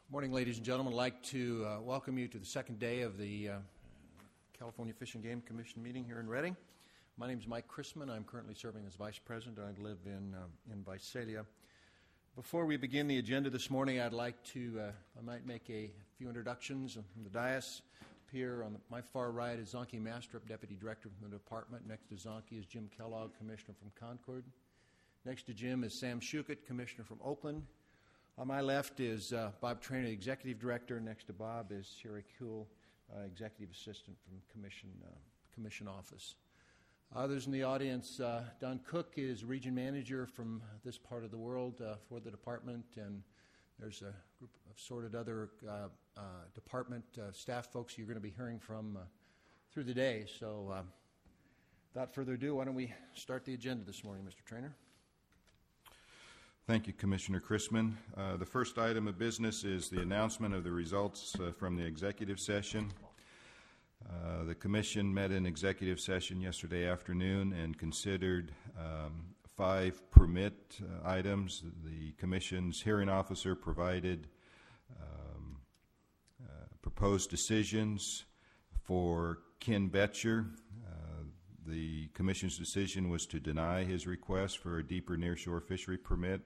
Morning, ladies and gentlemen. I'd like to welcome you to the second day of the California Fish and Game Commission meeting here in Redding. My name is Mike Chrisman. I'm currently serving as Vice President. I live in Visalia. Before we begin the agenda this morning, I'd like to, I might make a few introductions from the dais. Up here on my far right is Zonky Mastrup, Deputy Director from the Department. Next to Zonky is Jim Kellogg, Commissioner from Concord. Next to Jim is Sam Shukett, Commissioner from Oakland. On my left is Bob Traynor, Executive Director. Next to Bob is Sherry Kuhl, Executive Assistant from Commission Office. Others in the audience, Don Cook is Region Manager from this part of the world for the department, and there's a group of assorted other department staff folks you're going to be hearing from through the day. So without further ado, why don't we start the agenda this morning, Mr. Traynor? Thank you, Commissioner Chrisman. The first item of business is the announcement of the results from the executive session. The Commission met in executive session yesterday afternoon and considered 5 permit items. The Commission's hearing officer provided proposed decisions for Ken Betcher. The Commission's decision was to deny his request for a deeper nearshore fishery permit.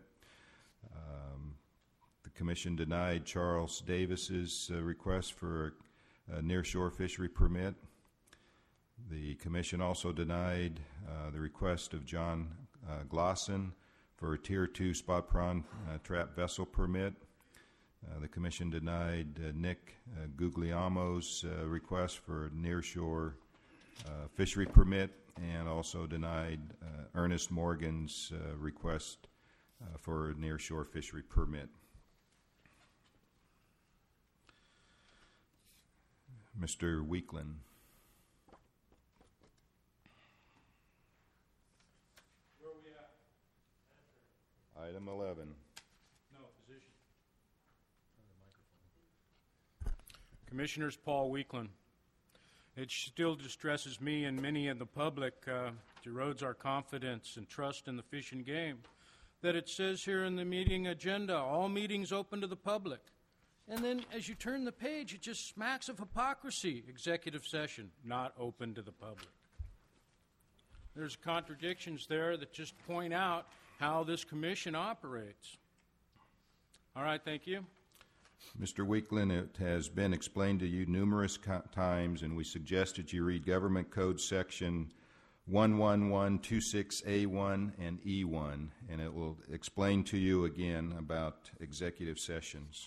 The Commission denied Charles Davis's request for a nearshore fishery permit. The Commission also denied the request of John Glosson for a Tier 2 spot prawn trap vessel permit. The Commission denied Nick Guglielmo's request for a nearshore fishery permit, and also denied Ernest Morgan's request for a nearshore fishery permit. Mr. Weekland. Where are we at? Item 11. No, position. Commissioners, Paul Weekland. It still distresses me and many in the public, erodes our confidence and trust in the Fish and Game, that it says here in the meeting agenda, all meetings open to the public. And then as you turn the page, it just smacks of hypocrisy. Executive session, not open to the public. There's contradictions there that just point out how this commission operates. All right, thank you. Mr. Weekland, it has been explained to you numerous times, and we suggest that you read Government Code Section 11126A1 and E1, and it will explain to you again about executive sessions.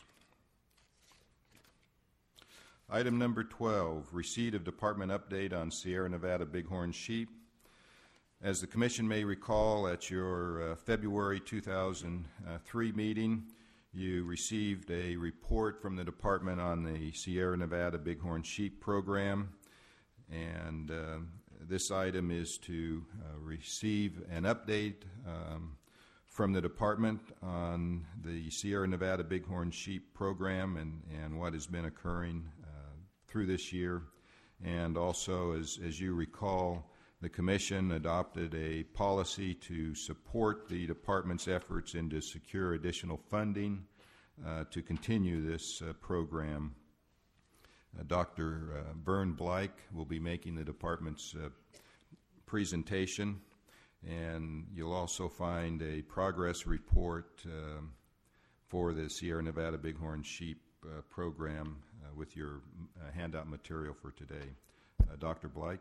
Item number 12, receipt of department update on Sierra Nevada bighorn sheep. As the Commission may recall, at your February 2003 meeting, you received a report from the department on the Sierra Nevada bighorn sheep program, and this item is to receive an update from the department on the Sierra Nevada bighorn sheep program and what has been occurring through this year. And also, as you recall, the Commission adopted a policy to support the department's efforts and to secure additional funding to continue this program. Dr. Vern Bleich will be making the department's presentation, and you'll also find a progress report for the Sierra Nevada bighorn sheep program with your handout material for today. Dr. Bleich.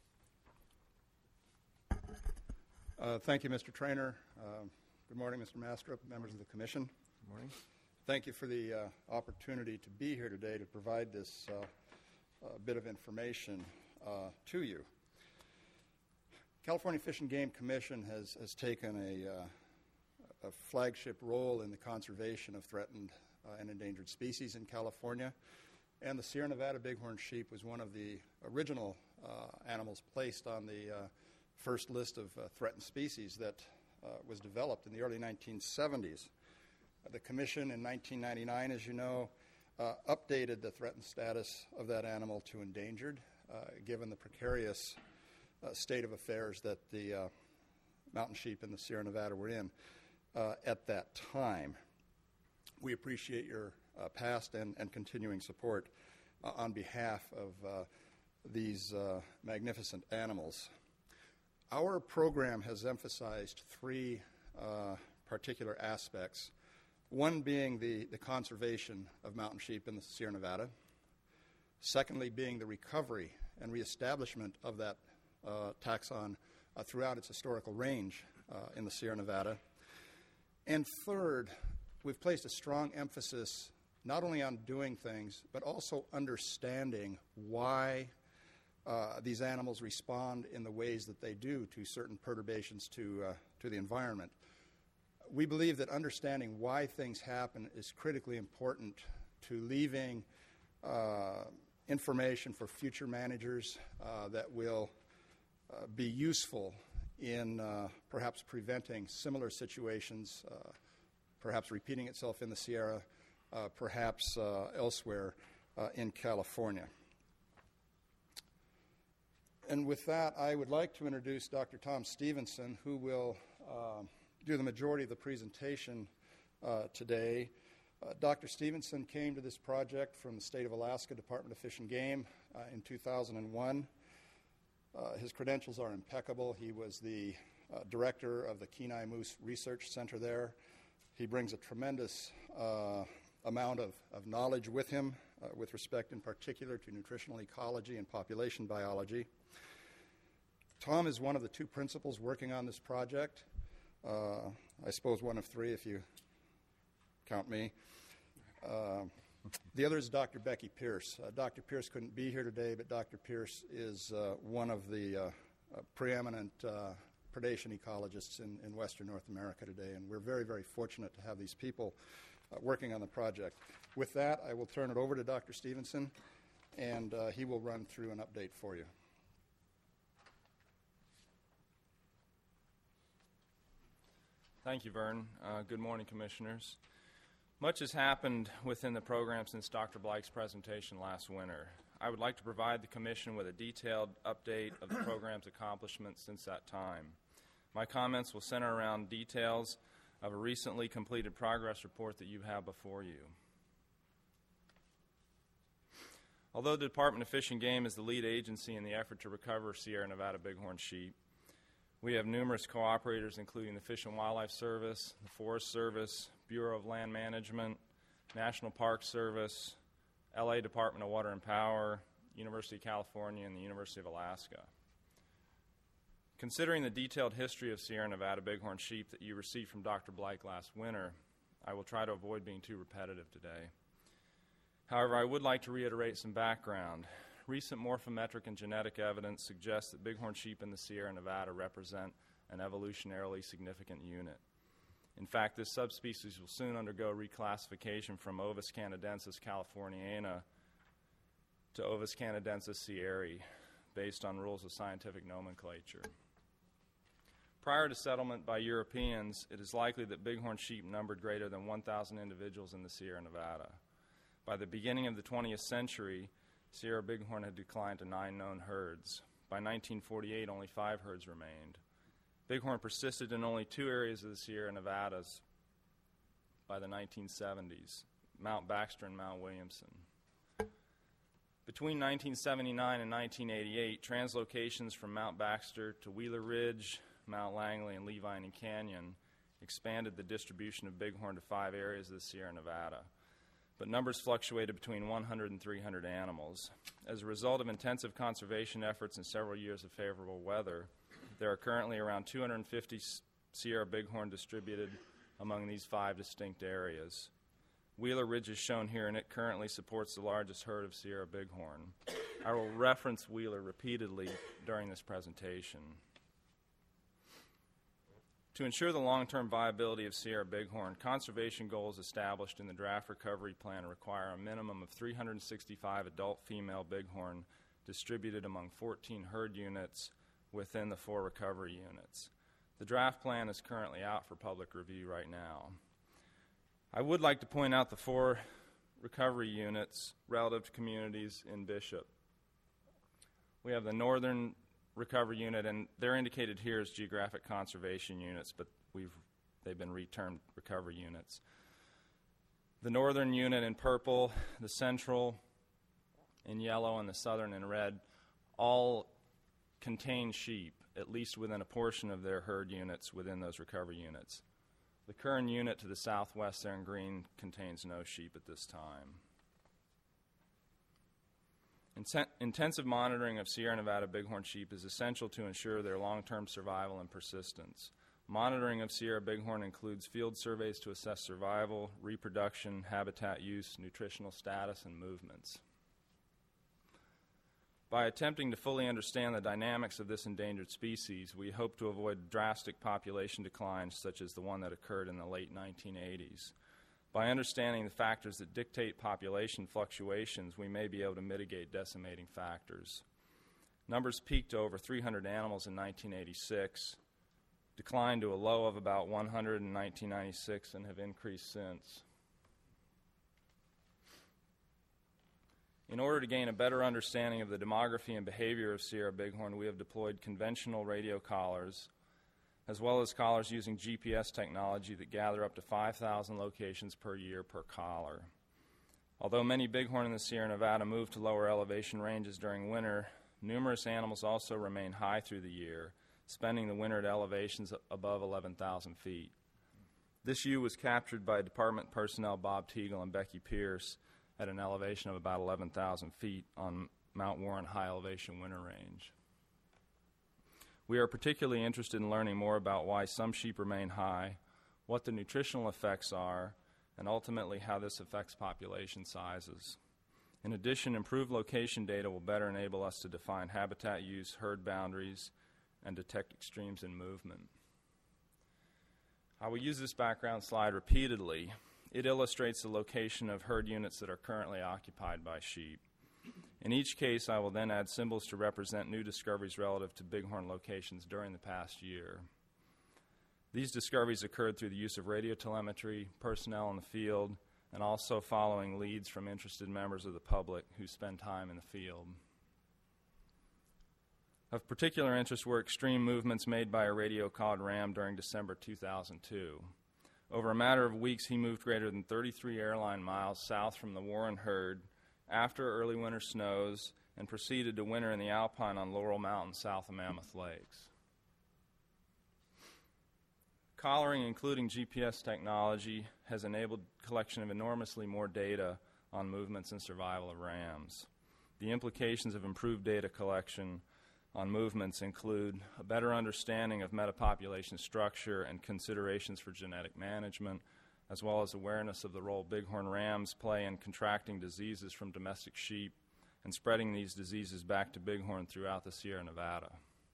Thank you, Mr. Traynor. Good morning, Mr. Mastrup, members of the Commission. Good morning. Thank you for the opportunity to be here today to provide this bit of information to you. California Fish and Game Commission has taken a flagship role in the conservation of threatened and endangered species in California, and the Sierra Nevada bighorn sheep was one of the original animals placed on the first list of threatened species that was developed in the early 1970s. The Commission in 1999, as you know, updated the threatened status of that animal to endangered, given the precarious state of affairs that the mountain sheep in the Sierra Nevada were in at that time. We appreciate your past and continuing support on behalf of these magnificent animals. Our program has emphasized three particular aspects, one being the conservation of mountain sheep in the Sierra Nevada, secondly being the recovery and reestablishment of that taxon throughout its historical range in the Sierra Nevada, and third, we've placed a strong emphasis not only on doing things, but also understanding why these animals respond in the ways that they do to certain perturbations to the environment. We believe that understanding why things happen is critically important to leaving information for future managers that will be useful in perhaps preventing similar situations, perhaps repeating itself in the Sierra, perhaps elsewhere in California. And with that, I would like to introduce Dr. Tom Stevenson, who will do the majority of the presentation today. Dr. Stevenson came to this project from the State of Alaska Department of Fish and Game in 2001. His credentials are impeccable. He was the director of the Kenai Moose Research Center there. He brings a tremendous amount of knowledge with him with respect in particular to nutritional ecology and population biology. Tom is one of the two principals working on this project. I suppose one of three if you count me. The other is Dr. Becky Pierce. Dr. Pierce couldn't be here today, but Dr. Pierce is one of the preeminent predation ecologists in Western North America today, and we're very, very fortunate to have these people working on the project. With that, I will turn it over to Dr. Stevenson, and he will run through an update for you. Thank you, Vern. Good morning, Commissioners. Much has happened within the program since Dr. Blake's presentation last winter. I would like to provide the Commission with a detailed update of the program's accomplishments since that time. My comments will center around details of a recently completed progress report that you have before you. Although the Department of Fish and Game is the lead agency in the effort to recover Sierra Nevada bighorn sheep, we have numerous cooperators, including the Fish and Wildlife Service, the Forest Service, Bureau of Land Management, National Park Service, LA Department of Water and Power, University of California, and the University of Alaska. Considering the detailed history of Sierra Nevada bighorn sheep that you received from Dr. Blake last winter, I will try to avoid being too repetitive today. However, I would like to reiterate some background. Recent morphometric and genetic evidence suggests that bighorn sheep in the Sierra Nevada represent an evolutionarily significant unit. In fact, this subspecies will soon undergo reclassification from Ovis canadensis californiana to Ovis canadensis sierrae, based on rules of scientific nomenclature. Prior to settlement by Europeans, it is likely that bighorn sheep numbered greater than 1,000 individuals in the Sierra Nevada. By the beginning of the 20th century, Sierra bighorn had declined to 9 known herds. By 1948, only 5 herds remained. Bighorn persisted in only 2 areas of the Sierra Nevadas by the 1970s, Mount Baxter and Mount Williamson. Between 1979 and 1988, translocations from Mount Baxter to Wheeler Ridge, Mount Langley, and Levine Canyon expanded the distribution of bighorn to 5 areas of the Sierra Nevada, but numbers fluctuated between 100 and 300 animals. As a result of intensive conservation efforts and several years of favorable weather, there are currently around 250 Sierra bighorn distributed among these 5 distinct areas. Wheeler Ridge is shown here, and it currently supports the largest herd of Sierra bighorn. I will reference Wheeler repeatedly during this presentation. To ensure the long-term viability of Sierra bighorn, conservation goals established in the draft recovery plan require a minimum of 365 adult female bighorn distributed among 14 herd units within the 4 recovery units. The draft plan is currently out for public review right now. I would like to point out the 4 recovery units relative to communities in Bishop. We have the northern recovery unit, and they're indicated here as geographic conservation units, but they've been retermed recovery units. The northern unit in purple, the central in yellow, and the southern in red all contain sheep, at least within a portion of their herd units within those recovery units. The Kern unit to the southwest there in green contains no sheep at this time. Intensive monitoring of Sierra Nevada bighorn sheep is essential to ensure their long-term survival and persistence. Monitoring of Sierra bighorn includes field surveys to assess survival, reproduction, habitat use, nutritional status, and movements. By attempting to fully understand the dynamics of this endangered species, we hope to avoid drastic population declines such as the one that occurred in the late 1980s. By understanding the factors that dictate population fluctuations, we may be able to mitigate decimating factors. Numbers peaked to over 300 animals in 1986, declined to a low of about 100 in 1996, and have increased since. In order to gain a better understanding of the demography and behavior of Sierra bighorn, we have deployed conventional radio collars, as well as collars using GPS technology that gather up to 5,000 locations per year per collar. Although many bighorn in the Sierra Nevada move to lower elevation ranges during winter, numerous animals also remain high through the year, spending the winter at elevations above 11,000 feet. This ewe was captured by department personnel Bob Teagle and Becky Pierce at an elevation of about 11,000 feet on Mount Warren High Elevation Winter Range. We are particularly interested in learning more about why some sheep remain high, what the nutritional effects are, and ultimately how this affects population sizes. In addition, improved location data will better enable us to define habitat use, herd boundaries, and detect extremes in movement. I will use this background slide repeatedly. It illustrates the location of herd units that are currently occupied by sheep. In each case, I will then add symbols to represent new discoveries relative to bighorn locations during the past year. These discoveries occurred through the use of radio telemetry, personnel in the field, and also following leads from interested members of the public who spend time in the field. Of particular interest were extreme movements made by a radio-collared ram during December 2002. Over a matter of weeks, he moved greater than 33 airline miles south from the Warren herd after early winter snows and proceeded to winter in the Alpine on Laurel Mountain south of Mammoth Lakes. Collaring, including GPS technology, has enabled collection of enormously more data on movements and survival of rams. The implications of improved data collection on movements include a better understanding of metapopulation structure and considerations for genetic management, as well as awareness of the role bighorn rams play in contracting diseases from domestic sheep and spreading these diseases back to bighorn throughout the Sierra Nevada.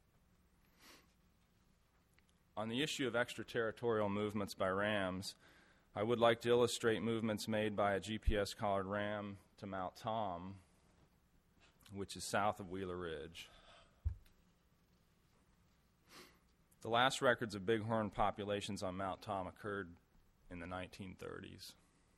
On the issue of extraterritorial movements by rams, I would like to illustrate movements made by a GPS-collared ram to Mount Tom, which is south of Wheeler Ridge. The last records of bighorn populations on Mount Tom occurred in the 1930s.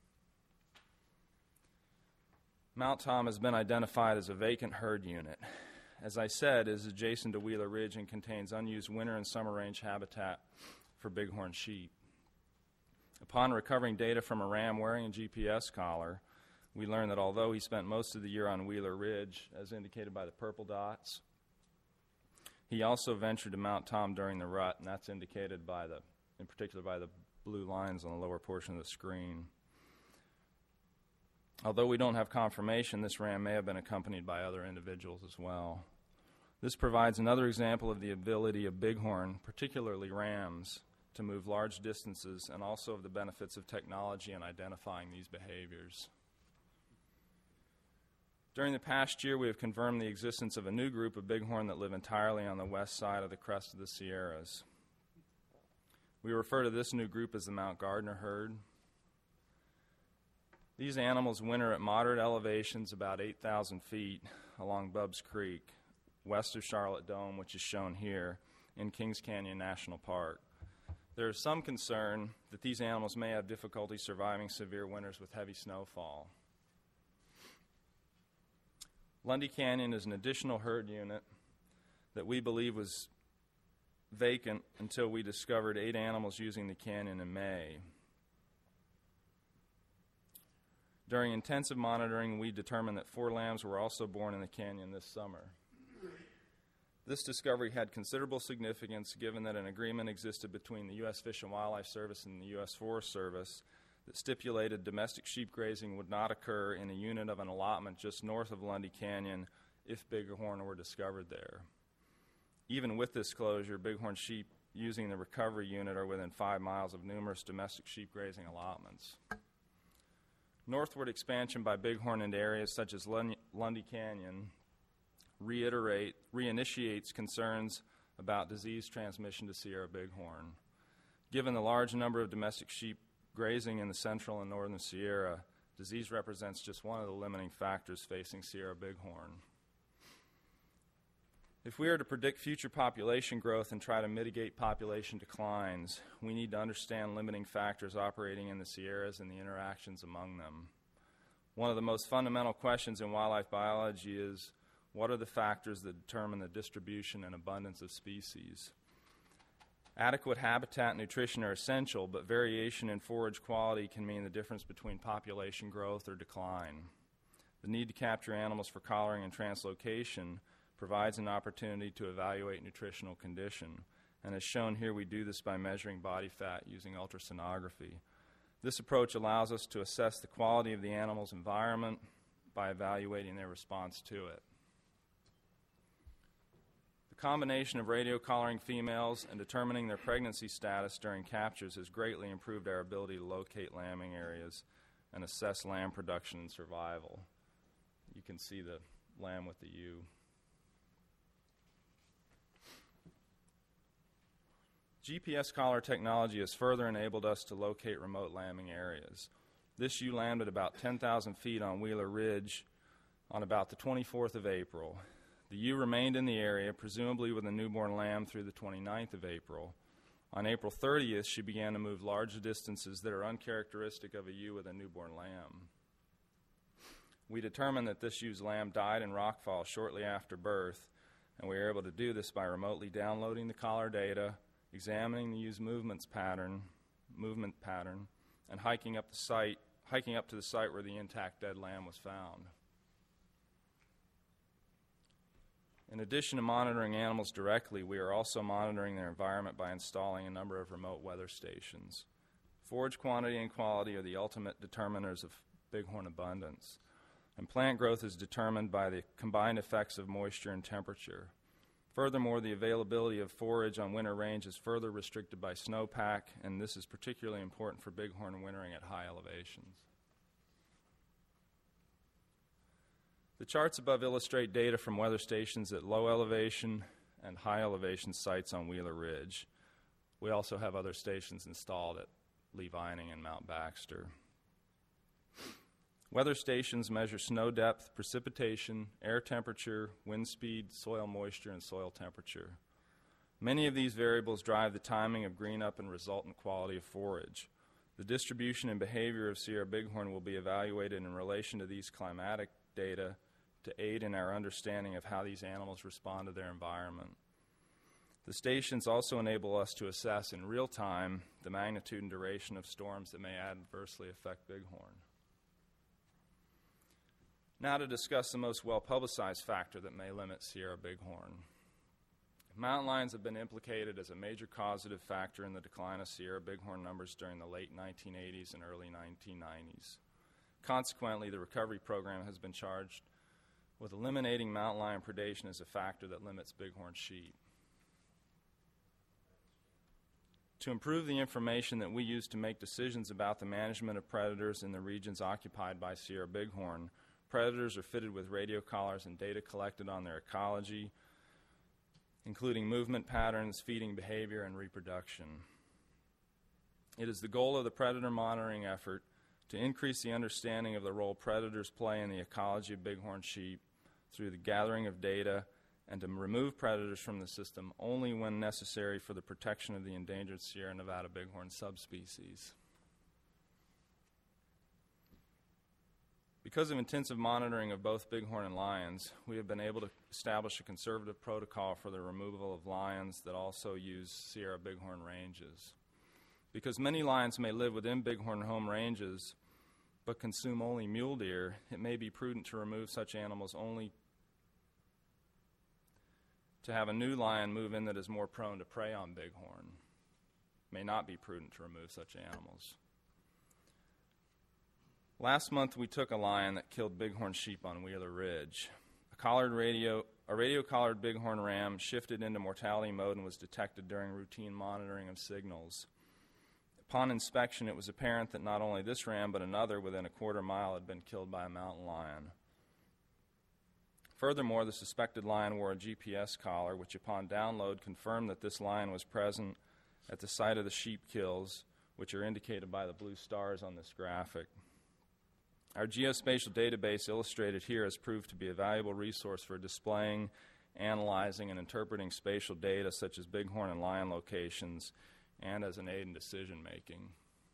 Mount Tom has been identified as a vacant herd unit. As I said, it is adjacent to Wheeler Ridge and contains unused winter and summer range habitat for bighorn sheep. Upon recovering data from a ram wearing a GPS collar, we learned that although he spent most of the year on Wheeler Ridge, as indicated by the purple dots, he also ventured to Mount Tom during the rut, and that's indicated by in particular by the blue lines on the lower portion of the screen. Although we don't have confirmation, this ram may have been accompanied by other individuals as well. This provides another example of the ability of bighorn, particularly rams, to move large distances, and also of the benefits of technology in identifying these behaviors. During the past year, we have confirmed the existence of a new group of bighorn that live entirely on the west side of the crest of the Sierras. We refer to this new group as the Mount Gardner herd. These animals winter at moderate elevations, about 8,000 feet, along Bubbs Creek, west of Charlotte Dome, which is shown here, in Kings Canyon National Park. There is some concern that these animals may have difficulty surviving severe winters with heavy snowfall. Lundy Canyon is an additional herd unit that we believe was vacant until we discovered 8 animals using the canyon in May. During intensive monitoring, we determined that 4 lambs were also born in the canyon this summer. This discovery had considerable significance given that an agreement existed between the U.S. Fish and Wildlife Service and the U.S. Forest Service that stipulated domestic sheep grazing would not occur in a unit of an allotment just north of Lundy Canyon if bighorn were discovered there. Even with this closure, bighorn sheep using the recovery unit are within 5 miles of numerous domestic sheep grazing allotments. Northward expansion by bighorn into areas such as Lundy Canyon reinitiates concerns about disease transmission to Sierra bighorn. Given the large number of domestic sheep grazing in the central and northern Sierra, disease represents just one of the limiting factors facing Sierra bighorn. If we are to predict future population growth and try to mitigate population declines, we need to understand limiting factors operating in the Sierras and the interactions among them. One of the most fundamental questions in wildlife biology is, what are the factors that determine the distribution and abundance of species? Adequate habitat and nutrition are essential, but variation in forage quality can mean the difference between population growth or decline. The need to capture animals for collaring and translocation provides an opportunity to evaluate nutritional condition, and as shown here, we do this by measuring body fat using ultrasonography. This approach allows us to assess the quality of the animal's environment by evaluating their response to it. The combination of radio collaring females and determining their pregnancy status during captures has greatly improved our ability to locate lambing areas and assess lamb production and survival. You can see the lamb with the ewe. GPS collar technology has further enabled us to locate remote lambing areas. This ewe landed about 10,000 feet on Wheeler Ridge on about the 24th of April. The ewe remained in the area, presumably with a newborn lamb, through the 29th of April. On April 30th, she began to move large distances that are uncharacteristic of a ewe with a newborn lamb. We determined that this ewe's lamb died in rockfall shortly after birth, and we were able to do this by remotely downloading the collar data, examining the ewe's movement pattern, and hiking up to the site where the intact dead lamb was found. In addition to monitoring animals directly, we are also monitoring their environment by installing a number of remote weather stations. Forage quantity and quality are the ultimate determiners of bighorn abundance, and plant growth is determined by the combined effects of moisture and temperature. Furthermore, the availability of forage on winter range is further restricted by snowpack, and this is particularly important for bighorn wintering at high elevations. The charts above illustrate data from weather stations at low elevation and high elevation sites on Wheeler Ridge. We also have other stations installed at Lee Vining and Mount Baxter. Weather stations measure snow depth, precipitation, air temperature, wind speed, soil moisture, and soil temperature. Many of these variables drive the timing of green up and resultant quality of forage. The distribution and behavior of Sierra bighorn will be evaluated in relation to these climatic data to aid in our understanding of how these animals respond to their environment. The stations also enable us to assess in real time the magnitude and duration of storms that may adversely affect bighorn. Now to discuss the most well-publicized factor that may limit Sierra bighorn. Mountain lions have been implicated as a major causative factor in the decline of Sierra bighorn numbers during the late 1980s and early 1990s. Consequently, the recovery program has been charged with eliminating mountain lion predation as a factor that limits bighorn sheep. To improve the information that we use to make decisions about the management of predators in the regions occupied by Sierra bighorn, predators are fitted with radio collars and data collected on their ecology, including movement patterns, feeding behavior, and reproduction. It is the goal of the predator monitoring effort to increase the understanding of the role predators play in the ecology of bighorn sheep through the gathering of data, and to remove predators from the system only when necessary for the protection of the endangered Sierra Nevada bighorn subspecies. Because of intensive monitoring of both bighorn and lions, we have been able to establish a conservative protocol for the removal of lions that also use Sierra bighorn ranges. Because many lions may live within bighorn home ranges, but consume only mule deer, it may be prudent to remove such animals only to have a new lion move in that is more prone to prey on bighorn. It may not be prudent to remove such animals. Last month, we took a lion that killed bighorn sheep on Wheeler Ridge. A radio-collared bighorn ram shifted into mortality mode and was detected during routine monitoring of signals. Upon inspection, it was apparent that not only this ram, but another within a quarter mile had been killed by a mountain lion. Furthermore, the suspected lion wore a GPS collar, which upon download confirmed that this lion was present at the site of the sheep kills, which are indicated by the blue stars on this graphic. Our geospatial database illustrated here has proved to be a valuable resource for displaying, analyzing, and interpreting spatial data such as bighorn and lion locations, and as an aid in decision-making.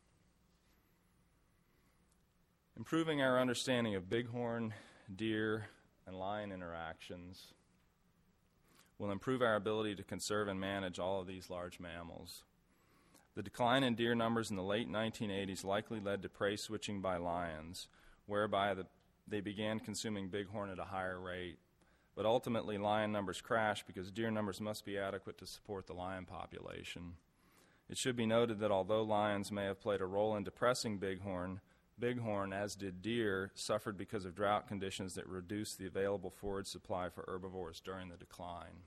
Improving our understanding of bighorn, deer, and lion interactions will improve our ability to conserve and manage all of these large mammals. The decline in deer numbers in the late 1980s likely led to prey switching by lions, whereby they began consuming bighorn at a higher rate. But ultimately, lion numbers crashed because deer numbers must be adequate to support the lion population. It should be noted that although lions may have played a role in depressing bighorn, as did deer, suffered because of drought conditions that reduced the available forage supply for herbivores during the decline.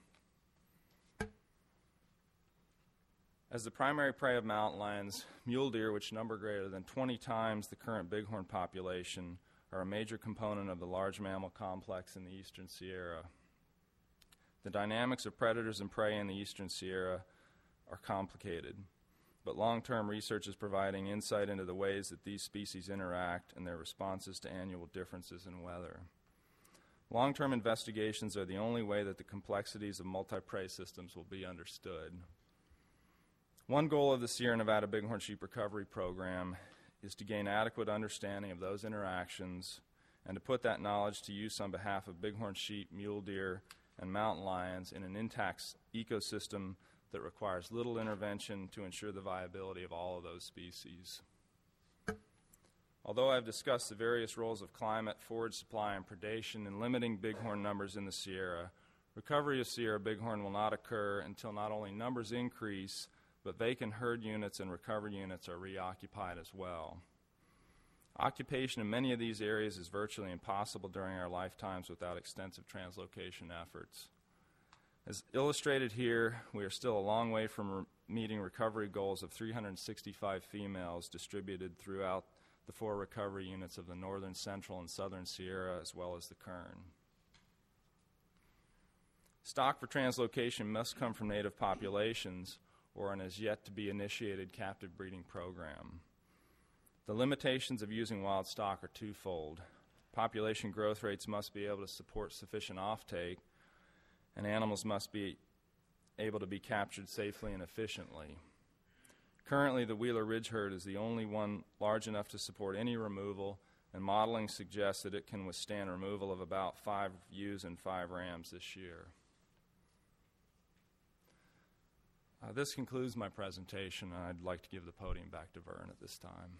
As the primary prey of mountain lions, mule deer, which number greater than 20 times the current bighorn population, are a major component of the large mammal complex in the Eastern Sierra. The dynamics of predators and prey in the Eastern Sierra are complicated, but long-term research is providing insight into the ways that these species interact and their responses to annual differences in weather. Long-term investigations are the only way that the complexities of multi-prey systems will be understood. One goal of the Sierra Nevada Bighorn Sheep Recovery Program is to gain adequate understanding of those interactions and to put that knowledge to use on behalf of bighorn sheep, mule deer, and mountain lions in an intact ecosystem that requires little intervention to ensure the viability of all of those species. Although I've discussed the various roles of climate, forage supply, and predation in limiting bighorn numbers in the Sierra, recovery of Sierra bighorn will not occur until not only numbers increase, but vacant herd units and recovered units are reoccupied as well. Occupation in many of these areas is virtually impossible during our lifetimes without extensive translocation efforts. As illustrated here, we are still a long way from meeting recovery goals of 365 females distributed throughout the 4 recovery units of the northern, central, and southern Sierra, as well as the Kern. Stock for translocation must come from native populations or an as yet to be initiated captive breeding program. The limitations of using wild stock are twofold. Population growth rates must be able to support sufficient offtake, and animals must be able to be captured safely and efficiently. Currently, the Wheeler Ridge herd is the only one large enough to support any removal, and modeling suggests that it can withstand removal of about 5 ewes and 5 rams this year. This concludes my presentation, and I'd like to give the podium back to Vern at this time.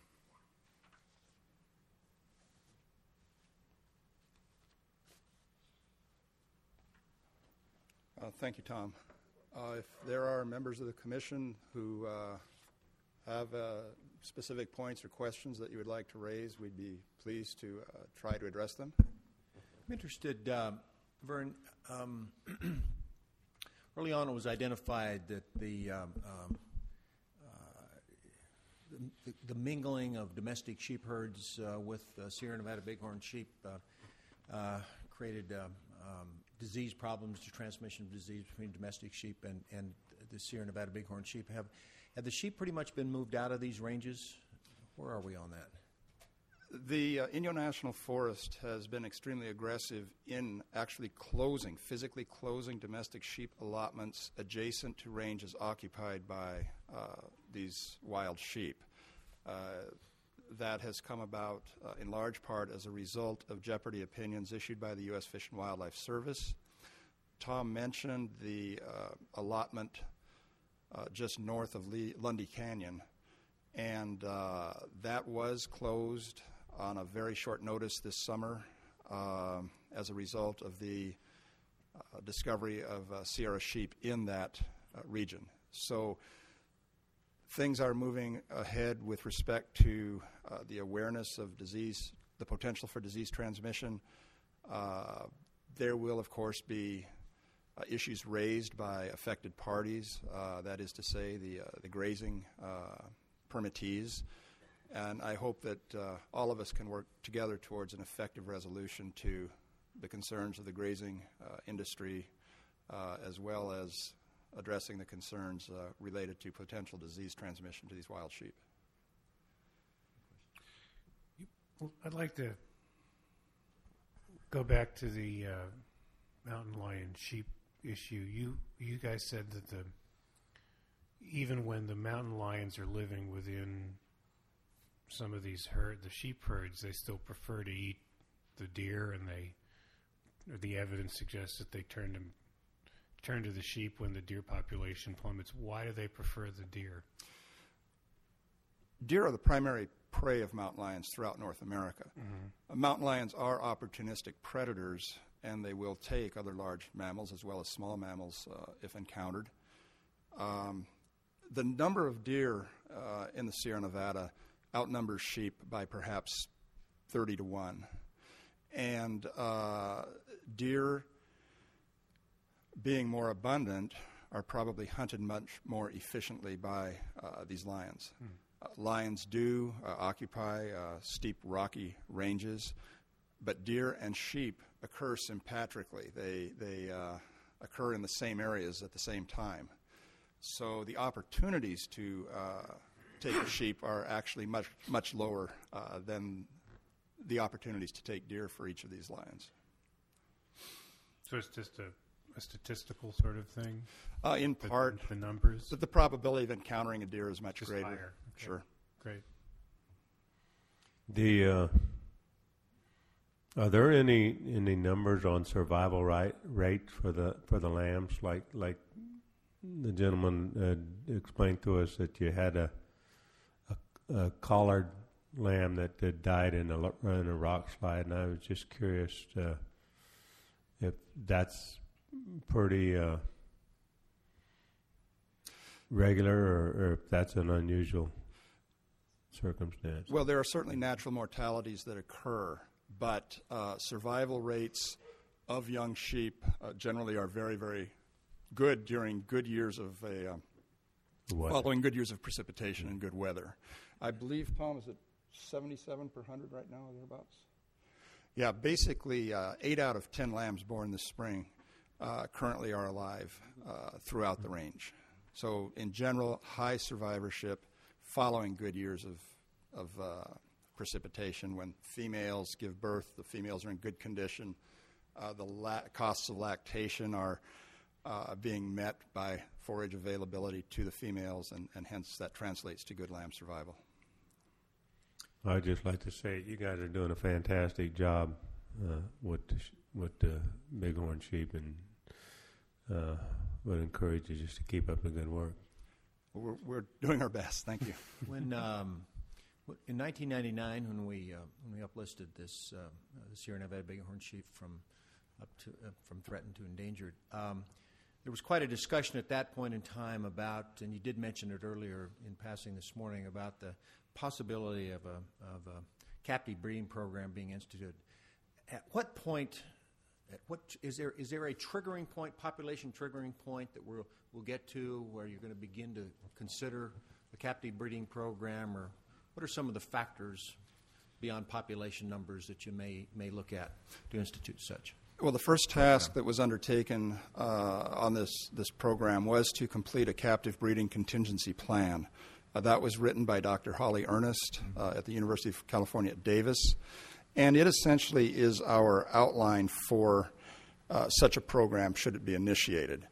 Thank you, Tom. If there are members of the commission who have specific points or questions that you would like to raise, we'd be pleased to try to address them. I'm interested, Vern, early on it was identified that the mingling of domestic sheep herds with Sierra Nevada bighorn sheep created disease problems, the transmission of disease between domestic sheep and the Sierra Nevada bighorn sheep. Have the sheep pretty much been moved out of these ranges? Where are we on that? The Inyo National Forest has been extremely aggressive in actually physically closing domestic sheep allotments adjacent to ranges occupied by these wild sheep. That has come about in large part as a result of jeopardy opinions issued by the U.S. Fish and Wildlife Service. Tom mentioned the allotment just north of Lundy Canyon, and that was closed on a very short notice this summer as a result of the discovery of Sierra sheep in that region. So things are moving ahead with respect to the awareness of disease, the potential for disease transmission. There will, of course, be issues raised by affected parties, that is to say the grazing permittees. And I hope that all of us can work together towards an effective resolution to the concerns of the grazing industry, as well as addressing the concerns related to potential disease transmission to these wild sheep. Well, I'd like to go back to the mountain lion sheep issue. You guys said that even when the mountain lions are living within some of these the sheep herds, they still prefer to eat the deer, and the evidence suggests that they turn to the sheep when the deer population plummets. Why do they prefer the deer? Deer are the primary prey of mountain lions throughout North America. Mm-hmm. Mountain lions are opportunistic predators, and they will take other large mammals as well as small mammals if encountered. The number of deer in the Sierra Nevada outnumbers sheep by perhaps 30 to 1. And deer, being more abundant, are probably hunted much more efficiently by these lions. Lions do occupy steep rocky ranges, but deer and sheep occur sympatrically. They occur in the same areas at the same time. So the opportunities to take a sheep are actually much lower than the opportunities to take deer for each of these lions. So it's just a statistical sort of thing? In part. The numbers? The probability of encountering a deer is much just greater. Higher. Okay. Sure. Great. Are there any numbers on survival rate for the lambs? Like the gentleman explained to us that you had a collared lamb that died in a rock slide, and I was just curious if that's pretty regular or if that's an unusual circumstance. Well, there are certainly natural mortalities that occur, but survival rates of young sheep generally are very, very good during good years of following good years of precipitation and good weather. I believe, Tom, is it 77 per 100 right now, or thereabouts? Yeah, basically 8 out of 10 lambs born this spring currently are alive throughout the range. So in general, high survivorship following good years of precipitation. When females give birth, the females are in good condition. The costs of lactation are being met by forage availability to the females, and hence that translates to good lamb survival. I'd just like to say you guys are doing a fantastic job with the bighorn sheep, and would encourage you just to keep up the good work. We're doing our best. Thank you. When in 1999, when we uplisted this the Sierra Nevada bighorn sheep from threatened to endangered, there was quite a discussion at that point in time about, and you did mention it earlier in passing this morning, about the possibility of a captive breeding program being instituted. At what point? Is there a triggering point, population triggering point that we'll get to where you're going to begin to consider a captive breeding program, or what are some of the factors beyond population numbers that you may look at to institute such? Well, the first task that was undertaken on this program was to complete a captive breeding contingency plan. That was written by Dr. Holly Ernest at the University of California at Davis, and it essentially is our outline for such a program should it be initiated.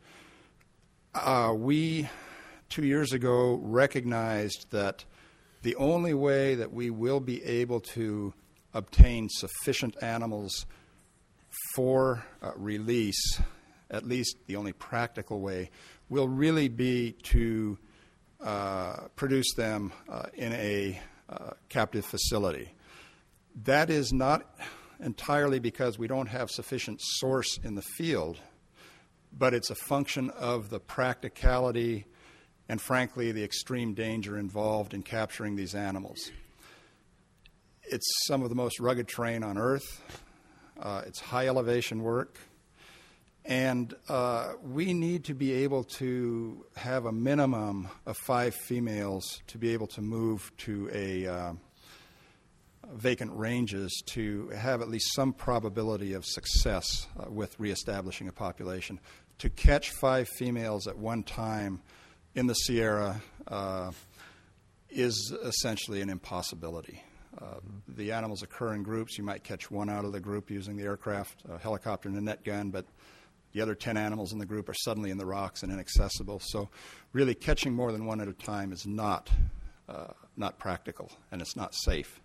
We, 2 years ago, recognized that the only way that we will be able to obtain sufficient animals for release, at least the only practical way, will really be to produce them in a captive facility. That is not entirely because we don't have sufficient source in the field, but it's a function of the practicality and, frankly, the extreme danger involved in capturing these animals. It's some of the most rugged terrain on Earth. It's high elevation work. And we need to be able to have a minimum of 5 females to be able to move to a vacant ranges to have at least some probability of success with reestablishing a population. To catch 5 females at one time in the Sierra is essentially an impossibility. The animals occur in groups. You might catch one out of the group using the aircraft, a helicopter, and a net gun, but the other 10 animals in the group are suddenly in the rocks and inaccessible. So really catching more than one at a time is not practical, and it's not safe.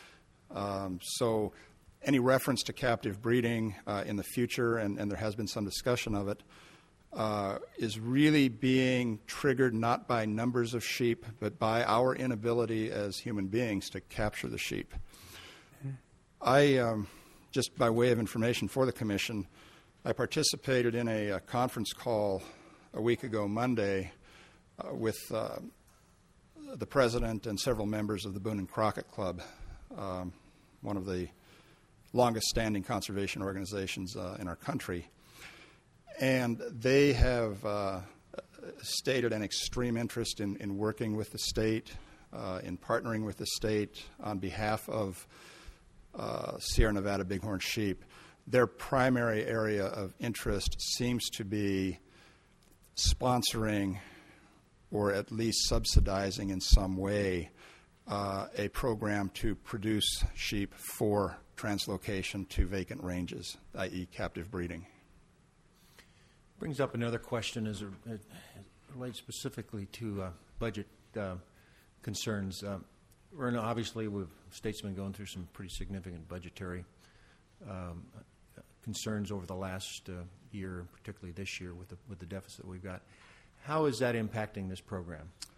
So any reference to captive breeding in the future, and there has been some discussion of it, is really being triggered not by numbers of sheep, but by our inability as human beings to capture the sheep. I, just by way of information for the Commission, I participated in a conference call a week ago Monday with the President and several members of the Boone and Crockett Club, one of the longest-standing conservation organizations in our country. And they have stated an extreme interest in working with the state, in partnering with the state on behalf of Sierra Nevada bighorn sheep. Their primary area of interest seems to be sponsoring or at least subsidizing in some way a program to produce sheep for translocation to vacant ranges, i.e. captive breeding. Brings up another question as it relates specifically to budget concerns. Obviously, the state's been going through some pretty significant budgetary concerns over the last year, particularly this year with the deficit we've got. How is that impacting this program?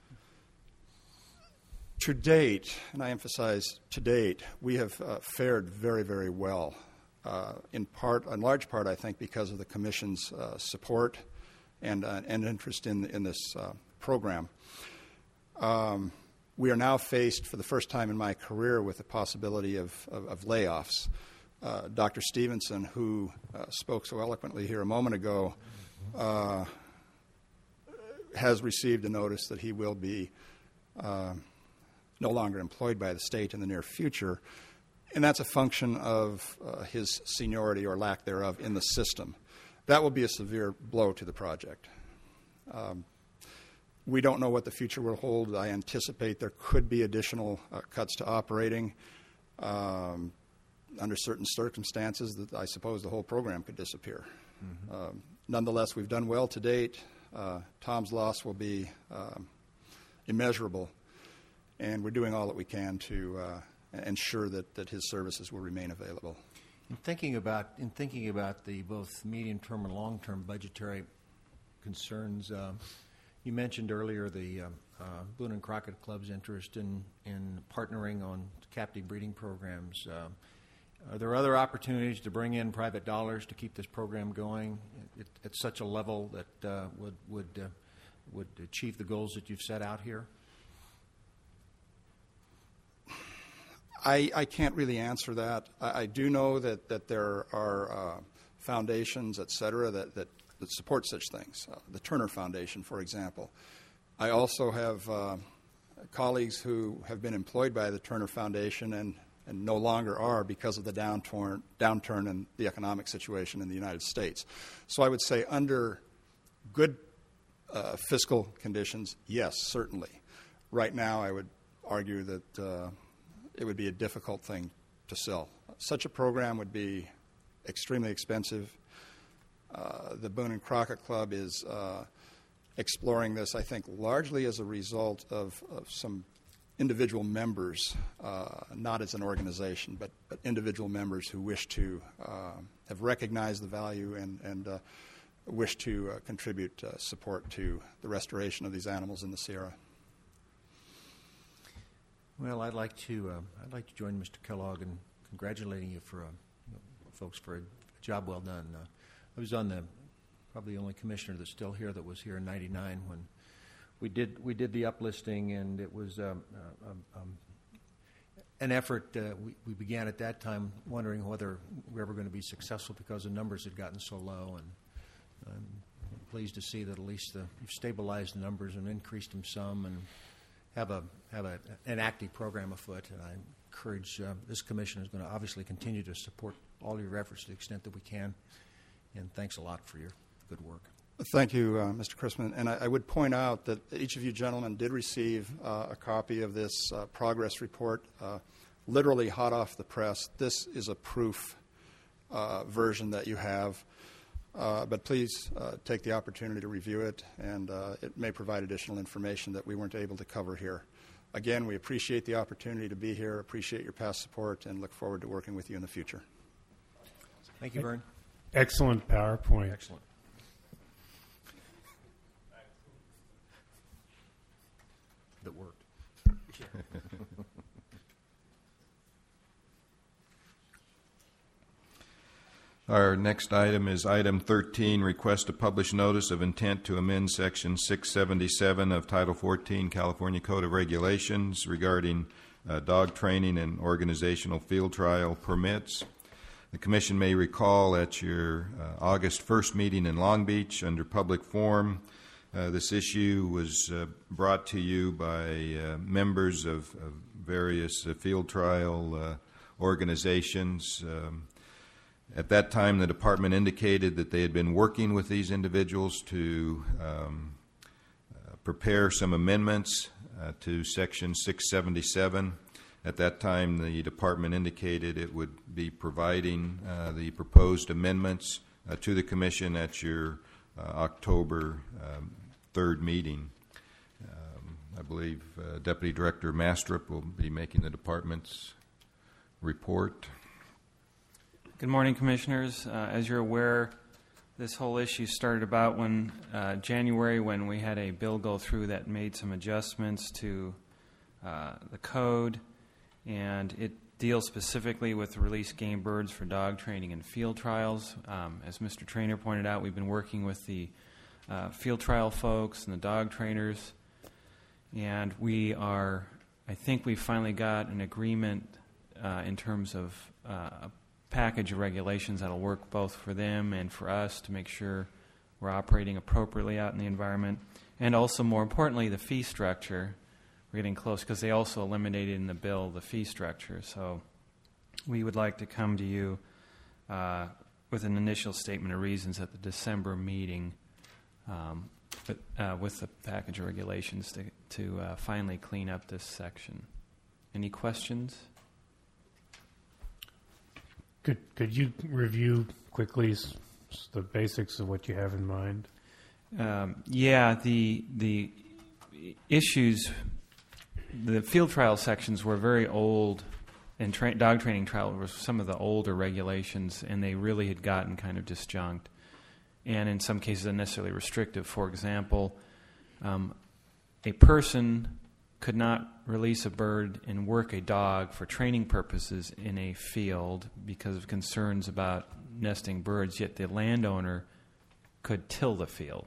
To date, and I emphasize to date, we have fared very, very well. In large part, I think, because of the Commission's support and interest in this program. We are now faced, for the first time in my career, with the possibility of layoffs. Dr. Stevenson, who spoke so eloquently here a moment ago, has received a notice that he will be no longer employed by the state in the near future, and that's a function of his seniority or lack thereof in the system. That will be a severe blow to the project. We don't know what the future will hold. I anticipate there could be additional cuts to operating. Under certain circumstances, that I suppose the whole program could disappear. Mm-hmm. Nonetheless, we've done well to date. Tom's loss will be immeasurable, and we're doing all that we can to ensure that his services will remain available. In thinking about the both medium-term and long-term budgetary concerns, you mentioned earlier the Boone and Crockett Club's interest in partnering on captive breeding programs. Are there other opportunities to bring in private dollars to keep this program going at such a level that would achieve the goals that you've set out here? I can't really answer that. I do know that there are foundations, et cetera, that support such things. The Turner Foundation, for example. I also have colleagues who have been employed by the Turner Foundation and no longer are because of the downturn in the economic situation in the United States. So I would say under good fiscal conditions, yes, certainly. Right now I would argue that it would be a difficult thing to sell. Such a program would be extremely expensive. The Boone and Crockett Club is exploring this, I think, largely as a result of some individual members, not as an organization, but individual members who wish to have recognized the value and wish to contribute support to the restoration of these animals in the Sierra. Well, I'd like to join Mr. Kellogg in congratulating you for folks for a job well done. I was on probably the only commissioner that's still here that was here in '99 when we did the uplisting, and it was an effort. We began at that time wondering whether we were ever going to be successful because the numbers had gotten so low, and I'm pleased to see that at least you've stabilized the numbers and increased them some, and have an active program afoot. And I encourage this commission is going to obviously continue to support all your efforts to the extent that we can. And thanks a lot for your good work. Thank you, Mr. Chrisman. And I would point out that each of you gentlemen did receive a copy of this progress report, literally hot off the press. This is a proof version that you have. But please take the opportunity to review it, and it may provide additional information that we weren't able to cover here. Again, we appreciate the opportunity to be here, appreciate your past support, and look forward to working with you in the future. Thank you, Vern. Excellent PowerPoint. Excellent. That worked. Our next item is item 13, request to publish notice of intent to amend Section 677 of Title 14 California Code of Regulations regarding dog training and organizational field trial permits. The Commission may recall at your August 1st meeting in Long Beach under public forum, this issue was brought to you by members of various field trial organizations. At that time, the department indicated that they had been working with these individuals to prepare some amendments to Section 677. At that time, the department indicated it would be providing the proposed amendments to the Commission at your October 3rd meeting. I believe Deputy Director Mastrop will be making the department's report. Good morning, Commissioners. As you're aware, this whole issue started about when January, when we had a bill go through that made some adjustments to the code, and it deals specifically with released game birds for dog training and field trials. As Mr. Trainer pointed out, we've been working with the field trial folks and the dog trainers, and I think we finally got an agreement in terms of a package of regulations that'll work both for them and for us to make sure we're operating appropriately out in the environment. And also, more importantly, the fee structure. We're getting close because they also eliminated in the bill the fee structure. So we would like to come to you with an initial statement of reasons at the December meeting with the package of regulations to finally clean up this section. Any questions? Could you review quickly the basics of what you have in mind? Yeah, the issues, the field trial sections were very old, and dog training trial were some of the older regulations, and they really had gotten kind of disjunct, and in some cases unnecessarily restrictive. For example, a person could not release a bird and work a dog for training purposes in a field because of concerns about nesting birds, yet the landowner could till the field.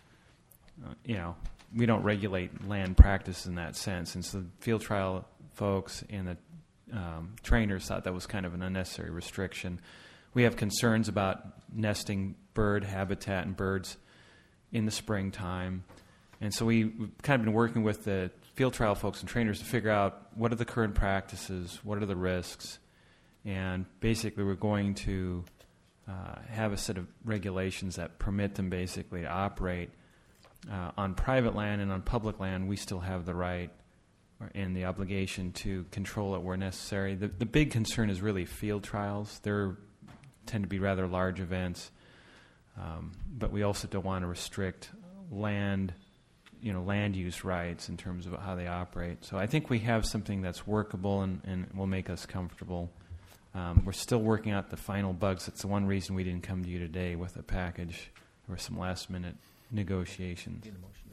We don't regulate land practice in that sense, and so the field trial folks and the trainers thought that was kind of an unnecessary restriction. We have concerns about nesting bird habitat and birds in the springtime, and so we've kind of been working with the field trial folks and trainers to figure out what are the current practices, what are the risks, and basically we're going to have a set of regulations that permit them basically to operate on private land, and on public land we still have the right and the obligation to control it where necessary. The big concern is really field trials. They tend to be rather large events, but we also don't want to restrict land use rights in terms of how they operate. So I think we have something that's workable and will make us comfortable. We're still working out the final bugs. That's the one reason we didn't come to you today with a package. There were some last-minute negotiations.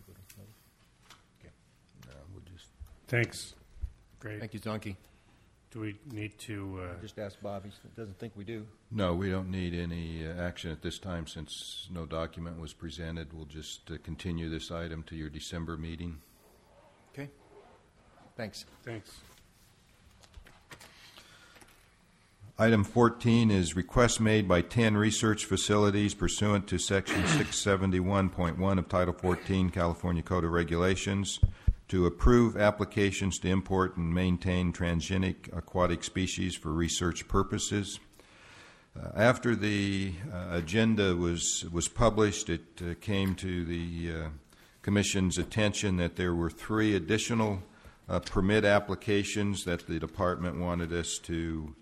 Thanks. Great. Thank you, Donkey. Do we need to? Just ask Bob. He doesn't think we do. No, we don't need any action at this time since no document was presented. We'll just continue this item to your December meeting. Okay. Thanks. Thanks. Item 14 is request made by 10 research facilities pursuant to Section 671.1 of Title 14 California Code of Regulations to approve applications to import and maintain transgenic aquatic species for research purposes. After the agenda was published, it came to the Commission's attention that there were 3 additional permit applications that the Department wanted us to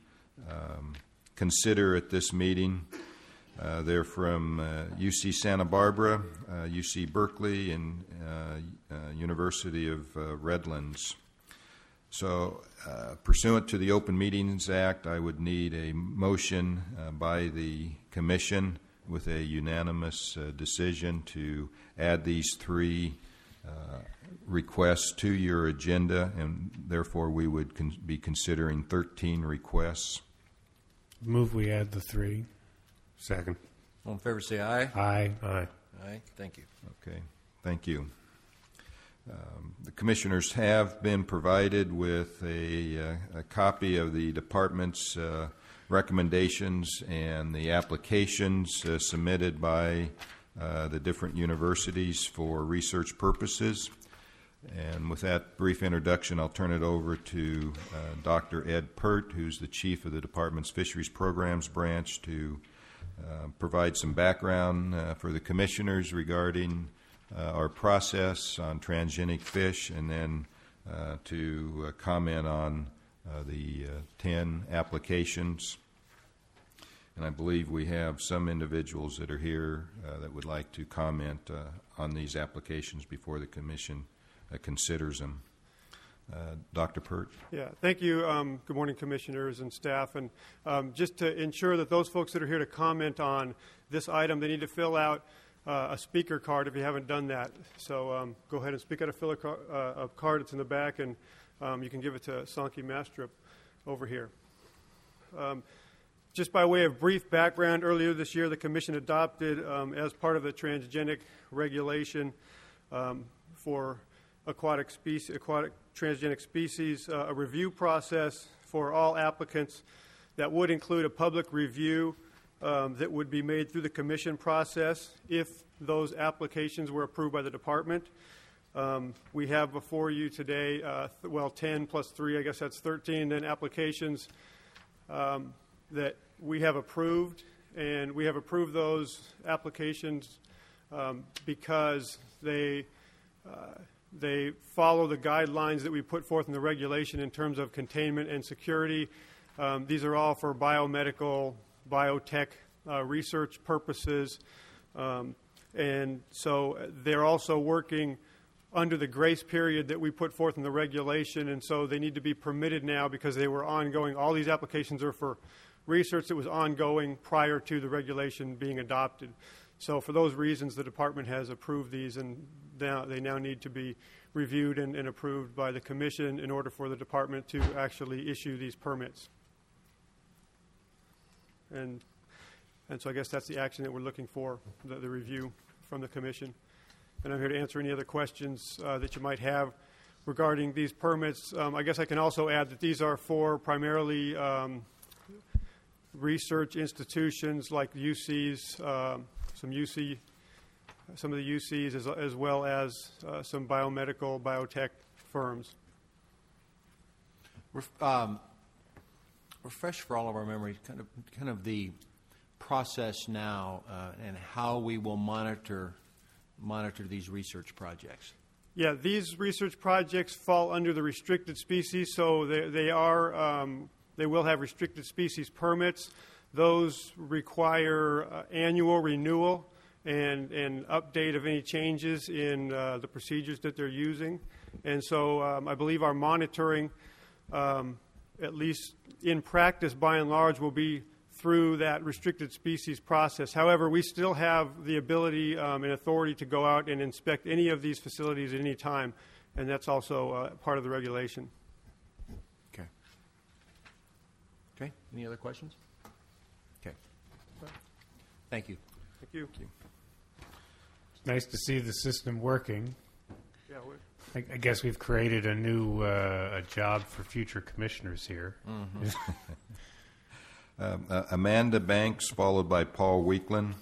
consider at this meeting. They're from UC Santa Barbara, UC Berkeley, and University of Redlands. So, pursuant to the Open Meetings Act, I would need a motion by the Commission with a unanimous decision to add these 3 requests to your agenda, and therefore we would be considering 13 requests. Move we add the 3. Second. All in favor, say aye. Aye. Aye. Aye. Thank you. Okay, thank you. The commissioners have been provided with a copy of the department's recommendations and the applications submitted by the different universities for research purposes. And with that brief introduction, I'll turn it over to Dr. Ed Pert, who's the chief of the department's Fisheries Programs branch, to provide some background for the commissioners regarding our process on transgenic fish, and then to comment on the 10 applications. And I believe we have some individuals that are here that would like to comment on these applications before the commission considers them. Dr. Pert? Yeah, thank you. Good morning, commissioners and staff. And just to ensure that those folks that are here to comment on this item, they need to fill out a speaker card if you haven't done that. So go ahead and speak out a card. It's in the back, and you can give it to Sankey Mastrup over here. Just by way of brief background, earlier this year the Commission adopted, as part of the transgenic regulation for aquatic transgenic species, a review process for all applicants that would include a public review that would be made through the Commission process if those applications were approved by the Department. We have before you today, 10 plus 3, I guess that's 13, then applications that we have approved, and we have approved those applications because they follow the guidelines that we put forth in the regulation in terms of containment and security. These are all for biomedical, biotech research purposes. And so they're also working under the grace period that we put forth in the regulation, and so they need to be permitted now because they were ongoing. All these applications are for research that was ongoing prior to the regulation being adopted. So for those reasons, the Department has approved these, and they now need to be reviewed and approved by the Commission in order for the Department to actually issue these permits. And so I guess that's the action that we're looking for, the review from the Commission. And I'm here to answer any other questions that you might have regarding these permits. I guess I can also add that these are for primarily research institutions like UCs, some of the UCs, as well as some biomedical, biotech firms. Refresh for all of our memory, kind of the process now and how we will monitor these research projects. Yeah, these research projects fall under the restricted species, so they will have restricted species permits. Those require annual renewal and update of any changes in the procedures that they're using. And so I believe our monitoring, at least in practice by and large, will be through that restricted species process. However, we still have the ability and authority to go out and inspect any of these facilities at any time, and that's also part of the regulation. Okay. Okay. Any other questions? Okay. Thank you. Thank you. It's nice to see the system working. Yeah, I guess we've created a new a job for future commissioners here. Amanda Banks, followed by Paul Weekland.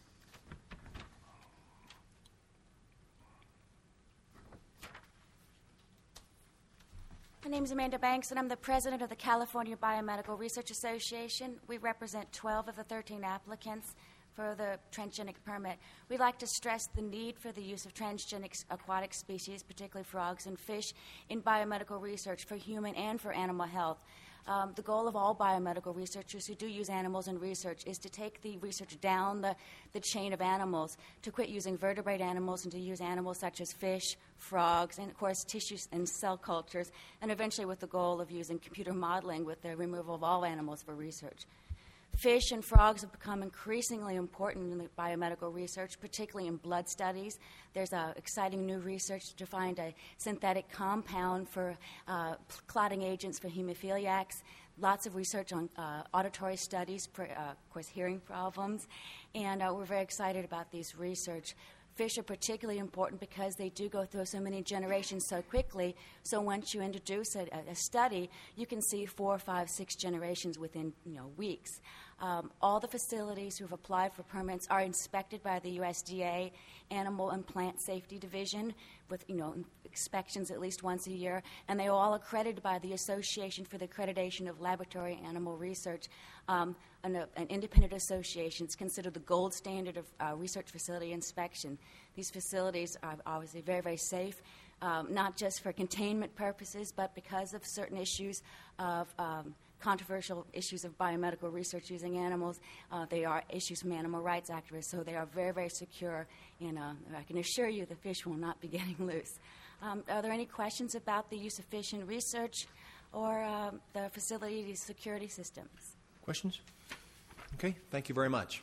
My name is Amanda Banks, and I'm the president of the California Biomedical Research Association. We represent 12 of the 13 applicants for the transgenic permit. We'd like to stress the need for the use of transgenic aquatic species, particularly frogs and fish, in biomedical research for human and for animal health. The goal of all biomedical researchers who do use animals in research is to take the research down the chain of animals, to quit using vertebrate animals and to use animals such as fish, frogs, and, of course, tissues and cell cultures, and eventually with the goal of using computer modeling with the removal of all animals for research. Fish and frogs have become increasingly important in the biomedical research, particularly in blood studies. There's exciting new research to find a synthetic compound for clotting agents for hemophiliacs. Lots of research on auditory studies, of course, hearing problems. And we're very excited about these research. Fish are particularly important because they do go through so many generations so quickly. So once you introduce a study, you can see 4, 5, 6 generations within weeks. All the facilities who have applied for permits are inspected by the USDA Animal and Plant Safety Division with inspections at least once a year, and they are all accredited by the Association for the Accreditation of Laboratory Animal Research, an independent association. It's considered the gold standard of research facility inspection. These facilities are obviously very, very safe, not just for containment purposes, but because of certain issues of controversial issues of biomedical research using animals. They are issues from animal rights activists, so they are very, very secure, and I can assure you the fish will not be getting loose. Are there any questions about the use of fish in research or the facility security systems? Questions? Okay, thank you very much.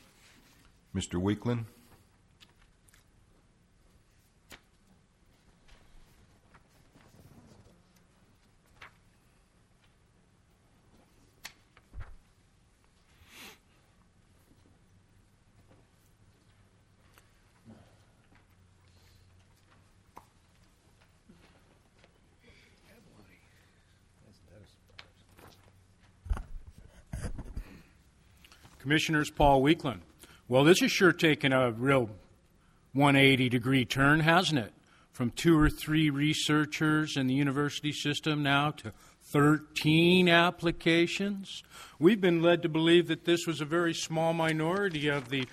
Mr. Weekland. Commissioners, Paul Weekland. Well, this has sure taken a real 180-degree turn, hasn't it? From 2 or 3 researchers in the university system now to 13 applications. We've been led to believe that this was a very small minority of the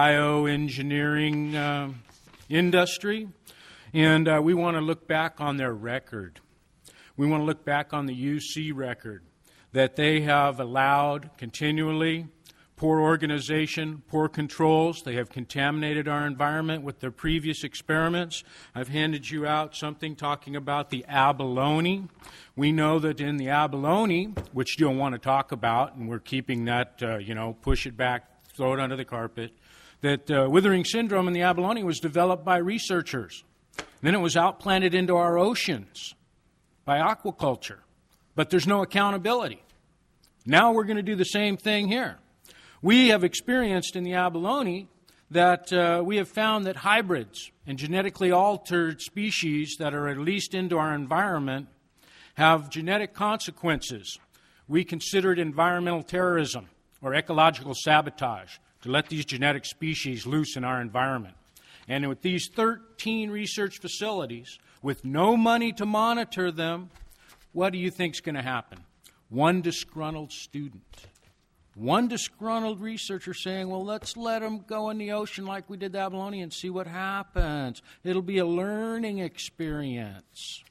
bioengineering industry, and we want to look back on their record. We want to look back on the UC record, that they have allowed continually poor organization, poor controls. They have contaminated our environment with their previous experiments. I've handed you out something talking about the abalone. We know that in the abalone, which you don't want to talk about, and we're keeping that, push it back, throw it under the carpet, that withering syndrome in the abalone was developed by researchers. Then it was outplanted into our oceans by aquaculture. But there's no accountability. Now we're going to do the same thing here. We have experienced in the abalone that we have found that hybrids and genetically altered species that are released into our environment have genetic consequences. We consider it environmental terrorism or ecological sabotage to let these genetic species loose in our environment. And with these 13 research facilities, with no money to monitor them, what do you think is going to happen? One disgruntled student. One disgruntled researcher saying, well, let's let them go in the ocean like we did the abalone and see what happens. It'll be a learning experience.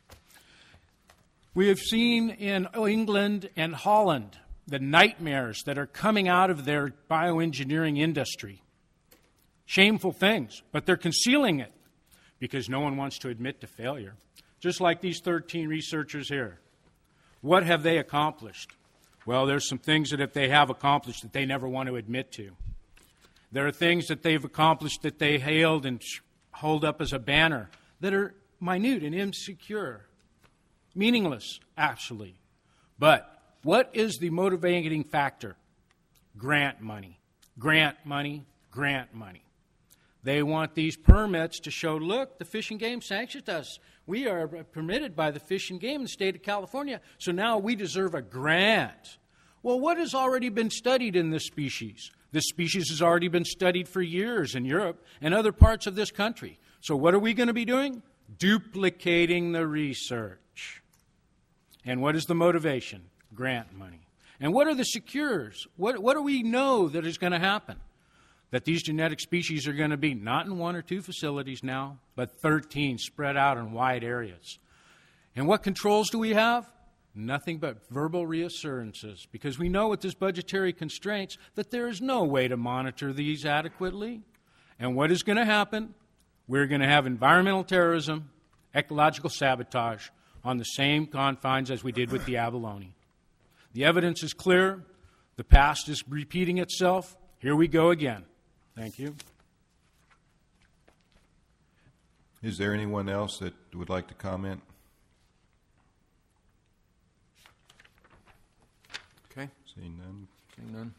We have seen in England and Holland the nightmares that are coming out of their bioengineering industry. Shameful things, but they're concealing it because no one wants to admit to failure. Just like these 13 researchers here. What have they accomplished? Well, there's some things that they have accomplished that they never want to admit to. There are things that they've accomplished that they hailed and hold up as a banner that are minute and insecure, meaningless, actually. But What is the motivating factor? Grant money. Grant money. Grant money. They want these permits to show, look, the Fish and Game sanctioned us. We are permitted by the Fish and Game in the state of California, so now we deserve a grant. Well, what has already been studied in this species? This species has already been studied for years in Europe and other parts of this country. So what are we going to be doing? Duplicating the research. And what is the motivation? Grant money. And what are the secures? What do we know that is going to happen? That these genetic species are going to be not in 1 or 2 facilities now, but 13 spread out in wide areas. And what controls do we have? Nothing but verbal reassurances, because we know with this budgetary constraints that there is no way to monitor these adequately. And what is going to happen? We're going to have environmental terrorism, ecological sabotage on the same confines as we did with the abalone. The evidence is clear. The past is repeating itself. Here we go again. Thank you. Is there anyone else that would like to comment? Okay. Seeing none. Seeing none.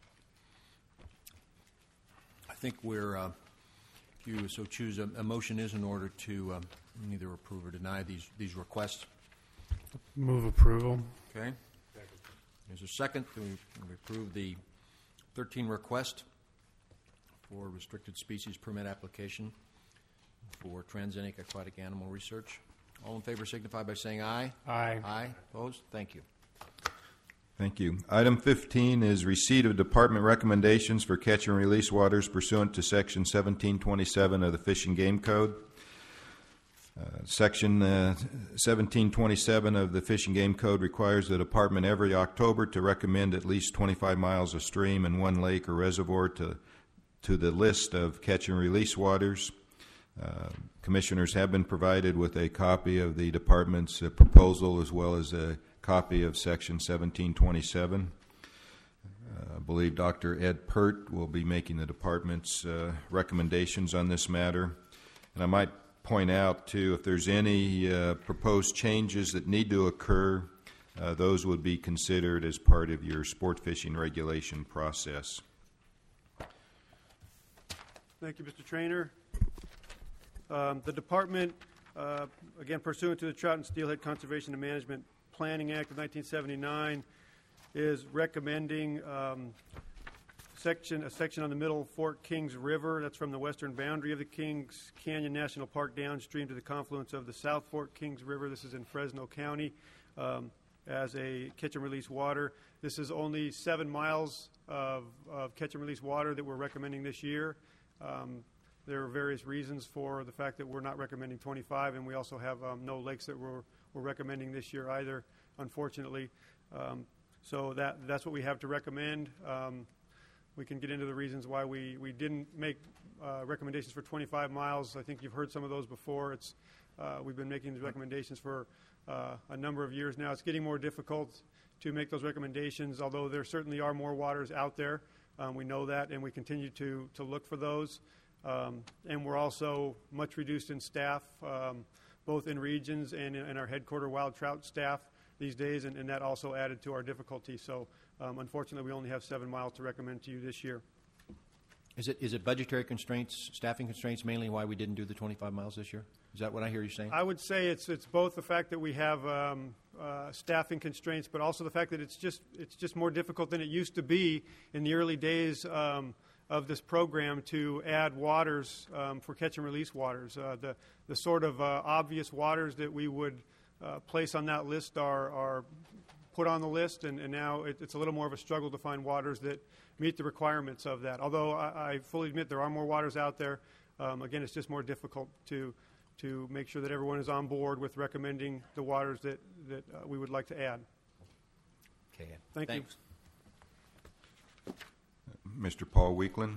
I think we're, if you so choose, a motion is in order to either approve or deny these requests. Move approval. Okay. There's a second. We approve the 13 request for restricted species permit application for transgenic aquatic animal research. All in favor signify by saying aye. Aye. Aye. Opposed? Thank you. Thank you. Item 15 is receipt of department recommendations for catch and release waters pursuant to Section 1727 of the Fish and Game Code. Section 1727 of the Fish and Game Code requires the department every October to recommend at least 25 miles of stream and 1 lake or reservoir to the list of catch and release waters. Commissioners have been provided with a copy of the department's proposal as well as a copy of Section 1727. I believe Dr. Ed Pert will be making the department's recommendations on this matter. And I might point out, too, if there's any proposed changes that need to occur, those would be considered as part of your sport fishing regulation process. Thank you, Mr. Trainer. The department, again, pursuant to the Trout and Steelhead Conservation and Management Planning Act of 1979, is recommending a section on the middle Fort Kings River. That's from the western boundary of the Kings Canyon National Park downstream to the confluence of the South Fort Kings River. This is in Fresno County as a catch and release water. This is only 7 miles of catch and release water that we're recommending this year. There are various reasons for the fact that we're not recommending 25, and we also have no lakes that we're recommending this year either, unfortunately. So that's what we have to recommend. We can get into the reasons why we didn't make recommendations for 25 miles. I think you've heard some of those before. We've been making these recommendations for a number of years now. It's getting more difficult to make those recommendations, although there certainly are more waters out there. We know that, and we continue to look for those. And we're also much reduced in staff, both in regions and in our headquarter wild trout staff these days, and that also added to our difficulty. So unfortunately, we only have 7 miles to recommend to you this year. Is it budgetary constraints, staffing constraints mainly why we didn't do the 25 miles this year? Is that what I hear you saying? I would say it's both the fact that we have staffing constraints, but also the fact that it's just more difficult than it used to be in the early days of this program to add waters for catch and release waters. The sort of obvious waters that we would place on that list are put on the list, and now it's a little more of a struggle to find waters that meet the requirements of that. Although I fully admit there are more waters out there, again, it's just more difficult to make sure that everyone is on board with recommending the waters that we would like to add. Okay. Thanks. you. Mr. Paul Weekland.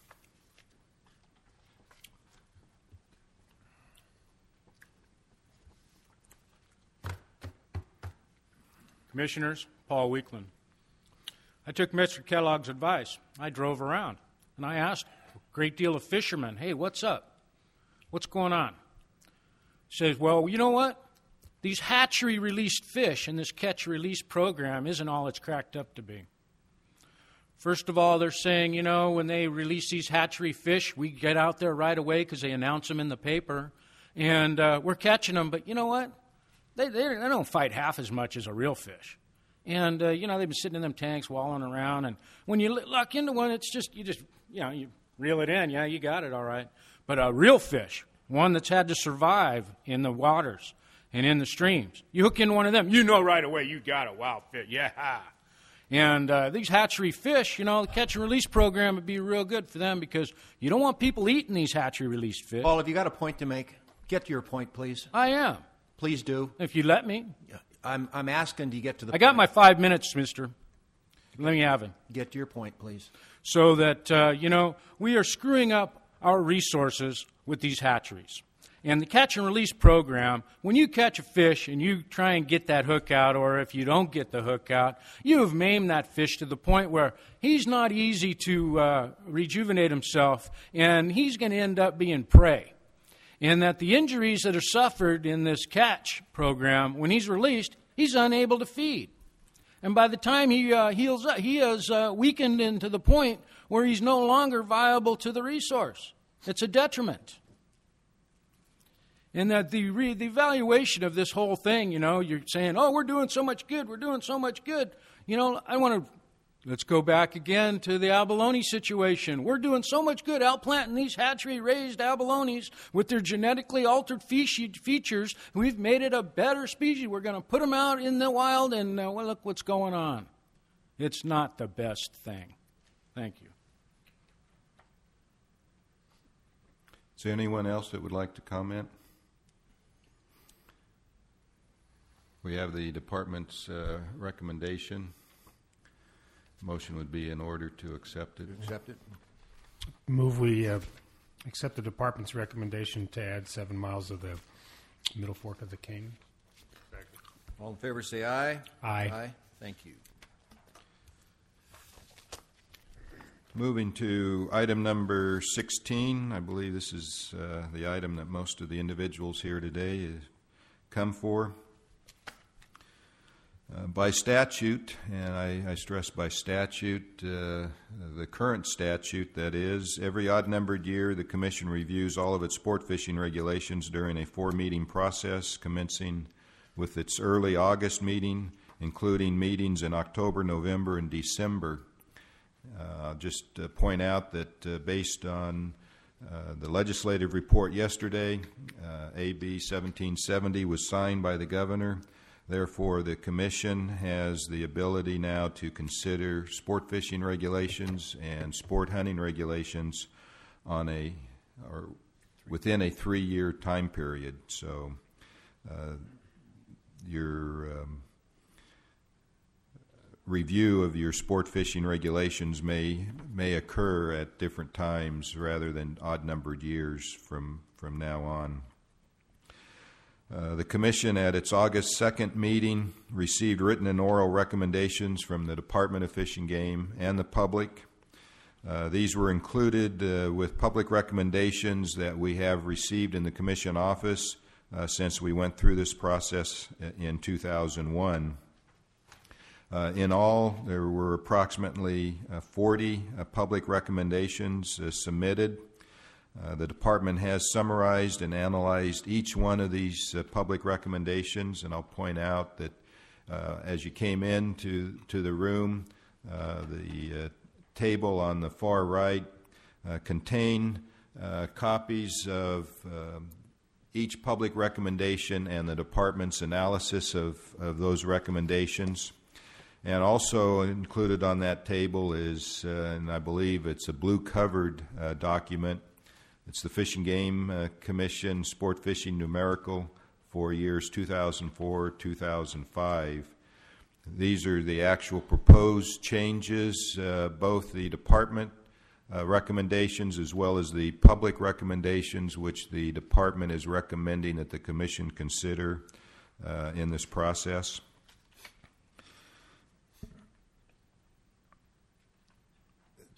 Commissioners, Paul Weekland. I took Mr. Kellogg's advice. I drove around, and I asked a great deal of fishermen, hey, what's up? What's going on? He says, well, you know what? these hatchery-released fish and this catch-release program isn't all it's cracked up to be. First of all, they're saying, when they release these hatchery fish, we get out there right away because they announce them in the paper, and we're catching them. But you know what? They don't fight half as much as a real fish. And, they've been sitting in them tanks wallowing around, and when you lock into one, it's just, you reel it in. Yeah, you got it, all right. But a real fish, one that's had to survive in the waters and in the streams, you hook in one of them, you know right away you got a wild fish. Yeah. And these hatchery fish, the catch and release program would be real good for them because you don't want people eating these hatchery released fish. Paul, have you got a point to make? Get to your point, please. I am. Please do. If you let me. I'm asking to get to the I got my 5 minutes, mister. Let me have it. Get to your point, please. So that, we are screwing up our resources with these hatcheries. And the catch and release program, when you catch a fish and you try and get that hook out, or if you don't get the hook out, you have maimed that fish to the point where he's not easy to rejuvenate himself, and he's going to end up being prey. And that the injuries that are suffered in this catch program, when he's released, he's unable to feed. And by the time he heals up, he is weakened into the point where he's no longer viable to the resource. It's a detriment. And that the evaluation of this whole thing, you're saying, oh, we're doing so much good, let's go back again to the abalone situation. We're doing so much good outplanting these hatchery-raised abalones with their genetically altered features. We've made it a better species. We're going to put them out in the wild, and look what's going on. It's not the best thing. Thank you. Is there anyone else that would like to comment? We have the department's recommendation. Motion would be in order to accept it. Accept it. Move we accept the department's recommendation to add 7 miles of the Middle Fork of the King. All in favor say aye. Aye. Aye. Thank you. Moving to item number 16, I believe this is the item that most of the individuals here today come for. By statute, and I stress by statute, the current statute, that is, every odd-numbered year the Commission reviews all of its sport fishing regulations during a 4-meeting process, commencing with its early August meeting, including meetings in October, November, and December. I'll just point out that based on the legislative report yesterday, AB 1770 was signed by the governor. Therefore, the Commission has the ability now to consider sport fishing regulations and sport hunting regulations within a 3-year time period. So, your review of your sport fishing regulations may occur at different times rather than odd-numbered years from now on. The Commission, at its August 2nd meeting, received written and oral recommendations from the Department of Fish and Game and the public. These were included with public recommendations that we have received in the Commission office since we went through this process in 2001. In all, there were approximately 40 public recommendations submitted. The Department has summarized and analyzed each one of these public recommendations, and I'll point out that as you came into the room, the table on the far right contained copies of each public recommendation and the Department's analysis of those recommendations. And also included on that table is, and I believe it's a blue-covered document. It's the Fish and Game Commission Sport Fishing Numerical for years 2004-2005. These are the actual proposed changes, both the Department recommendations as well as the public recommendations, which the Department is recommending that the Commission consider in this process.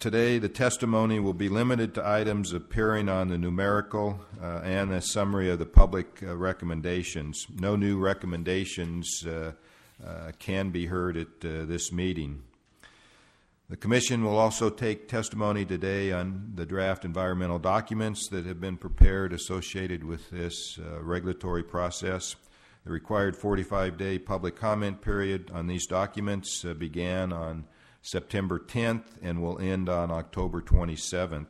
Today, the testimony will be limited to items appearing on the numerical and a summary of the public recommendations. No new recommendations can be heard at this meeting. The Commission will also take testimony today on the draft environmental documents that have been prepared associated with this regulatory process. The required 45-day public comment period on these documents began on September 10th and will end on October 27th.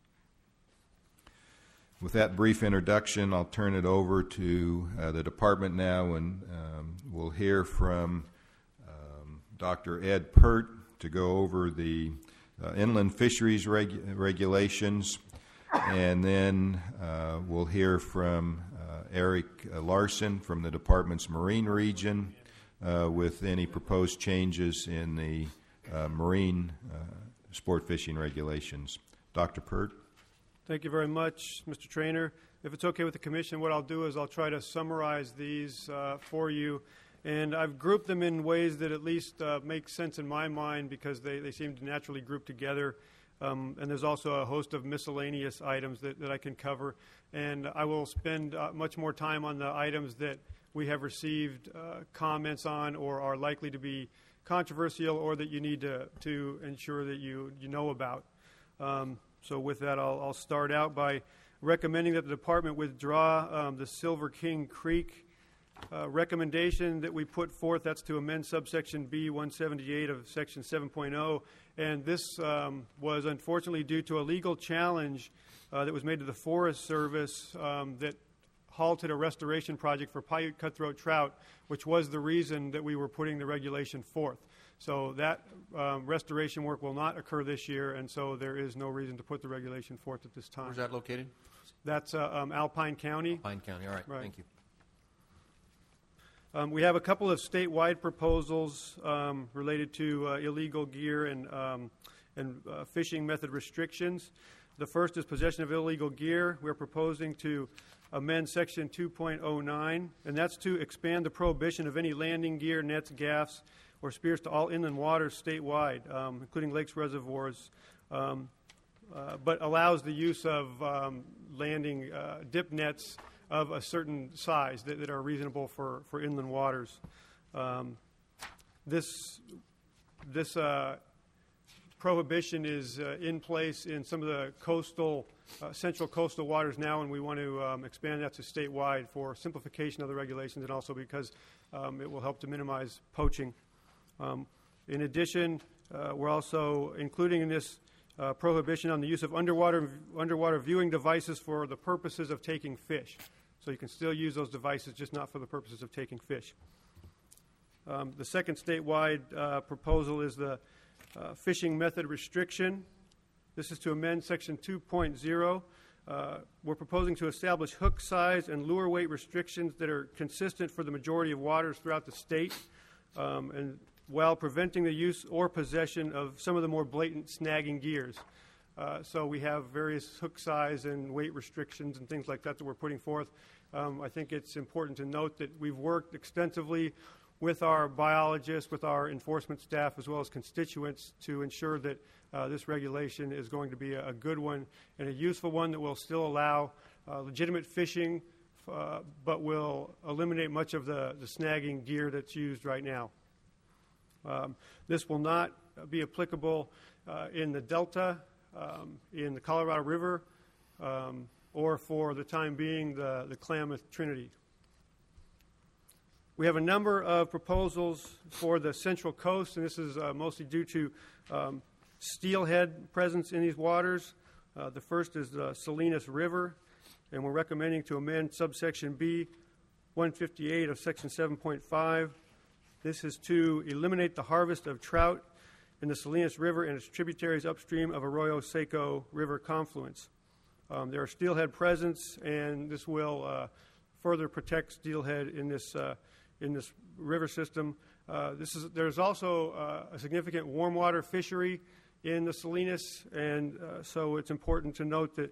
With that brief introduction, I'll turn it over to the department now, and we'll hear from Dr. Ed Pert to go over the inland fisheries regulations, and then we'll hear from Eric Larson from the department's marine region with any proposed changes in the marine sport fishing regulations. Dr. Pert. Thank you very much, Mr. Trainer. If it's okay with the Commission, what I'll do is I'll try to summarize these for you. And I've grouped them in ways that at least make sense in my mind because they seem to naturally group together. And there's also a host of miscellaneous items that I can cover. And I will spend much more time on the items that we have received comments on or are likely to be controversial or that you need to ensure that you know about. So with that, I'll start out by recommending that the Department withdraw the Silver King Creek recommendation that we put forth. That's to amend subsection B 178 of section 7.0. And this was unfortunately due to a legal challenge that was made to the Forest Service that halted a restoration project for Paiute cutthroat trout, which was the reason that we were putting the regulation forth. So that restoration work will not occur this year, and so there is no reason to put the regulation forth at this time. Where's that located? That's Alpine County. Alpine County, all right. Thank you. We have a couple of statewide proposals related to illegal gear and fishing method restrictions. The first is possession of illegal gear. We're proposing to amend Section 2.09, and that's to expand the prohibition of any landing gear, nets, gaffs, or spears to all inland waters statewide, including lakes, reservoirs, but allows the use of landing dip nets of a certain size that are reasonable for inland waters. This prohibition is in place in some of the central coastal waters now, and we want to expand that to statewide for simplification of the regulations and also because it will help to minimize poaching. In addition, we're also including in this prohibition on the use of underwater viewing devices for the purposes of taking fish. So you can still use those devices, just not for the purposes of taking fish. The second statewide proposal is the fishing method restriction. This is to amend Section 2.0. We're proposing to establish hook size and lure weight restrictions that are consistent for the majority of waters throughout the state, and while preventing the use or possession of some of the more blatant snagging gears. So we have various hook size and weight restrictions and things like that we're putting forth. I think it's important to note that we've worked extensively with our biologists, with our enforcement staff, as well as constituents to ensure that this regulation is going to be a good one and a useful one that will still allow legitimate fishing, but will eliminate much of the snagging gear that's used right now. This will not be applicable in the Delta, in the Colorado River, or for the time being the Klamath Trinity. We have a number of proposals for the Central Coast, and this is mostly due to steelhead presence in these waters. The first is the Salinas River, and we're recommending to amend subsection B 158 of section 7.5. This is to eliminate the harvest of trout in the Salinas River and its tributaries upstream of Arroyo Seco River confluence. There are steelhead presence, and this will further protect steelhead in this river system. There's also a significant warm water fishery in the Salinas, and so it's important to note that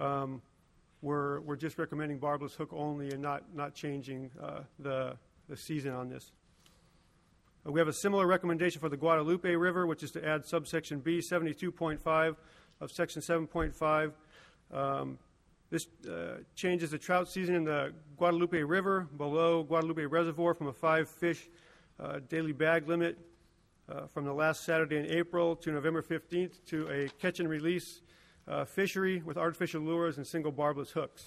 we're just recommending barbless hook only and not changing the season on this. We have a similar recommendation for the Guadalupe River, which is to add subsection B, 72.5 of section 7.5. This changes the trout season in the Guadalupe River below Guadalupe Reservoir from a 5-fish daily bag limit from the last Saturday in April to November 15th to a catch and release fishery with artificial lures and single barbless hooks.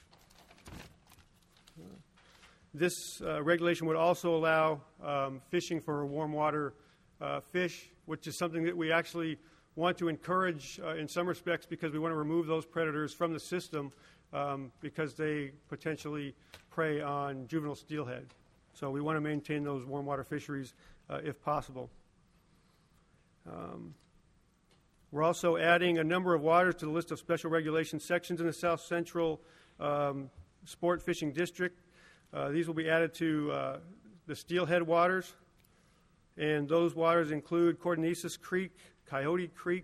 This regulation would also allow fishing for warm water fish, which is something that we actually want to encourage in some respects because we want to remove those predators from the system because they potentially prey on juvenile steelhead. So we want to maintain those warm water fisheries if possible. We're also adding a number of waters to the list of special regulation sections in the South Central Sport Fishing District. These will be added to the steelhead waters, and those waters include Cordonesis Creek, Coyote Creek,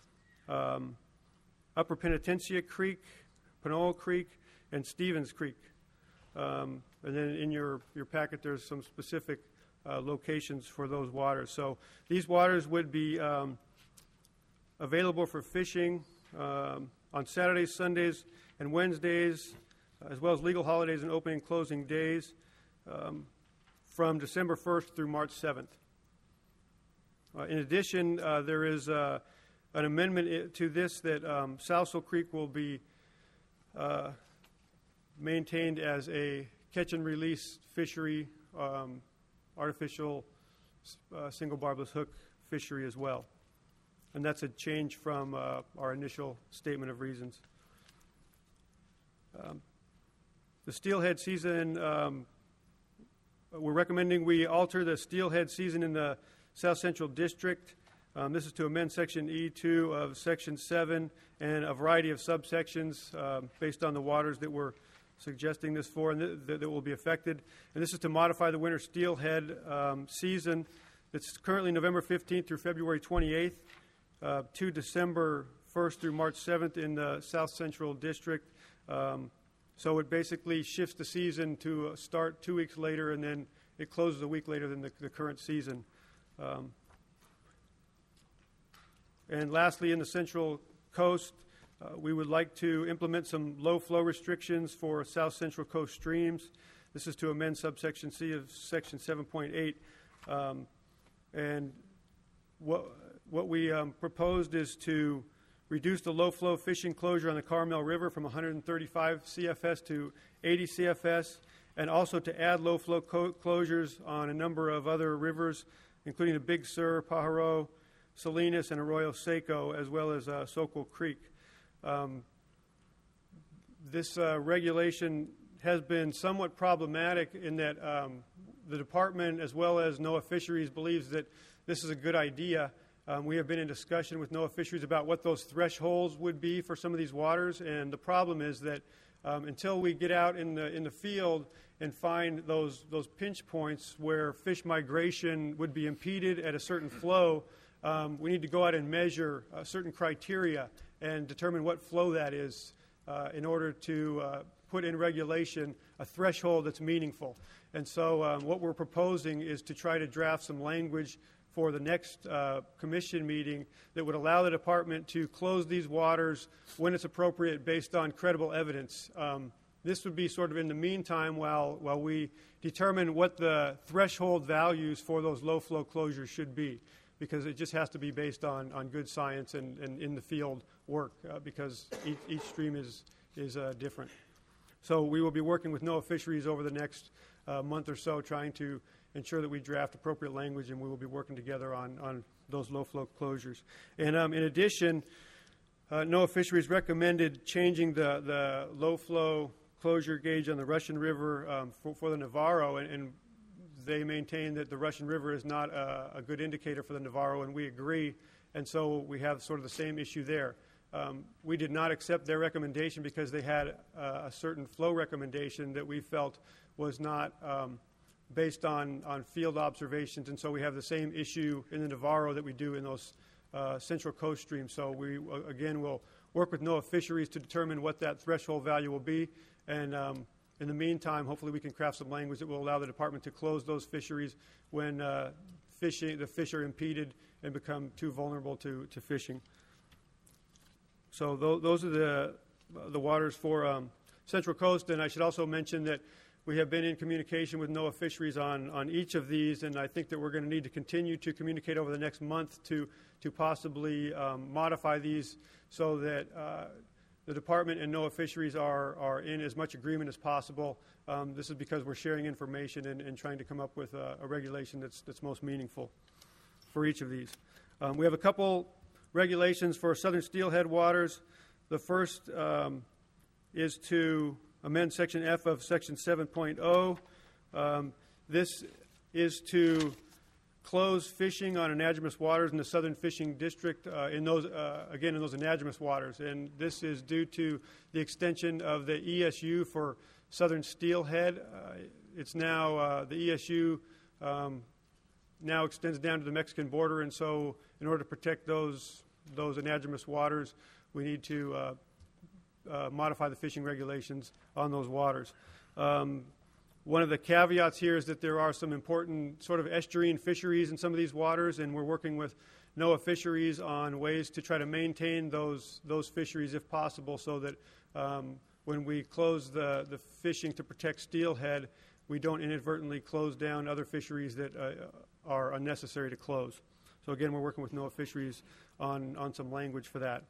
Upper Penitencia Creek, Panola Creek, and Stevens Creek. And then in your packet there's some specific locations for those waters. So these waters would be available for fishing on Saturdays, Sundays, and Wednesdays, as well as legal holidays and opening and closing days from December 1st through March 7th. In addition, there is an amendment to this that Salso Creek will be maintained as a catch and release fishery, artificial single barbless hook fishery as well. And that's a change from our initial statement of reasons. The steelhead season, we're recommending we alter the steelhead season in the South Central District. This is to amend Section E2 of Section 7 and a variety of subsections based on the waters that we're suggesting this for and that will be affected. And this is to modify the winter steelhead season that's currently November 15th through February 28th to December 1st through March 7th in the South Central District. So it basically shifts the season to start 2 weeks later, and then it closes a week later than the current season. And lastly, in the Central Coast, we would like to implement some low flow restrictions for South Central Coast streams. This is to amend subsection C of Section 7.8. And what we proposed is to reduce the low flow fishing closure on the Carmel River from 135 CFS to 80 CFS, and also to add low flow closures on a number of other rivers, including the Big Sur, Pajaro, Salinas, and Arroyo Seco, as well as Sokol Creek. This regulation has been somewhat problematic in that the department, as well as NOAA Fisheries, believes that this is a good idea. We have been in discussion with NOAA Fisheries about what those thresholds would be for some of these waters, and the problem is that until we get out in the field and find those pinch points where fish migration would be impeded at a certain flow, we need to go out and measure certain criteria and determine what flow that is in order to put in regulation a threshold that's meaningful. And so what we're proposing is to try to draft some language for the next commission meeting that would allow the department to close these waters when it's appropriate based on credible evidence. This would be sort of in the meantime while we determine what the threshold values for those low flow closures should be, because it just has to be based on good science and in the field work because each stream is different. So we will be working with NOAA Fisheries over the next month or so trying to ensure that we draft appropriate language, and we will be working together on those low flow closures. And in addition, NOAA Fisheries recommended changing the low flow closure gauge on the Russian River for the Navarro, and they maintain that the Russian River is not a good indicator for the Navarro, and we agree. And so we have sort of the same issue there. We did not accept their recommendation because they had a certain flow recommendation that we felt was not based on field observations, and so we have the same issue in the Navarro that we do in those Central Coast streams. So we, again, will work with NOAA Fisheries to determine what that threshold value will be, and in the meantime, hopefully we can craft some language that will allow the department to close those fisheries when the fish are impeded and become too vulnerable to fishing. So those are the waters for Central Coast. And I should also mention that we have been in communication with NOAA Fisheries on each of these, and I think that we're going to need to continue to communicate over the next month to possibly modify these so that the department and NOAA Fisheries are in as much agreement as possible. This is because we're sharing information and trying to come up with a regulation that's most meaningful for each of these. We have a couple regulations for southern steelhead waters. The first is to amend Section F of Section 7.0. This is to close fishing on anadromous waters in the Southern Fishing District in those anadromous waters. And this is due to the extension of the ESU for southern steelhead. It's now, the ESU now extends down to the Mexican border, and so in order to protect those anadromous waters, we need to modify the fishing regulations on those waters. One of the caveats here is that there are some important sort of estuarine fisheries in some of these waters, and we're working with NOAA Fisheries on ways to try to maintain those fisheries if possible, so that when we close the fishing to protect steelhead, we don't inadvertently close down other fisheries that are unnecessary to close. So again, we're working with NOAA Fisheries on some language for that.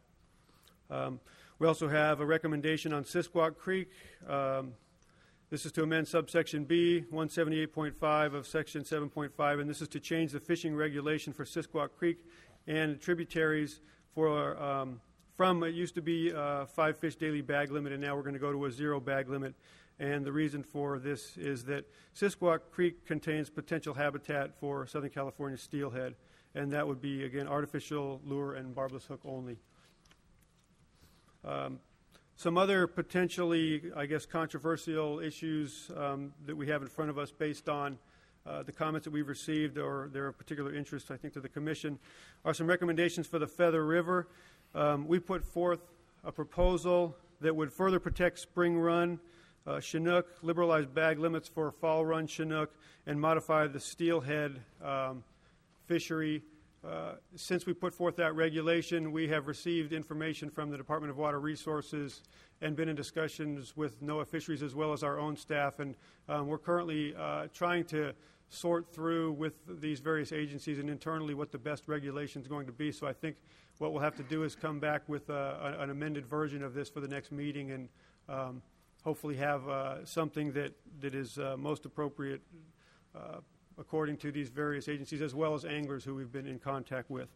We also have a recommendation on Sisquoc Creek. This is to amend subsection B, 178.5 of section 7.5, and this is to change the fishing regulation for Sisquoc Creek and tributaries from it used to be a 5 fish daily bag limit, and now we're going to go to a 0 bag limit. And the reason for this is that Sisquoc Creek contains potential habitat for Southern California steelhead, and that would be, again, artificial lure and barbless hook only. Some other potentially, I guess, controversial issues that we have in front of us based on the comments that we've received or their particular interest, I think, to the Commission, are some recommendations for the Feather River. We put forth a proposal that would further protect spring run Chinook, liberalize bag limits for fall run Chinook, and modify the steelhead fishery. Since we put forth that regulation, we have received information from the Department of Water Resources and been in discussions with NOAA Fisheries as well as our own staff. And we're currently trying to sort through with these various agencies and internally what the best regulation is going to be. So I think what we'll have to do is come back with an amended version of this for the next meeting and hopefully have something that is most appropriate according to these various agencies, as well as anglers who we've been in contact with.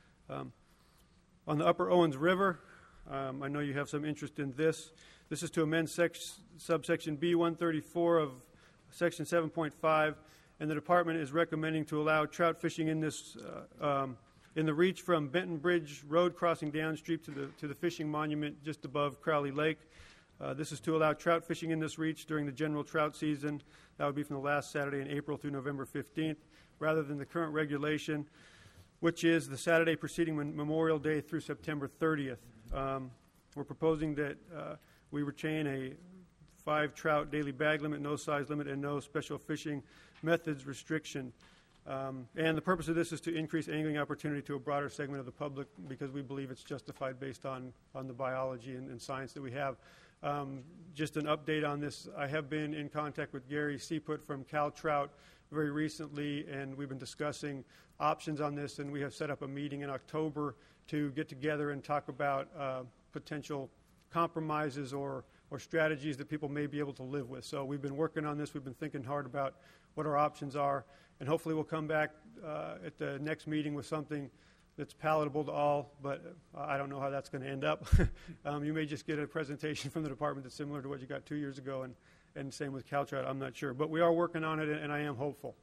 On the Upper Owens River, I know you have some interest in this. This is to amend subsection B134 of section 7.5, and the department is recommending to allow trout fishing in this in the reach from Benton Bridge Road crossing downstream to the fishing monument just above Crowley Lake. This is to allow trout fishing in this reach during the general trout season. That would be from the last Saturday in April through November 15th, rather than the current regulation, which is the Saturday preceding Memorial Day through September 30th. We're proposing that we retain a 5 trout daily bag limit, no size limit, and no special fishing methods restriction. And the purpose of this is to increase angling opportunity to a broader segment of the public because we believe it's justified based on the biology and science that we have. Just an update on this, I have been in contact with Gary Seaput from Cal Trout very recently, and we've been discussing options on this, and we have set up a meeting in October to get together and talk about potential compromises or strategies that people may be able to live with. So we've been working on this. We've been thinking hard about what our options are, and hopefully we'll come back at the next meeting with something that's palatable to all, but I don't know how that's going to end up. You may just get a presentation from the department that's similar to what you got 2 years ago, and same with Cal Trout, I'm not sure. But we are working on it, and I am hopeful.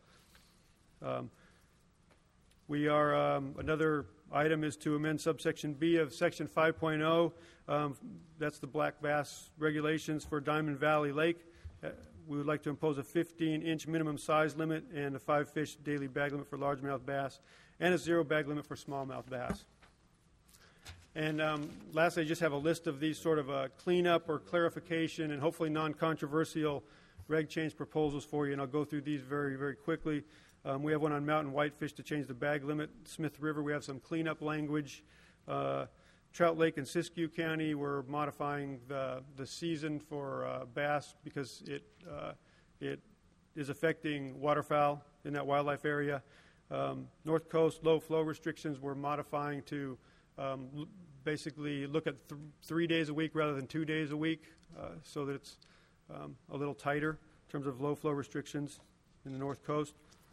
Another item is to amend subsection B of section 5.0. That's the black bass regulations for Diamond Valley Lake. We would like to impose a 15-inch minimum size limit and a 5-fish daily bag limit for largemouth bass, and a 0 bag limit for smallmouth bass. And lastly, I just have a list of these sort of cleanup or clarification and hopefully non-controversial reg change proposals for you, and I'll go through these very, very quickly. We have one on mountain whitefish to change the bag limit. Smith River, we have some cleanup language. Trout Lake in Siskiyou County, we're modifying the season for bass because it is affecting waterfowl in that wildlife area. North Coast low flow restrictions we're modifying to basically look at 3 days a week rather than 2 days a week, so that it's a little tighter in terms of low flow restrictions in the North Coast.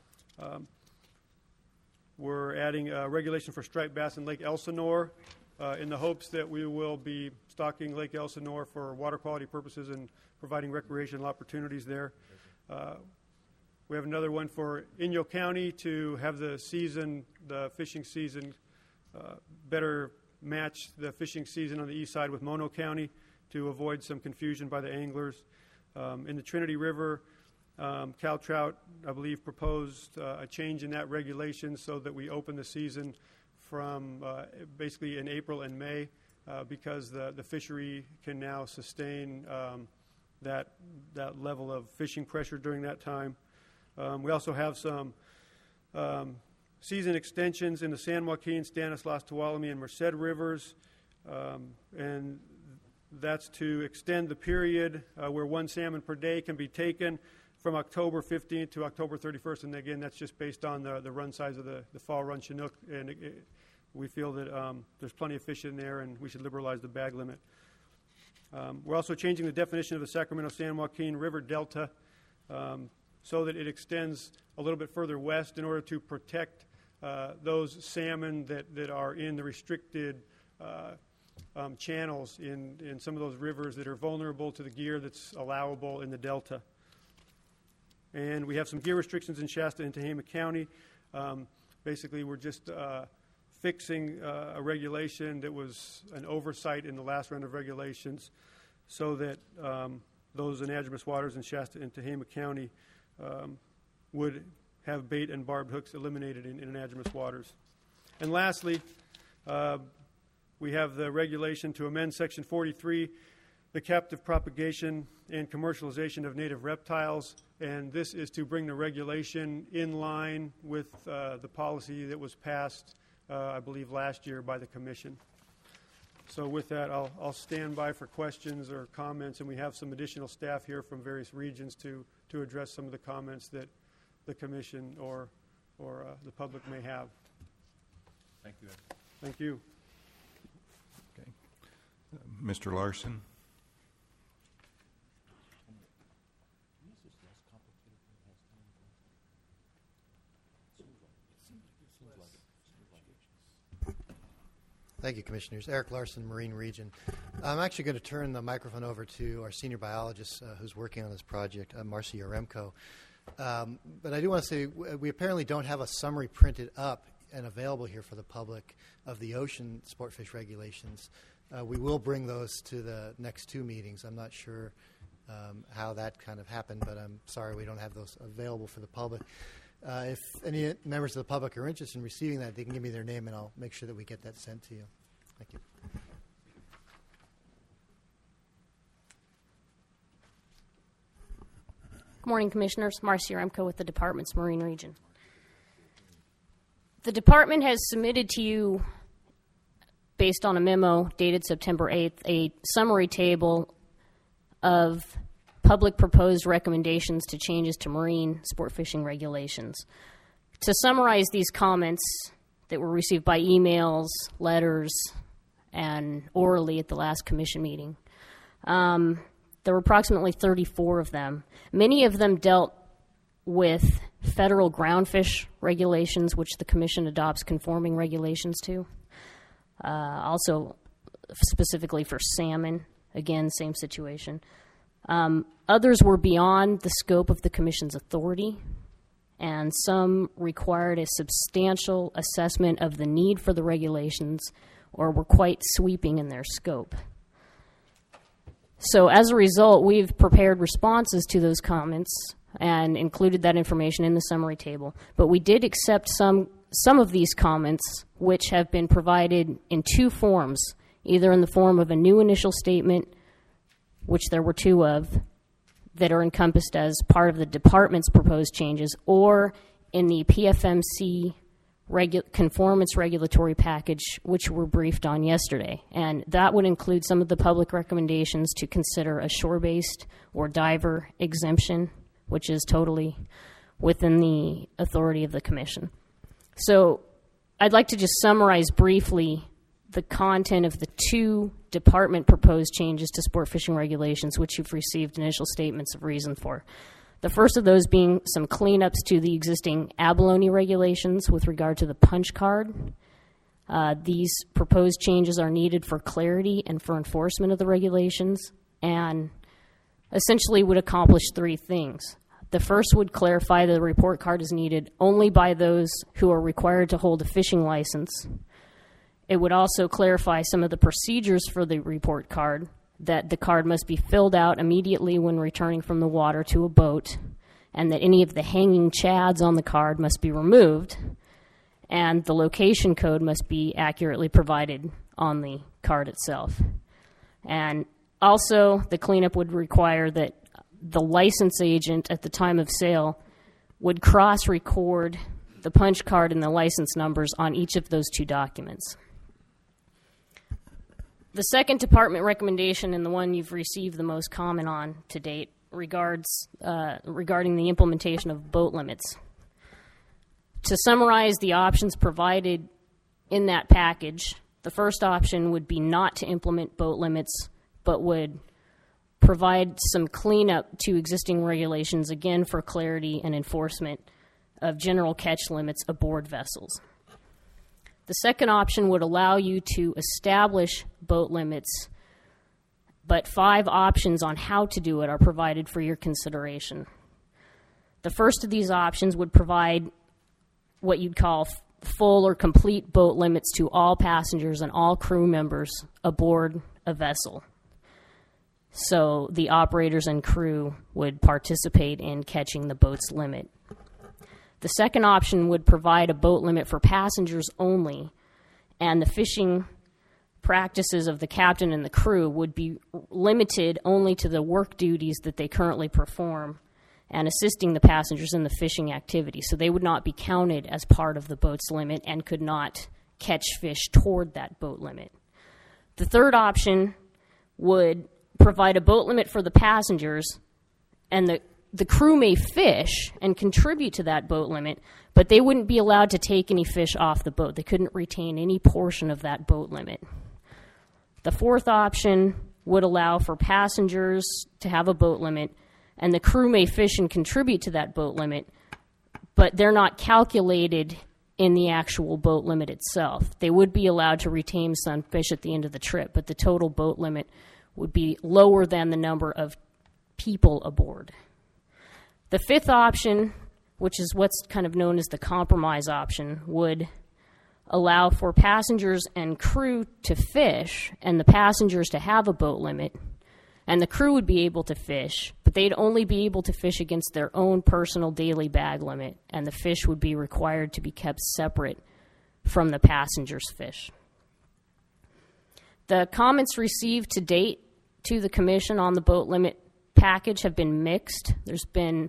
We're adding regulation for striped bass in Lake Elsinore in the hopes that we will be stocking Lake Elsinore for water quality purposes and providing recreational opportunities there. We have another one for Inyo County to have the fishing season, better match the fishing season on the east side with Mono County to avoid some confusion by the anglers. In the Trinity River, Cal Trout, I believe, proposed a change in that regulation so that we open the season from basically in April and May because the fishery can now sustain that level of fishing pressure during that time. We also have some season extensions in the San Joaquin, Stanislaus, Tuolumne, and Merced rivers, and that's to extend the period where one salmon per day can be taken from October 15th to October 31st, and again, that's just based on the run size of the fall run Chinook, and we feel that there's plenty of fish in there, and we should liberalize the bag limit. We're also changing the definition of the Sacramento-San Joaquin River Delta so that it extends a little bit further west in order to protect those salmon that are in the restricted channels in some of those rivers that are vulnerable to the gear that's allowable in the Delta. And we have some gear restrictions in Shasta and Tehama County. Basically, we're just fixing a regulation that was an oversight in the last round of regulations so that those anadromous waters in Shasta and Tehama County would have bait and barbed hooks eliminated in anadromous waters. And lastly, we have the regulation to amend Section 43, the captive propagation and commercialization of native reptiles, and this is to bring the regulation in line with the policy that was passed, I believe, last year by the Commission. So with that, I'll stand by for questions or comments, and we have some additional staff here from various regions to address some of the comments that the Commission or the public may have. Thank you, Ed. Thank you. Okay. Mr. Larson. Thank you, Commissioners. Eric Larson, Marine Region. I'm actually going to turn the microphone over to our senior biologist who's working on this project, Marcia Yaremko. But I do want to say we apparently don't have a summary printed up and available here for the public of the ocean sport fish regulations. We will bring those to the next two meetings. I'm not sure how that kind of happened, but I'm sorry we don't have those available for the public. If any members of the public are interested in receiving that, they can give me their name, and I'll make sure that we get that sent to you. Thank you. Good morning, Commissioners. Marcia Yaremko with the Department's Marine Region. The Department has submitted to you, based on a memo dated September 8th, a summary table of public proposed recommendations to changes to marine sport fishing regulations. To summarize these comments that were received by emails, letters, and orally at the last Commission meeting, there were approximately 34 of them. Many of them dealt with federal groundfish regulations, which the Commission adopts conforming regulations to. Also, specifically for salmon, again, same situation. Others were beyond the scope of the Commission's authority, and some required a substantial assessment of the need for the regulations or were quite sweeping in their scope. So as a result, we've prepared responses to those comments and included that information in the summary table. But we did accept some of these comments, which have been provided in two forms, either in the form of a new initial statement, which there were two of, that are encompassed as part of the Department's proposed changes, or in the PFMC conformance regulatory package, which we're briefed on yesterday. And that would include some of the public recommendations to consider a shore-based or diver exemption, which is totally within the authority of the Commission. So I'd like to just summarize briefly the content of the two department proposed changes to sport fishing regulations, which you've received initial statements of reason for. The first of those being some cleanups to the existing abalone regulations with regard to the punch card. These proposed changes are needed for clarity and for enforcement of the regulations, and essentially would accomplish three things. The first would clarify that the report card is needed only by those who are required to hold a fishing license. It would also clarify some of the procedures for the report card, that the card must be filled out immediately when returning from the water to a boat, and that any of the hanging chads on the card must be removed, and the location code must be accurately provided on the card itself. And also, the cleanup would require that the license agent at the time of sale would cross-record the punch card and the license numbers on each of those two documents. The second department recommendation, and the one you've received the most comment on to date, regarding the implementation of boat limits. To summarize the options provided in that package, the first option would be not to implement boat limits, but would provide some cleanup to existing regulations, again for clarity and enforcement of general catch limits aboard vessels. The second option would allow you to establish boat limits, but 5 options on how to do it are provided for your consideration. The first of these options would provide what you'd call full or complete boat limits to all passengers and all crew members aboard a vessel. So the operators and crew would participate in catching the boat's limit. The second option would provide a boat limit for passengers only, and the fishing practices of the captain and the crew would be limited only to the work duties that they currently perform and assisting the passengers in the fishing activity. So they would not be counted as part of the boat's limit and could not catch fish toward that boat limit. The third option would provide a boat limit for the passengers, and the crew may fish and contribute to that boat limit, but they wouldn't be allowed to take any fish off the boat. They couldn't retain any portion of that boat limit. The fourth option would allow for passengers to have a boat limit, and the crew may fish and contribute to that boat limit, but they're not calculated in the actual boat limit itself. They would be allowed to retain some fish at the end of the trip, but the total boat limit would be lower than the number of people aboard. The fifth option, which is what's kind of known as the compromise option, would allow for passengers and crew to fish and the passengers to have a boat limit, and the crew would be able to fish, but they'd only be able to fish against their own personal daily bag limit, and the fish would be required to be kept separate from the passengers' fish. The comments received to date to the Commission on the boat limit package have been mixed. There's been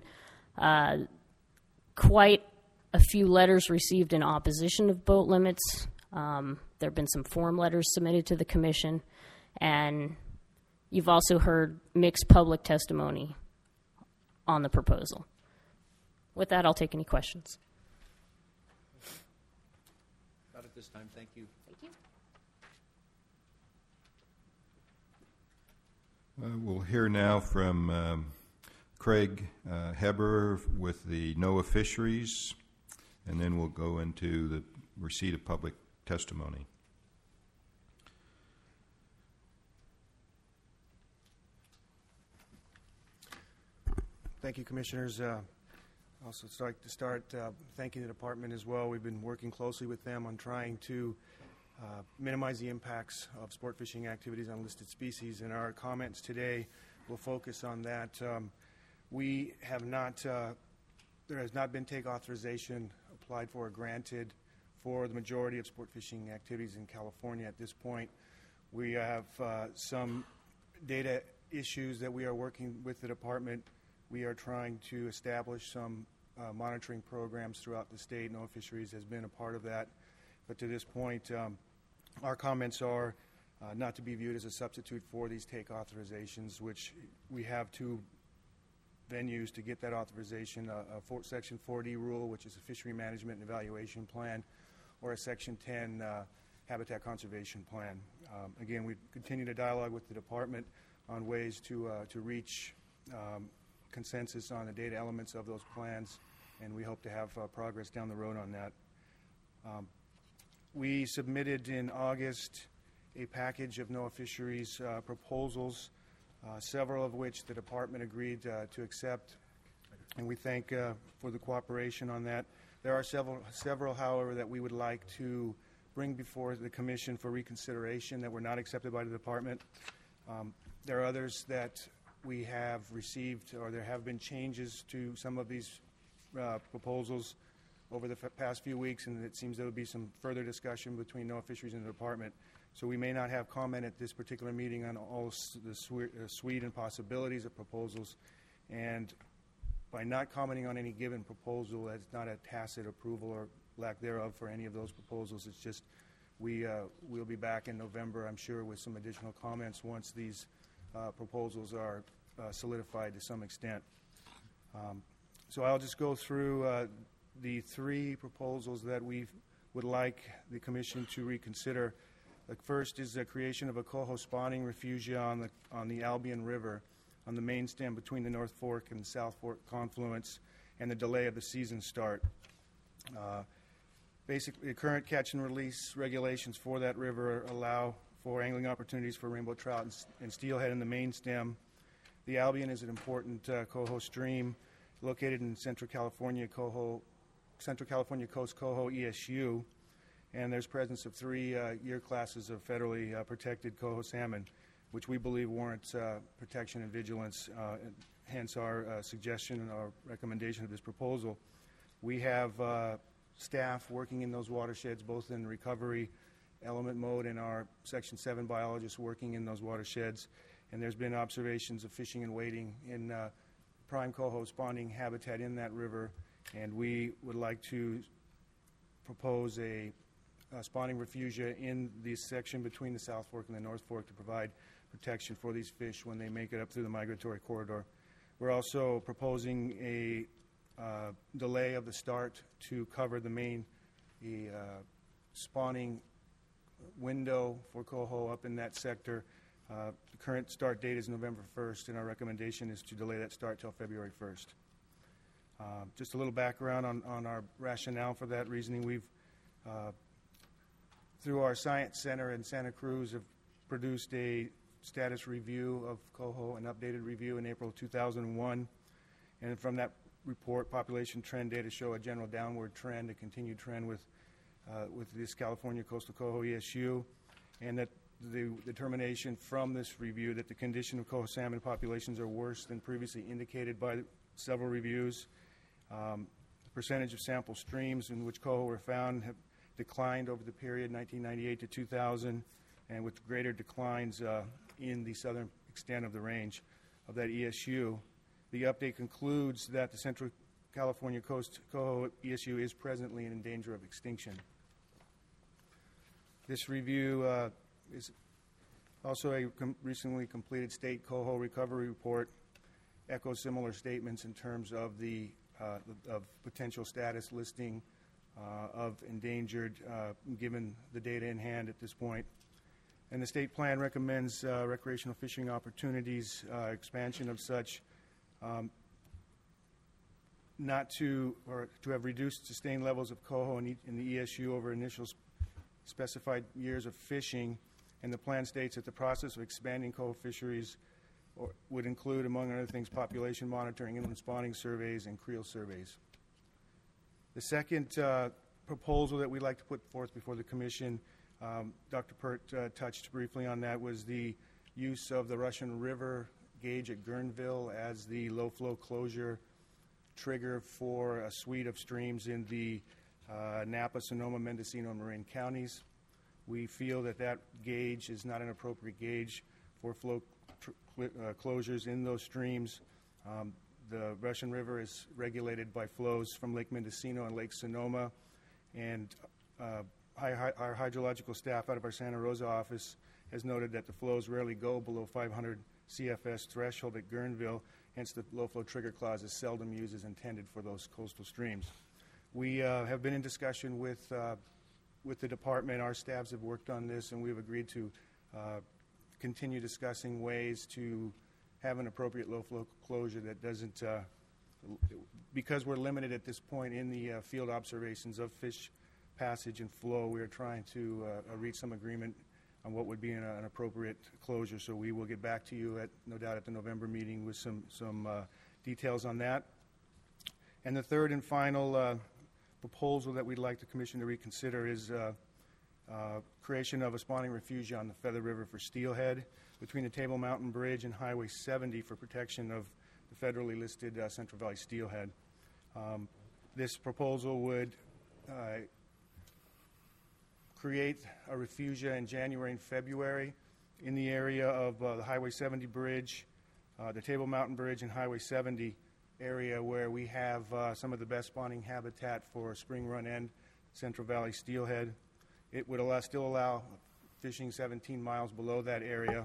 quite a few letters received in opposition of boat limits. There have been some form letters submitted to the Commission, and you've also heard mixed public testimony on the proposal. With that, I'll take any questions. Not at this time. Thank you. Thank you. We'll hear now from Craig Heber with the NOAA Fisheries, and then we'll go into the receipt of public testimony. Thank you, Commissioners. Also like to start thanking the department as well. We've been working closely with them on trying to minimize the impacts of sport fishing activities on listed species, and our comments today will focus on that. We have not, there has not been take authorization applied for or granted for the majority of sport fishing activities in California at this point. We have some data issues that we are working with the department. We are trying to establish some monitoring programs throughout the state. NOAA Fisheries has been a part of that. But to this point, our comments are not to be viewed as a substitute for these take authorizations, which we have two venues to get that authorization, a Section 4D rule, which is a fishery management and evaluation plan, or a Section 10 habitat conservation plan. Again, we continue to dialogue with the department on ways to reach consensus on the data elements of those plans, and we hope to have progress down the road on that. We submitted in August a package of NOAA Fisheries proposals, several of which the department agreed to accept, and we thank for the cooperation on that. There are several, however, that we would like to bring before the Commission for reconsideration that were not accepted by the department. There are others that we have received, or there have been changes to some of these proposals over the past few weeks, and it seems there will be some further discussion between NOAA Fisheries and the department. So we may not have comment at this particular meeting on all the suite and possibilities of proposals. And by not commenting on any given proposal, that's not a tacit approval or lack thereof for any of those proposals. It's just we'll be back in November, I'm sure, with some additional comments once these proposals are solidified to some extent. So I'll just go through the three proposals that we would like the Commission to reconsider. The first is the creation of a coho spawning refugia on the Albion River on the main stem between the North Fork and South Fork confluence, and the delay of the season start. Basically, the current catch and release regulations for that river allow for angling opportunities for rainbow trout and steelhead in the main stem. The Albion is an important coho stream located in Central California Coast Coho ESU, and there's presence of three year classes of federally protected coho salmon, which we believe warrants protection and vigilance, hence our suggestion and our recommendation of this proposal. We have staff working in those watersheds, both in recovery element mode and our Section 7 biologists working in those watersheds, and there's been observations of fishing and wading in prime coho spawning habitat in that river, and we would like to propose a spawning refugia in the section between the South Fork and the North Fork to provide protection for these fish when they make it up through the migratory corridor. We're also proposing a delay of the start to cover the main spawning window for coho up in that sector. The current start date is November 1st, and our recommendation is to delay that start till February 1st. Just a little background on our rationale for that reasoning. We've through our Science Center in Santa Cruz, have produced a status review of coho, an updated review in April 2001. And from that report, population trend data show a general downward trend, a continued trend with this California coastal coho ESU, and that the determination from this review that the condition of coho salmon populations are worse than previously indicated by several reviews. The percentage of sample streams in which coho were found have declined over the period 1998 to 2000, and with greater declines in the southern extent of the range of that ESU. The update concludes that the Central California Coast Coho ESU is presently in danger of extinction. This review is also a recently completed state coho recovery report, echoes similar statements in terms of the of potential status listing of endangered, given the data in hand at this point. And the state plan recommends recreational fishing opportunities, expansion of such, not to, or to have reduced sustained levels of coho in the ESU over initial specified years of fishing. And the plan states that the process of expanding coho fisheries would include, among other things, population monitoring, inland spawning surveys, and creel surveys. The second proposal that we'd like to put forth before the Commission, Dr. Pert touched briefly on that, was the use of the Russian River gauge at Guerneville as the low-flow closure trigger for a suite of streams in the Napa, Sonoma, Mendocino, and Marin counties. We feel that that gauge is not an appropriate gauge for flow closures in those streams. The Russian River is regulated by flows from Lake Mendocino and Lake Sonoma, and our hydrological staff out of our Santa Rosa office has noted that the flows rarely go below 500 CFS threshold at Guerneville, hence the low flow trigger clause is seldom used as intended for those coastal streams. We have been in discussion with the department. Our staffs have worked on this, and we've agreed to continue discussing ways to have an appropriate low flow closure that doesn't, because we're limited at this point in the field observations of fish passage and flow, we are trying to reach some agreement on what would be an appropriate closure. So we will get back to you, no doubt, at the November meeting with some details on that. And the third and final proposal that we'd like the Commission to reconsider is creation of a spawning refuge on the Feather River for steelhead between the Table Mountain Bridge and Highway 70 for protection of the federally listed Central Valley steelhead. This proposal would create a refugia in January and February in the area of the Highway 70 bridge, the Table Mountain Bridge, and Highway 70 area where we have some of the best spawning habitat for spring run and Central Valley steelhead. It would still allow fishing 17 miles below that area.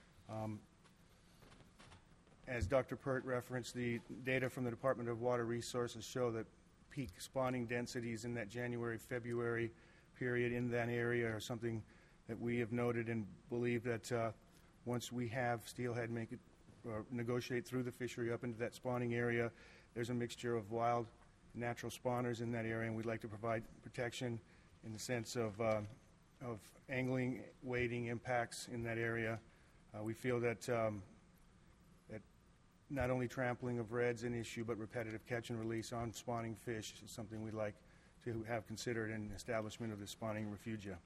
As Dr. Pert referenced, the data from the Department of Water Resources show that peak spawning densities in that January-February period in that area are something that we have noted and believe that once we have steelhead make it or negotiate through the fishery up into that spawning area, there's a mixture of wild natural spawners in that area, and we'd like to provide protection in the sense of angling, wading impacts in that area. We feel that that not only trampling of red's an issue, but repetitive catch and release on spawning fish is something we'd like to have considered in the establishment of the spawning refugia.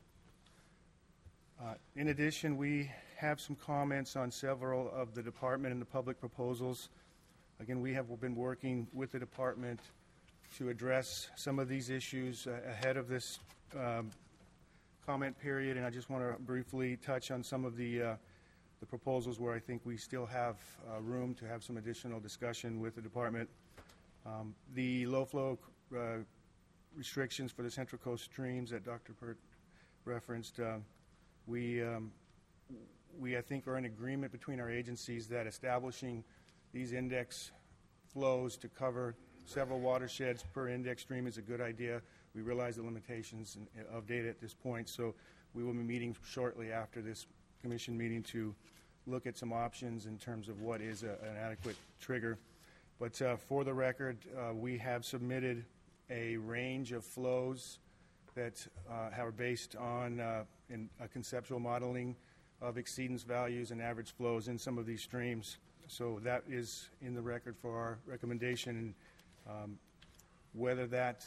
In addition, we have some comments on several of the department and the public proposals. Again, we have been working with the department to address some of these issues ahead of this comment period, and I just want to briefly touch on some of the proposals where I think we still have room to have some additional discussion with the department. The low flow restrictions for the Central Coast streams that Dr. Pert referenced, we I think are in agreement between our agencies that establishing these index flows to cover several watersheds per index stream is a good idea. We realize the limitations of data at this point, so we will be meeting shortly after this commission meeting to look at some options in terms of what is an adequate trigger. But for the record, we have submitted a range of flows that are based on in a conceptual modeling of exceedance values and average flows in some of these streams. So that is in the record for our recommendation. Whether that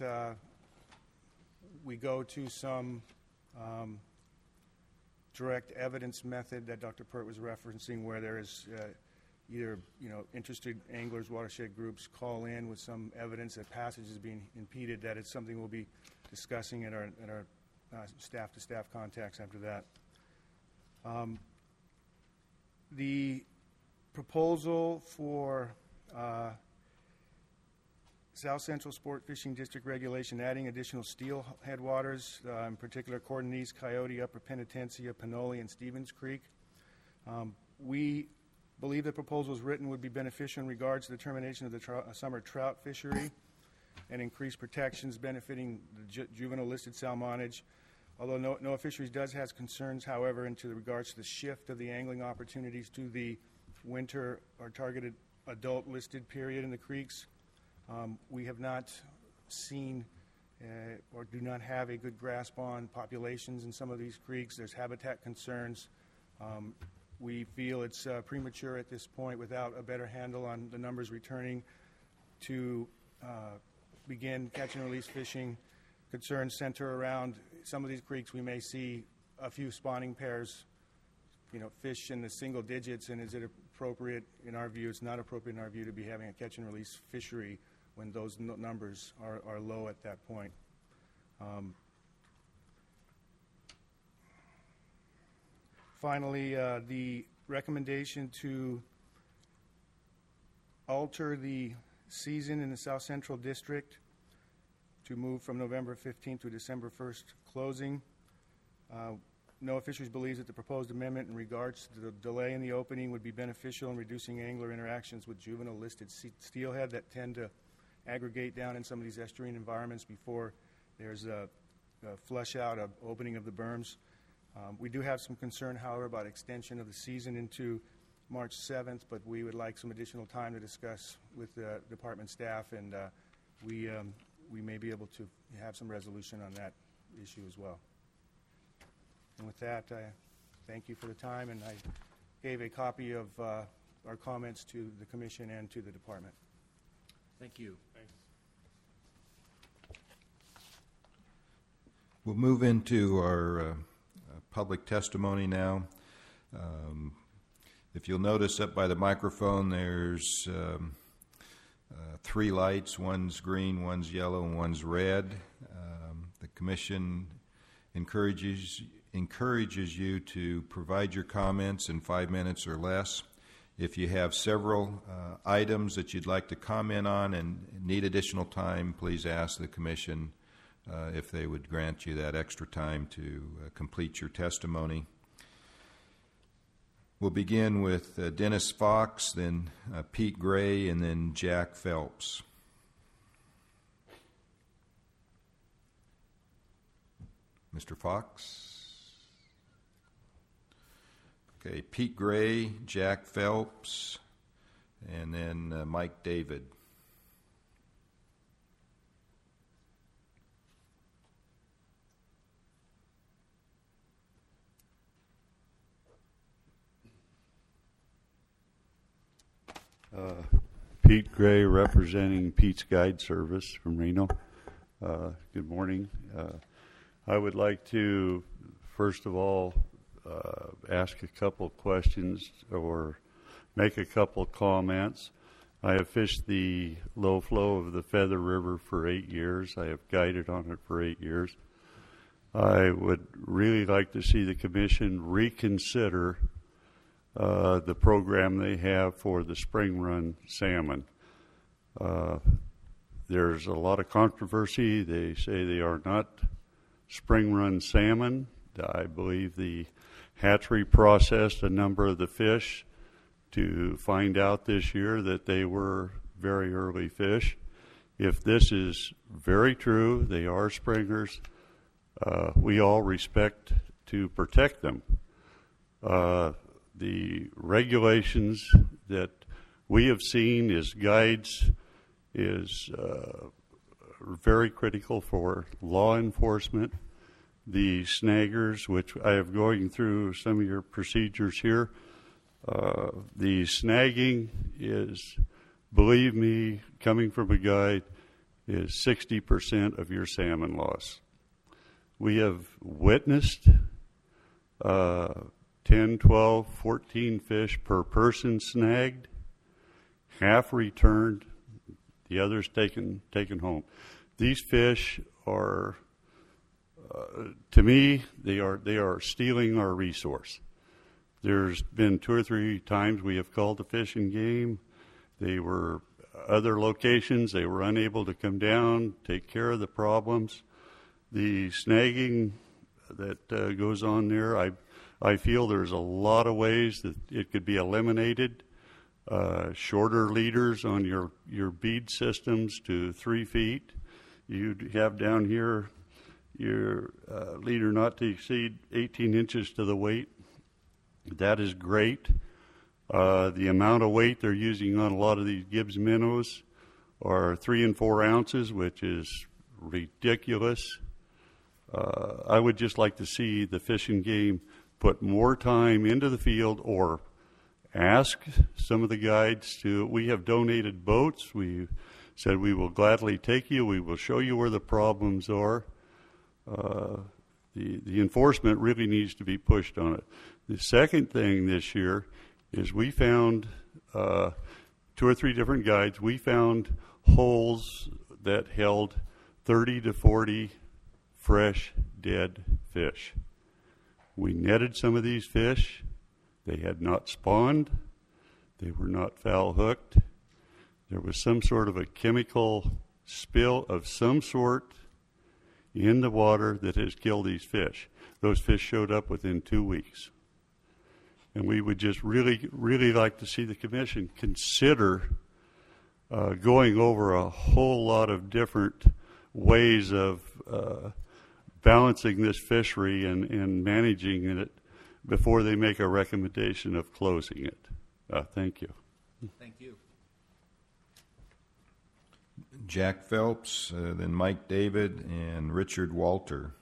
we go to some direct evidence method that Dr. Pert was referencing, where there is either interested anglers, watershed groups call in with some evidence that passage is being impeded, that is something we'll be discussing at our staff-to-staff contacts after that. The proposal for South Central Sport Fishing District regulation, adding additional steelhead waters, in particular Cordonese, Coyote, Upper Penitencia, Pinole, and Stevens Creek. We believe the proposal as written would be beneficial in regards to the termination of the summer trout fishery and increased protections benefiting the juvenile listed salmonage. Although NOAA Fisheries does have concerns, however, into regards to the shift of the angling opportunities to the winter or targeted adult listed period in the creeks. We have not seen or do not have a good grasp on populations in some of these creeks. There's habitat concerns. We feel it's premature at this point, without a better handle on the numbers returning, to begin catch and release fishing. Concerns center around some of these creeks. We may see a few spawning pairs, fish in the single digits, and is it appropriate? In our view, it's not appropriate in our view to be having a catch and release fishery when those numbers are low at that point. Finally, the recommendation to alter the season in the South Central District to move from November 15th to December 1st closing. NOAA Fisheries believes that the proposed amendment in regards to the delay in the opening would be beneficial in reducing angler interactions with juvenile listed steelhead that tend to aggregate down in some of these estuarine environments before there's a flush out of opening of the berms. We do have some concern, however, about extension of the season into March 7th, but we would like some additional time to discuss with the department staff, and we may be able to have some resolution on that issue as well. And with that, I thank you for the time, and I gave a copy of our comments to the Commission and to the Department. Thank you. Thanks. We'll move into our public testimony now. If you'll notice up by the microphone, there's 3 lights. One's green, one's yellow, and one's red. The Commission encourages you to provide your comments in 5 minutes or less. If you have several items that you'd like to comment on and need additional time, please ask the Commission if they would grant you that extra time to complete your testimony. We'll begin with Dennis Fox, then Pete Gray, and then Jack Phelps. Mr. Fox? Okay, Pete Gray, Jack Phelps, and then Mike David. Pete Gray, representing Pete's Guide Service from Reno. Good morning. I would like to, first of all, ask a couple questions or make a couple comments. I have fished the low flow of the Feather River for 8 years. I have guided on it for 8 years. I would really like to see the Commission reconsider the program they have for the spring run salmon. There's a lot of controversy. They say they are not spring run salmon. I believe the hatchery processed a number of the fish to find out this year that they were very early fish. If this is very true, they are springers, we all respect to protect them. The regulations that we have seen as guides is very critical for law enforcement. The snaggers, which I have going through some of your procedures here, the snagging is, believe me, coming from a guide, is 60% of your salmon loss. We have witnessed 10, 12, 14 fish per person snagged, half returned, the others taken home. These fish are, to me, they are stealing our resource. There's been 2 or 3 times we have called the Fish and Game. They were other locations. They were unable to come down, take care of the problems. The snagging that goes on there, I feel there's a lot of ways that it could be eliminated. Shorter leaders on your bead systems to 3 feet. You have down here your leader not to exceed 18 inches to the weight. That is great. The amount of weight they're using on a lot of these Gibbs minnows are 3 and 4 ounces, which is ridiculous. I would just like to see the Fish and Game put more time into the field or ask some of the guides to. We have donated boats. We said we will gladly take you. We will show you where the problems are. The enforcement really needs to be pushed on it. The second thing this year is we found 2 or 3 different guides. We found holes that held 30 to 40 fresh dead fish. We netted some of these fish. They had not spawned. They were not foul hooked. there was some sort of a chemical spill of some sort in the water that has killed these fish. Those fish showed up within 2 weeks. And we would just really, really like to see the commission consider going over a whole lot of different ways of balancing this fishery and managing it before they make a recommendation of closing it. Thank you. Thank you. Jack Phelps, then Mike David, and Richard Walter.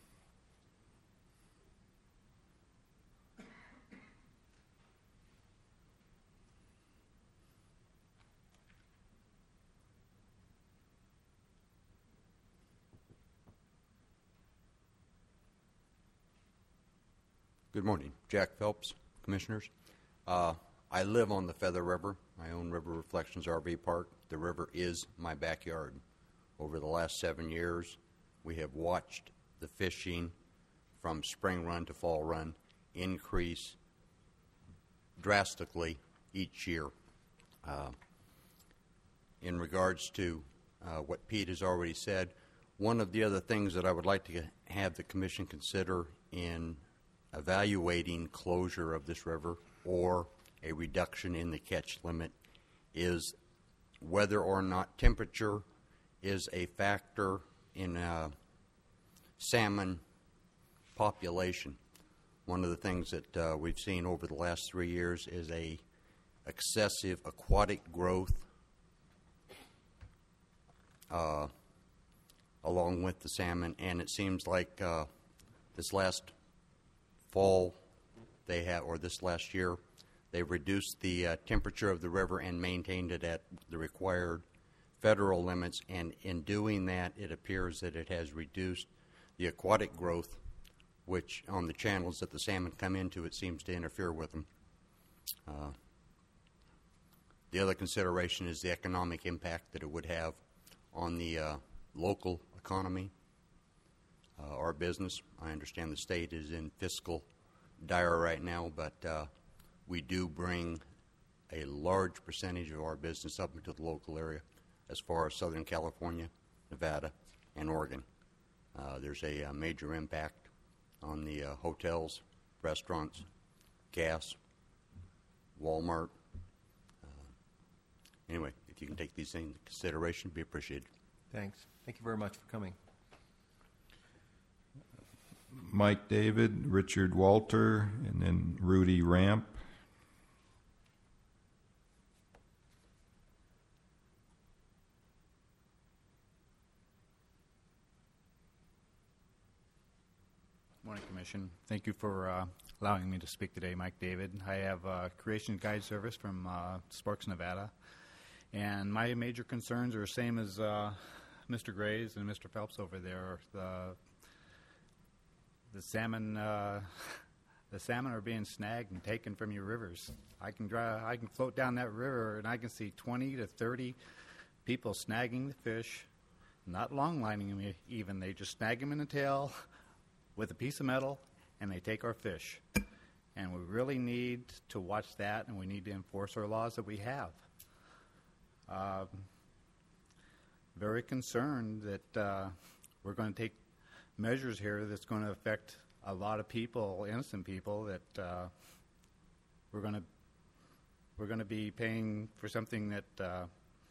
Good morning. Jack Phelps, Commissioners. I live on the Feather River. I own River Reflections RV Park. The river is my backyard. Over the last 7 years, we have watched the fishing from spring run to fall run increase drastically each year. In regards to what Pete has already said, one of the other things that I would like to have the Commission consider in evaluating closure of this river or a reduction in the catch limit is whether or not temperature is a factor in salmon population. One of the things that we've seen over the last 3 years is a excessive aquatic growth along with the salmon, and it seems like this last fall they have, or this last year, they reduced the temperature of the river and maintained it at the required federal limits, and in doing that, it appears that it has reduced the aquatic growth, which on the channels that the salmon come into, it seems to interfere with them. The other consideration is the economic impact that it would have on the local economy, our business. I understand the state is in fiscal dire right now, but we do bring a large percentage of our business up into the local area as far as Southern California, Nevada, and Oregon. There's a major impact on the hotels, restaurants, gas, Walmart. Anyway, if you can take these things into consideration, it'd be appreciated. Thanks. Thank you very much for coming. Mike David, Richard Walter, and then Rudy Ramp. Morning, Commission. Thank you for allowing me to speak today, Mike David. I have Creation Guide Service from Sparks, Nevada, and my major concerns are the same as Mr. Gray's and Mr. Phelps over there. The salmon are being snagged and taken from your rivers. I can float down that river and I can see 20 to 30 people snagging the fish, not long lining them even. They just snag them in the tail with a piece of metal and they take our fish. And we really need to watch that, and we need to enforce our laws that we have. Very concerned that we're going to take measures here that's going to affect a lot of people, innocent people, that we're going to be paying for something that a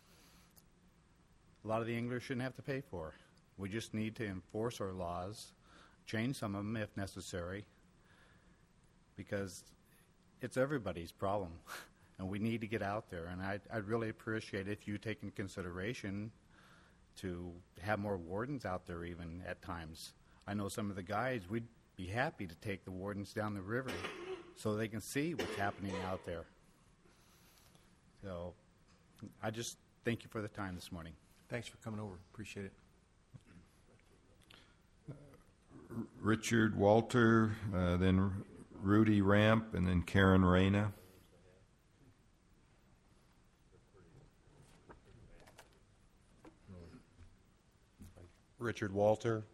lot of the English shouldn't have to pay for. We just need to enforce our laws, change some of them if necessary, because it's everybody's problem, and we need to get out there. And I'd really appreciate if you take into consideration to have more wardens out there even at times. I know some of the guides, we'd be happy to take the wardens down the river so they can see what's happening out there. So I just thank you for the time this morning. Thanks for coming over. Appreciate it. Richard Walter, then Rudy Ramp, and then Karen Reyna. Richard Walter.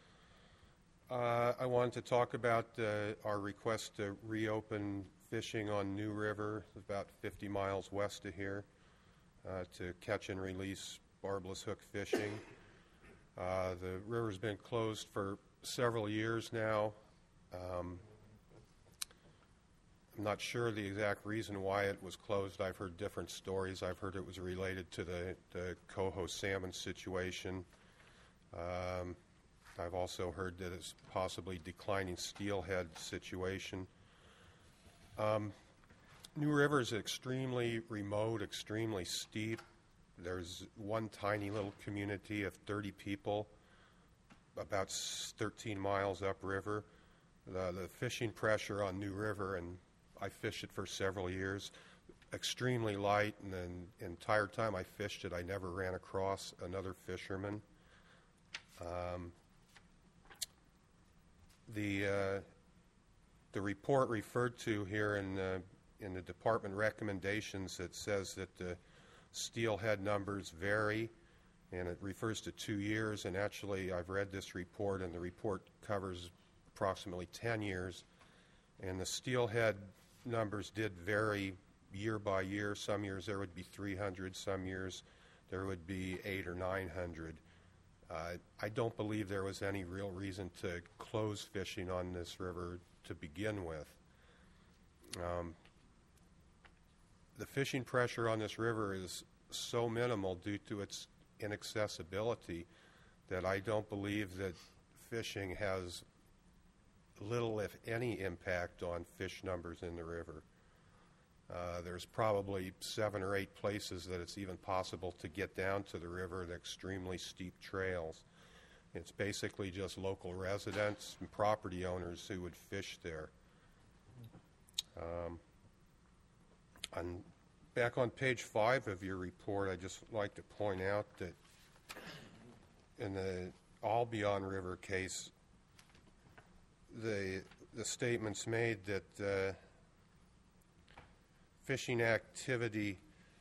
I wanted to talk about our request to reopen fishing on New River, about 50 miles west of here. to catch and release barbless hook fishing. The river's been closed for several years now. I'm not sure the exact reason why it was closed. I've heard different stories. I've heard it was related to the coho salmon situation. I've also heard that it's possibly declining steelhead situation. New River is extremely remote, extremely steep. There's one tiny little community of 30 people about 13 miles upriver. The fishing pressure on New River, and I fished it for several years, extremely light, and then the entire time I fished it, I never ran across another fisherman. The report referred to here in the department recommendations, it says that the steelhead numbers vary, and it refers to 2 years, and actually I've read this report, and the report covers approximately 10 years, and the steelhead numbers did vary year by year. Some years there would be 300, some years there would be 800 or 900. I don't believe there was any real reason to close fishing on this river to begin with. The fishing pressure on this river is so minimal due to its inaccessibility that I don't believe that fishing has little, if any, impact on fish numbers in the river. There's probably 7 or 8 places that it's even possible to get down to the river, the extremely steep trails. It's basically just local residents and property owners who would fish there. Back on page 5 of your report, I'd just like to point out that in the Albion River case, the statement's made that fishing activity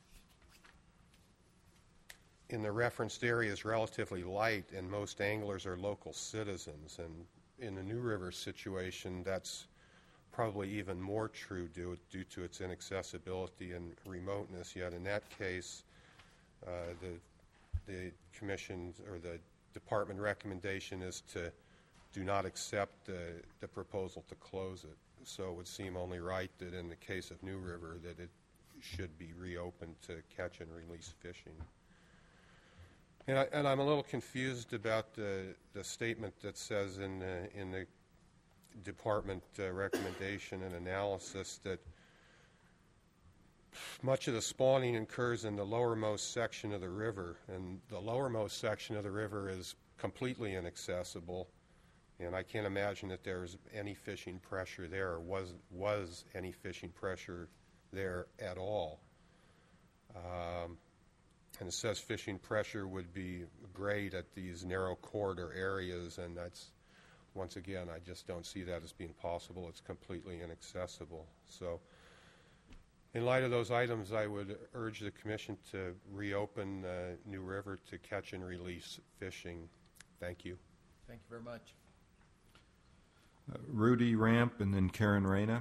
in the referenced area is relatively light, and most anglers are local citizens. And in the New River situation, that's probably even more true due to its inaccessibility and remoteness. Yet in that case, the commission's or the department recommendation is to do not accept the proposal to close it. So it would seem only right that in the case of New River that it should be reopened to catch and release fishing. And I'm a little confused about the statement that says in the department recommendation and analysis that much of the spawning occurs in the lowermost section of the river, and the lowermost section of the river is completely inaccessible, and I can't imagine that there's any fishing pressure there, or was any fishing pressure there at all. And it says fishing pressure would be great at these narrow corridor areas, and that's, once again, I just don't see that as being possible. It's completely inaccessible. So in light of those items, I would urge the commission to reopen New River to catch and release fishing. Thank you. Thank you very much. Rudy Ramp and then Karen Reyna.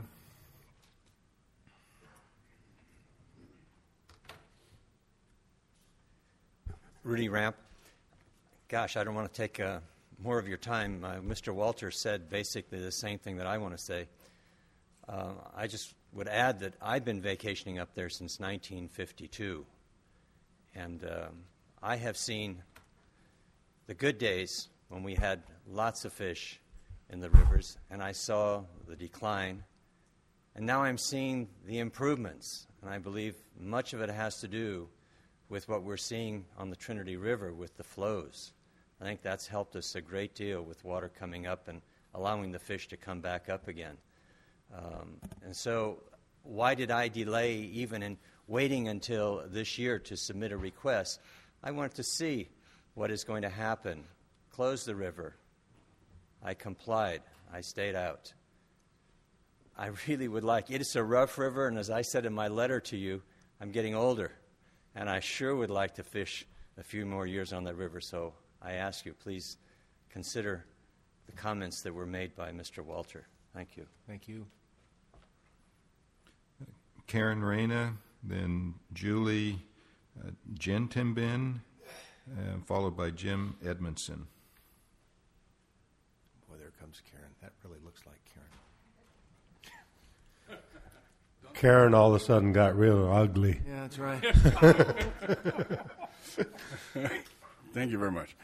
Rudy Ramp. Gosh, I don't want to take more of your time. Mr. Walter said basically the same thing that I want to say. I just would add that I've been vacationing up there since 1952, and I have seen the good days when we had lots of fish in the rivers, and I saw the decline, and now I'm seeing the improvements, and I believe much of it has to do with what we're seeing on the Trinity River with the flows. I think that's helped us a great deal with water coming up and allowing the fish to come back up again. And so why did I delay even in waiting until this year to submit a request? I wanted to see what is going to happen. Close the river. I complied. I stayed out. I really would like, it's a rough river, and as I said in my letter to you, I'm getting older, and I sure would like to fish a few more years on that river. So I ask you, please consider the comments that were made by Mr. Walter. Thank you. Thank you. Karen Reyna, then Julie, Jen Timbin, followed by Jim Edmondson. Boy, there comes Karen. That really looks like Karen. Karen all of a sudden got real ugly. Yeah, that's right. Thank you very much.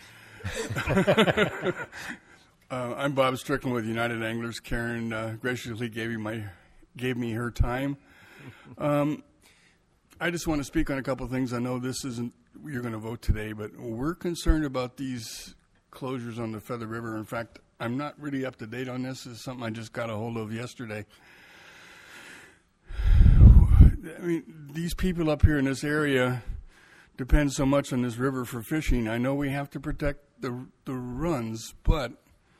I'm Bob Strickland with United Anglers. Karen graciously gave me her time. I just want to speak on a couple of things. I know this isn't, you're going to vote today, but we're concerned about these closures on the Feather River. In fact, I'm not really up to date on this. It's something I just got a hold of yesterday. I mean, these people up here in this area depend so much on this river for fishing. I know we have to protect the runs, but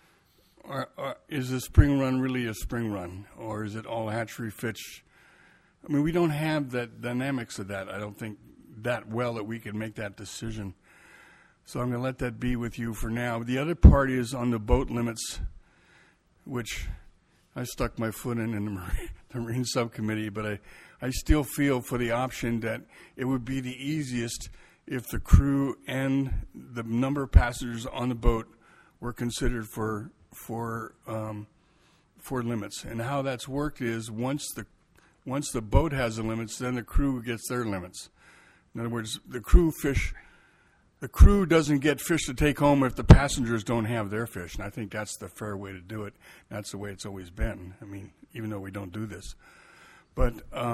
is the spring run really a spring run, or is it all hatchery fish? I mean, we don't have that dynamics of that, I don't think, that well that we can make that decision. So I'm going to let that be with you for now. The other part is on the boat limits, which I stuck my foot in the Marine Subcommittee, but I still feel for the option that it would be the easiest if the crew and the number of passengers on the boat were considered for limits. And how that's worked is once the boat has the limits, then the crew gets their limits. In other words, the crew doesn't get fish to take home if the passengers don't have their fish. And I think that's the fair way to do it. That's the way it's always been. I mean, even though we don't do this. But,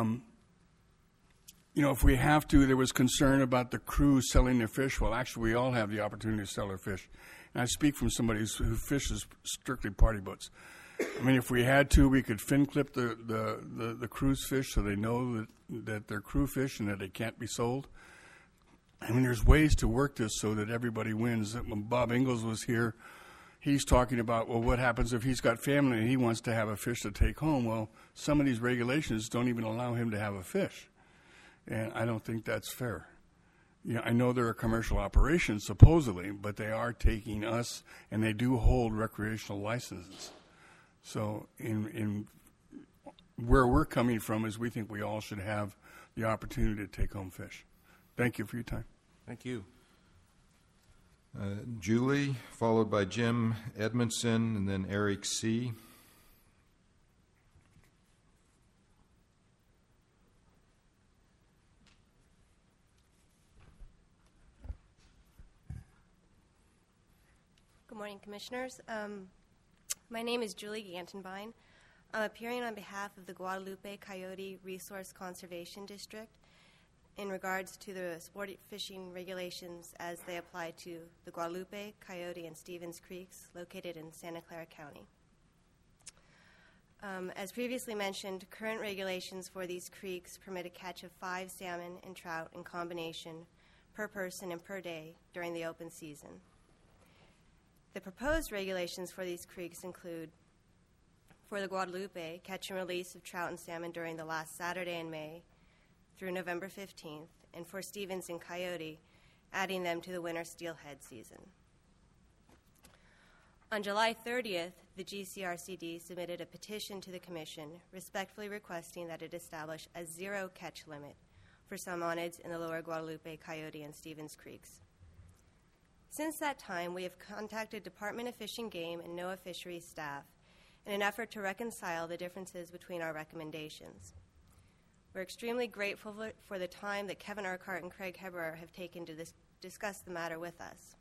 if we have to, there was concern about the crew selling their fish. Well, actually, we all have the opportunity to sell our fish. And I speak from somebody who fishes strictly party boats. I mean, if we had to, we could fin clip the crew's fish so they know that they're crew fish and that they can't be sold. I mean, there's ways to work this so that everybody wins. When Bob Ingalls was here, he's talking about, well, what happens if he's got family and he wants to have a fish to take home? Well, some of these regulations don't even allow him to have a fish. And I don't think that's fair. I know there are commercial operations, supposedly, but they are taking us, and they do hold recreational licenses. So in where we're coming from is we think we all should have the opportunity to take home fish. Thank you for your time. Thank you. Julie, followed by Jim Edmondson, and then Eric C. Good morning, Commissioners. My name is Julie Gantenbein. I'm appearing on behalf of the Guadalupe Coyote Resource Conservation District in regards to the sport fishing regulations as they apply to the Guadalupe, Coyote, and Stevens Creeks located in Santa Clara County. As previously mentioned, current regulations for these creeks permit a catch of 5 salmon and trout in combination per person and per day during the open season. The proposed regulations for these creeks include, for the Guadalupe, catch and release of trout and salmon during the last Saturday in May through November 15th, and for Stevens and Coyote, adding them to the winter steelhead season. On July 30th, the GCRCD submitted a petition to the Commission respectfully requesting that it establish a 0 catch limit for salmonids in the lower Guadalupe, Coyote, and Stevens Creeks. Since that time, we have contacted Department of Fish and Game and NOAA Fisheries staff in an effort to reconcile the differences between our recommendations. We're extremely grateful for the time that Kevin Urquhart and Craig Heberer have taken to discuss the matter with us.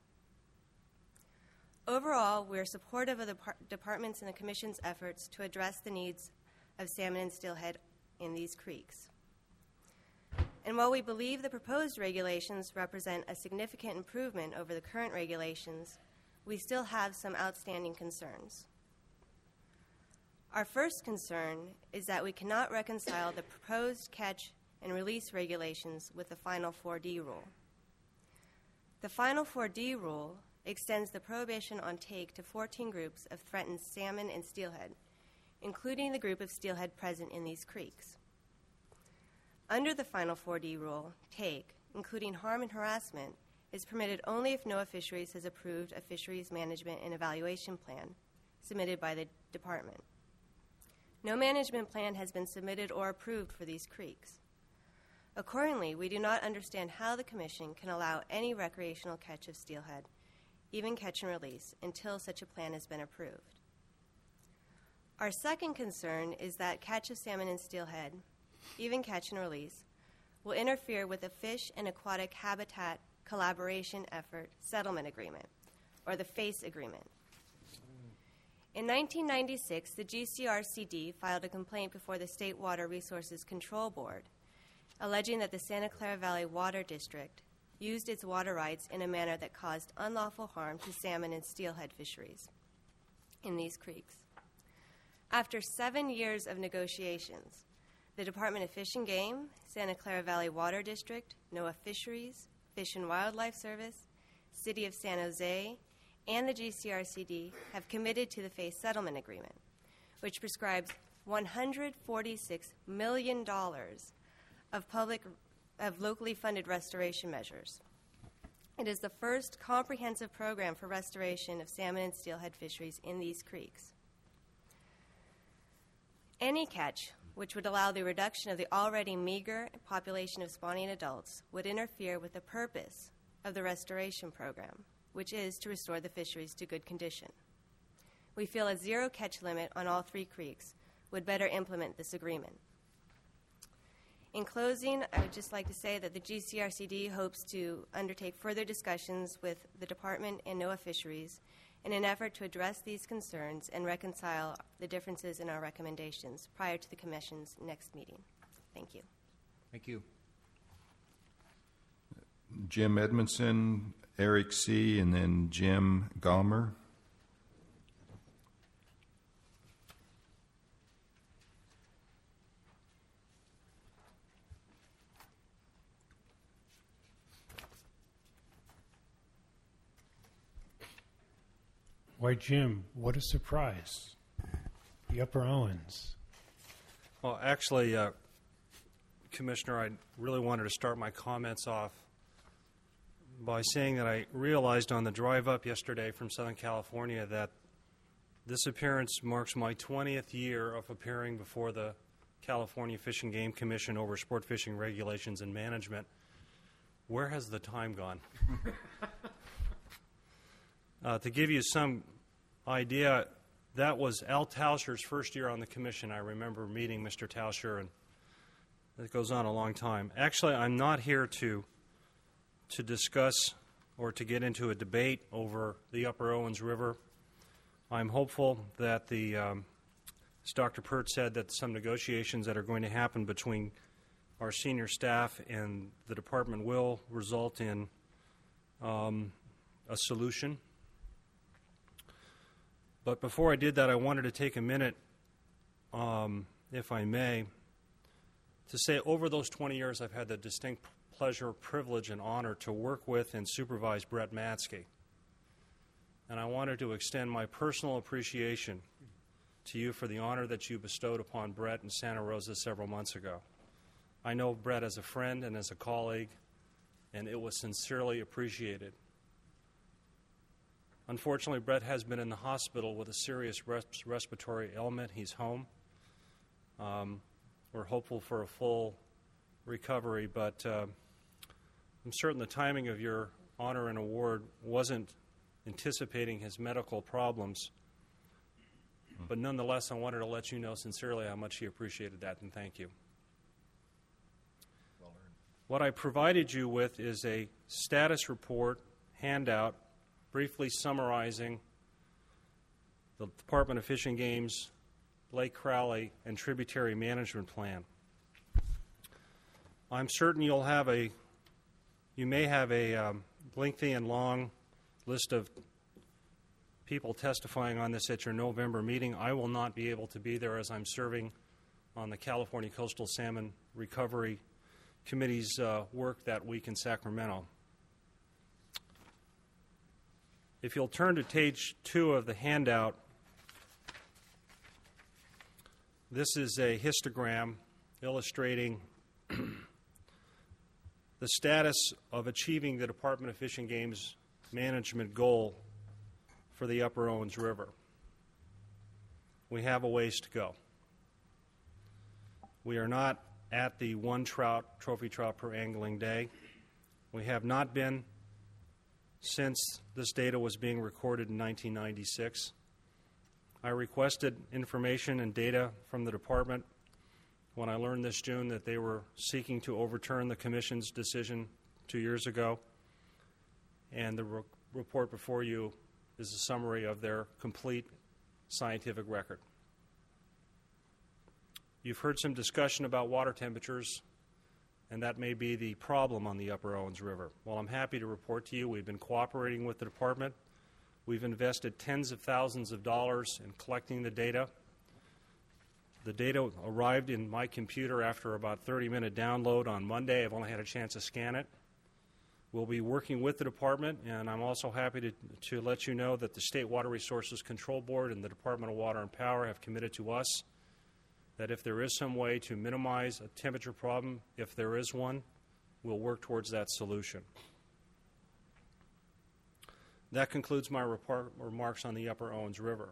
Overall, we are supportive of the department's and the Commission's efforts to address the needs of salmon and steelhead in these creeks. And while we believe the proposed regulations represent a significant improvement over the current regulations, we still have some outstanding concerns. Our first concern is that we cannot reconcile the proposed catch and release regulations with the Final 4D rule. The Final 4D rule extends the prohibition on take to 14 groups of threatened salmon and steelhead, including the group of steelhead present in these creeks. Under the Final 4D rule, take, including harm and harassment, is permitted only if NOAA Fisheries has approved a fisheries management and evaluation plan submitted by the department. No management plan has been submitted or approved for these creeks. Accordingly, we do not understand how the Commission can allow any recreational catch of steelhead, even catch and release, until such a plan has been approved. Our second concern is that catch of salmon and steelhead, even catch and release, will interfere with the Fish and Aquatic Habitat Collaboration Effort Settlement Agreement, or the FACE Agreement. In 1996, the GCRCD filed a complaint before the State Water Resources Control Board, alleging that the Santa Clara Valley Water District used its water rights in a manner that caused unlawful harm to salmon and steelhead fisheries in these creeks. After 7 years of negotiations, the Department of Fish and Game, Santa Clara Valley Water District, NOAA Fisheries, Fish and Wildlife Service, City of San Jose, and the GCRCD have committed to the FACE Settlement Agreement, which prescribes $146 million of locally funded restoration measures. It is the first comprehensive program for restoration of salmon and steelhead fisheries in these creeks. Any catch which would allow the reduction of the already meager population of spawning adults would interfere with the purpose of the restoration program, which is to restore the fisheries to good condition. We feel a zero catch limit on all 3 creeks would better implement this agreement. In closing, I would just like to say that the GCRCD hopes to undertake further discussions with the Department and NOAA Fisheries in an effort to address these concerns and reconcile the differences in our recommendations prior to the Commission's next meeting. Thank you. Thank you. Jim Edmondson, Eric C., and then Jim Gallmer. Why, Jim, what a surprise. The Upper Owens. Well, actually, Commissioner, I really wanted to start my comments off by saying that I realized on the drive up yesterday from Southern California that this appearance marks my 20th year of appearing before the California Fish and Game Commission over sport fishing regulations and management. Where has the time gone? To give you some idea, that was Al Tauscher's first year on the commission. I remember meeting Mr. Tauscher, and it goes on a long time. Actually, I'm not here to discuss or to get into a debate over the Upper Owens River. I'm hopeful that as Dr. Pert said, that some negotiations that are going to happen between our senior staff and the department will result in a solution. But before I did that, I wanted to take a minute, if I may, to say over those 20 years I've had the distinct pleasure, privilege, and honor to work with and supervise Brett Matsky. And I wanted to extend my personal appreciation to you for the honor that you bestowed upon Brett in Santa Rosa several months ago. I know Brett as a friend and as a colleague, and it was sincerely appreciated. Unfortunately, Brett has been in the hospital with a serious respiratory ailment. He's home. We're hopeful for a full recovery, but I'm certain the timing of your honor and award wasn't anticipating his medical problems. But nonetheless, I wanted to let you know sincerely how much he appreciated that, and thank you. Well earned. What I provided you with is a status report handout briefly summarizing the Department of Fish and Game's Lake Crowley and Tributary Management Plan. I'm certain you may have a lengthy and long list of people testifying on this at your November meeting. I will not be able to be there as I'm serving on the California Coastal Salmon Recovery Committee's work that week in Sacramento. If you'll turn to page 2 of the handout, this is a histogram illustrating the status of achieving the Department of Fish and Game's management goal for the Upper Owens River. We have a ways to go. We are not at the 1 trophy trout per angling day. We have not been since this data was being recorded in 1996. I requested information and data from the department when I learned this June that they were seeking to overturn the Commission's decision 2 years ago. And the report before you is a summary of their complete scientific record. You've heard some discussion about water temperatures, and that may be the problem on the Upper Owens River. Well, I'm happy to report to you we've been cooperating with the department. We've invested tens of thousands of dollars in collecting the data. The data arrived in my computer after about 30-minute download on Monday. I've only had a chance to scan it. We'll be working with the department, and I'm also happy to let you know that the State Water Resources Control Board and the Department of Water and Power have committed to us that if there is some way to minimize a temperature problem, if there is one, we'll work towards that solution. That concludes my remarks on the Upper Owens River.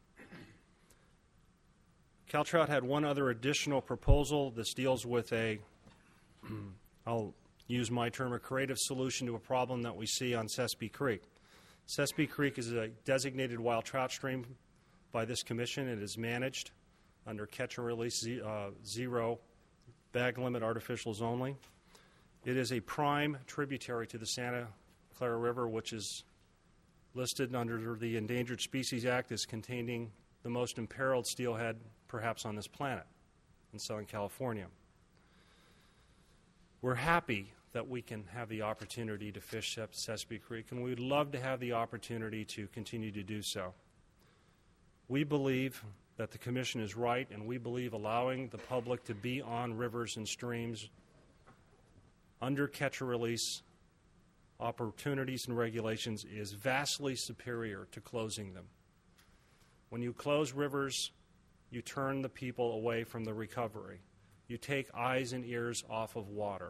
Caltrout had one other additional proposal. This deals with I'll use my term, a creative solution to a problem that we see on Sespe Creek. Sespe Creek is a designated wild trout stream by this commission. It is managed under catch and release zero bag limit artificials only. It is a prime tributary to the Santa Clara River, which is listed under the Endangered Species Act as containing the most imperiled steelhead perhaps on this planet in Southern California. We're happy that we can have the opportunity to fish Sespe Creek, and we'd love to have the opportunity to continue to do so. We believe that the Commission is right, and we believe allowing the public to be on rivers and streams under catch-and-release opportunities and regulations is vastly superior to closing them. When you close rivers, you turn the people away from the recovery. You take eyes and ears off of water.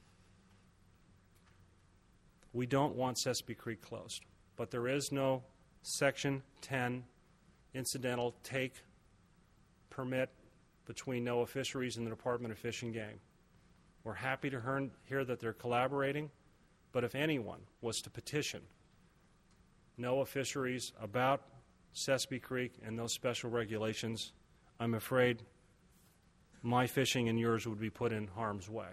We don't want Sespe Creek closed, but there is no Section 10 incidental take permit between NOAA Fisheries and the Department of Fish and Game. We're happy to hear that they're collaborating, but if anyone was to petition NOAA Fisheries about Sespe Creek and those special regulations, I'm afraid my fishing and yours would be put in harm's way.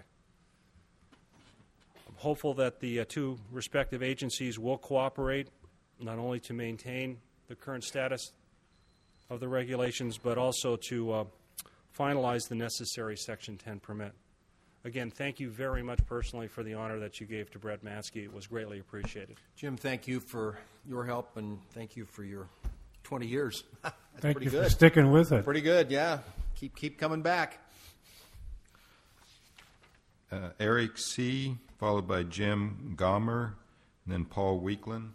I'm hopeful that the two respective agencies will cooperate, not only to maintain the current status of the regulations, but also to finalize the necessary Section 10 permit. Again, thank you very much personally for the honor that you gave to Brett Mansky. It was greatly appreciated. Jim, thank you for your help, and thank you for your 20 years. That's thank pretty you good. for sticking with it. Pretty good, yeah. Keep coming back. Eric C., followed by Jim Gomer, and then Paul Weekland.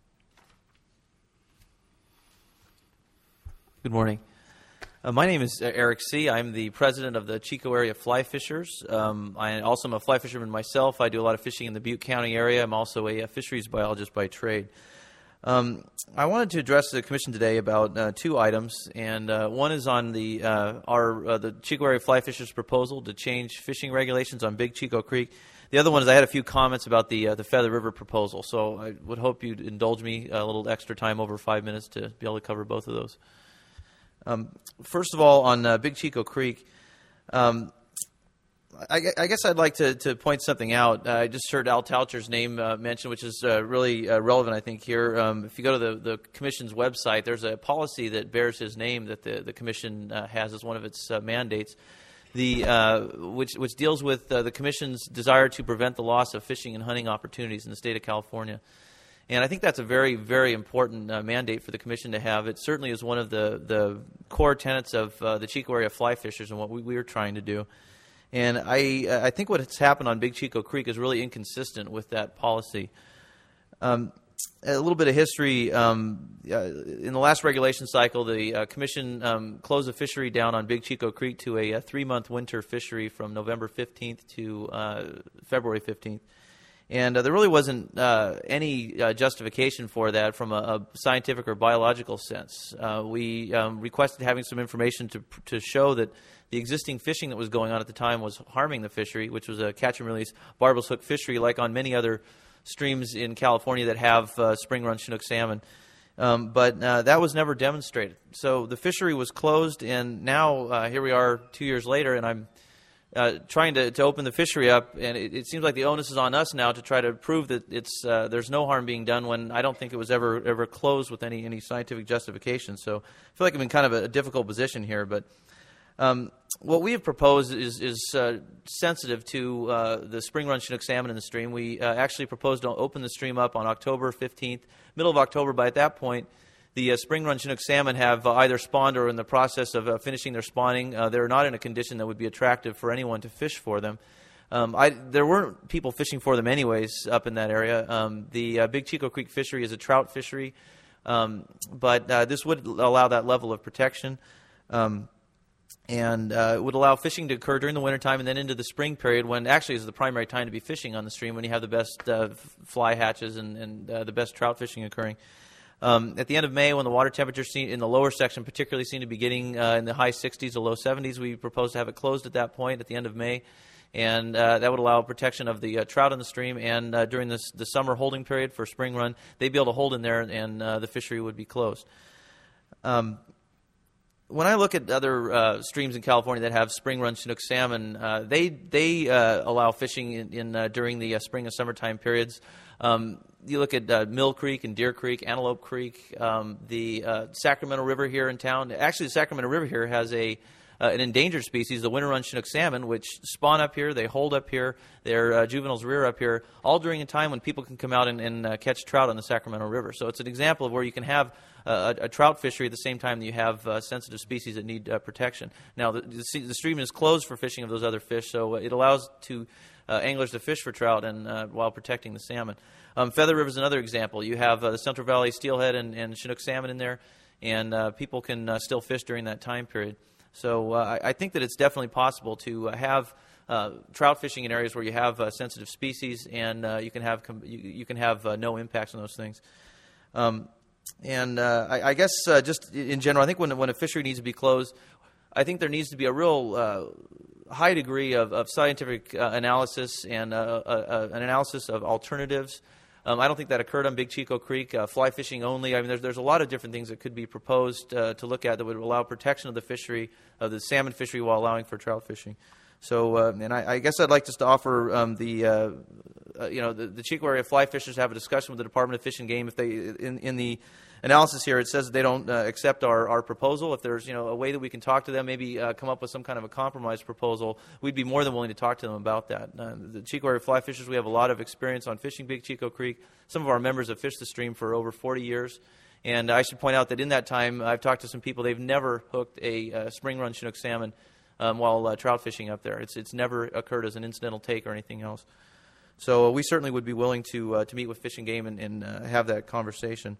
Good morning. My name is Eric C. I'm the president of the Chico Area Fly Fishers. I also am a fly fisherman myself. I do a lot of fishing in the Butte County area. I'm also a fisheries biologist by trade. I wanted to address the Commission today about two items, and one is on the Chico Area Fly Fishers proposal to change fishing regulations on Big Chico Creek. The other one is I had a few comments about the Feather River proposal, so I would hope you'd indulge me a little extra time, over 5 minutes, to be able to cover both of those. First of all, on Big Chico Creek, I guess I'd like to point something out. I just heard Al Taucher's name mentioned, which is really relevant, I think, here. If you go to the Commission's website, there's a policy that bears his name that the Commission has as one of its mandates, which deals with the Commission's desire to prevent the loss of fishing and hunting opportunities in the state of California. And I think that's a very, very important mandate for the Commission to have. It certainly is one of the core tenets of the Chico Area Fly Fishers and what we are trying to do. And I think what has happened on Big Chico Creek is really inconsistent with that policy. A little bit of history. In the last regulation cycle, the Commission closed the fishery down on Big Chico Creek to a 3-month winter fishery from November 15th to February 15th. And there really wasn't any justification for that from a scientific or biological sense. We requested having some information to show that the existing fishing that was going on at the time was harming the fishery, which was a catch and release barbless hook fishery, like on many other streams in California that have spring run Chinook salmon. But that was never demonstrated. So the fishery was closed, and now here we are 2 years later, and I'm trying to open the fishery up, and it seems like the onus is on us now to try to prove that there's no harm being done, when I don't think it was ever closed with any scientific justification. So I feel like I'm in kind of a difficult position here, but what we have proposed is sensitive to the spring run Chinook salmon in the stream. We actually proposed to open the stream up on October 15th, middle of October. By at that point, the spring run Chinook salmon have either spawned or in the process of finishing their spawning. They're not in a condition that would be attractive for anyone to fish for them. There weren't people fishing for them anyways up in that area. The Big Chico Creek fishery is a trout fishery, but this would allow that level of protection. And it would allow fishing to occur during the wintertime and then into the spring period, when actually is the primary time to be fishing on the stream, when you have the best fly hatches and the best trout fishing occurring. At the end of May, when the water temperatures in the lower section particularly seem to be getting in the high 60s to low 70s, we propose to have it closed at that point at the end of May. And that would allow protection of the trout in the stream. And during the summer holding period for spring run, they'd be able to hold in there, and the fishery would be closed. When I look at other streams in California that have spring run Chinook salmon, they allow fishing during the spring and summertime periods. You look at Mill Creek and Deer Creek, Antelope Creek, the Sacramento River here in town. Actually, the Sacramento River here has an endangered species, the winter run Chinook salmon, which spawn up here, they hold up here, their juveniles rear up here, all during a time when people can come out and catch trout on the Sacramento River. So it's an example of where you can have a trout fishery at the same time that you have sensitive species that need protection. Now, the stream is closed for fishing of those other fish, so it allows anglers to fish for trout and while protecting the salmon. Feather River is another example. You have the Central Valley steelhead and Chinook salmon in there, and people can still fish during that time period. So I think that it's definitely possible to have trout fishing in areas where you have sensitive species, and you can have no impacts on those things. I guess just in general, I think when a fishery needs to be closed, I think there needs to be a real high degree of scientific analysis and an analysis of alternatives. I don't think that occurred on Big Chico Creek. Fly fishing only. I mean, there's a lot of different things that could be proposed to look at that would allow protection of the fishery, of the salmon fishery, while allowing for trout fishing. So, and I guess I'd like just to offer the Chico area fly fishers have a discussion with the Department of Fish and Game. If they in the analysis here, it says that they don't accept our proposal. If there's a way that we can talk to them, maybe come up with some kind of a compromise proposal, we'd be more than willing to talk to them about that. The Chico area fly fishers, we have a lot of experience on fishing Big Chico Creek. Some of our members have fished the stream for over 40 years. And I should point out that in that time, I've talked to some people, they've never hooked a spring run Chinook salmon while trout fishing up there. It's never occurred as an incidental take or anything else. So we certainly would be willing to meet with Fish and Game and have that conversation.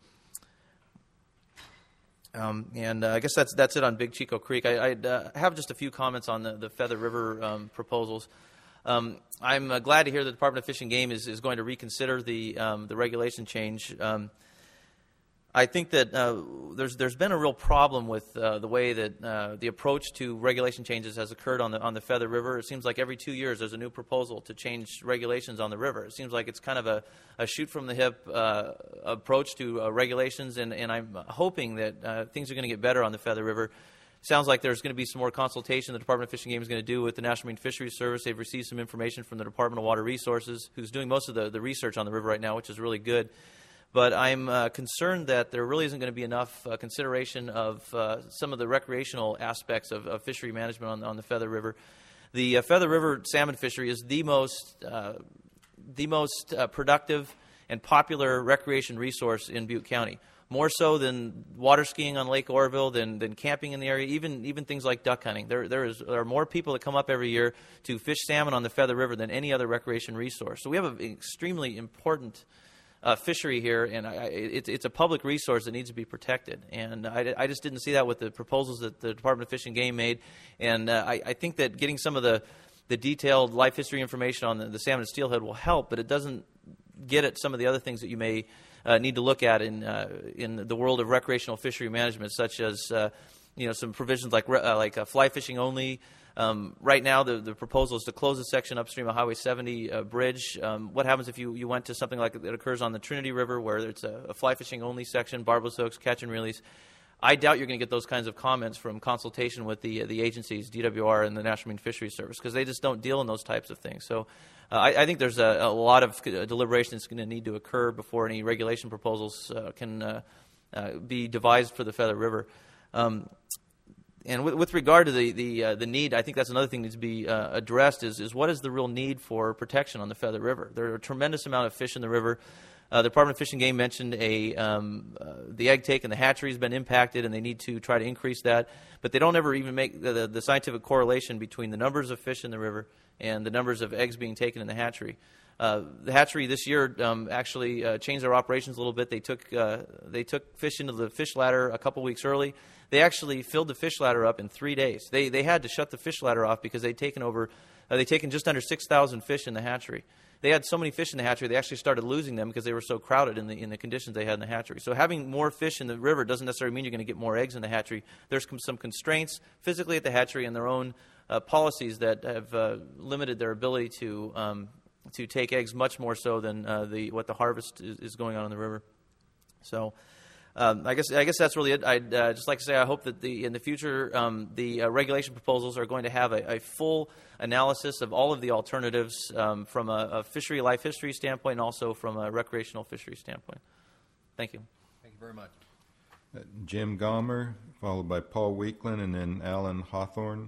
And I guess that's it on Big Chico Creek. I'd have just a few comments on the Feather River proposals. I'm glad to hear the Department of Fish and Game is going to reconsider the regulation change. I think that there's been a real problem with the way that the approach to regulation changes has occurred on the Feather River. It seems like every 2 years there's a new proposal to change regulations on the river. It seems like it's kind of a shoot from the hip approach to regulations, and I'm hoping that things are going to get better on the Feather River. Sounds like there's going to be some more consultation the Department of Fish and Game is going to do with the National Marine Fisheries Service. They've received some information from the Department of Water Resources, who's doing most of the research on the river right now, which is really good. But I'm concerned that there really isn't going to be enough consideration of some of the recreational aspects of fishery management on the Feather River. The Feather River salmon fishery is the most productive and popular recreation resource in Butte County. More so than water skiing on Lake Oroville, than camping in the area, even things like duck hunting. There are more people that come up every year to fish salmon on the Feather River than any other recreation resource. So we have an extremely important fishery here, and it's a public resource that needs to be protected. And I just didn't see that with the proposals that the Department of Fish and Game made. And I think that getting some of the detailed life history information on the salmon and steelhead will help, but it doesn't get at some of the other things that you may need to look at in the world of recreational fishery management, such as some provisions like fly fishing only, Right now, the proposal is to close the section upstream of Highway 70 bridge. What happens if you went to something like that occurs on the Trinity River, where it's a fly fishing only section, barbless hooks, catch and release? I doubt you're going to get those kinds of comments from consultation with the agencies, DWR and the National Marine Fisheries Service, because they just don't deal in those types of things. So I think there's a lot of deliberation that's going to need to occur before any regulation proposals can be devised for the Feather River. And with regard to the need, I think that's another thing that needs to be addressed is what is the real need for protection on the Feather River? There are a tremendous amount of fish in the river. The Department of Fish and Game mentioned the egg take and the hatchery has been impacted, and they need to try to increase that. But they don't ever even make the scientific correlation between the numbers of fish in the river and the numbers of eggs being taken in the hatchery. The hatchery this year actually changed their operations a little bit. They took fish into the fish ladder a couple weeks early. They actually filled the fish ladder up in 3 days. They had to shut the fish ladder off because they'd taken just under 6,000 fish in the hatchery. They had so many fish in the hatchery, they actually started losing them because they were so crowded in the conditions they had in the hatchery. So having more fish in the river doesn't necessarily mean you're going to get more eggs in the hatchery. There's some constraints physically at the hatchery and their own policies that have limited their ability to take eggs much more so than what the harvest is going on in the river. So I guess that's really it. I'd just like to say I hope that in the future the regulation proposals are going to have a full analysis of all of the alternatives from a fishery life history standpoint and also from a recreational fishery standpoint. Thank you. Thank you very much. Jim Gomer, followed by Paul Weekland, and then Alan Hawthorne.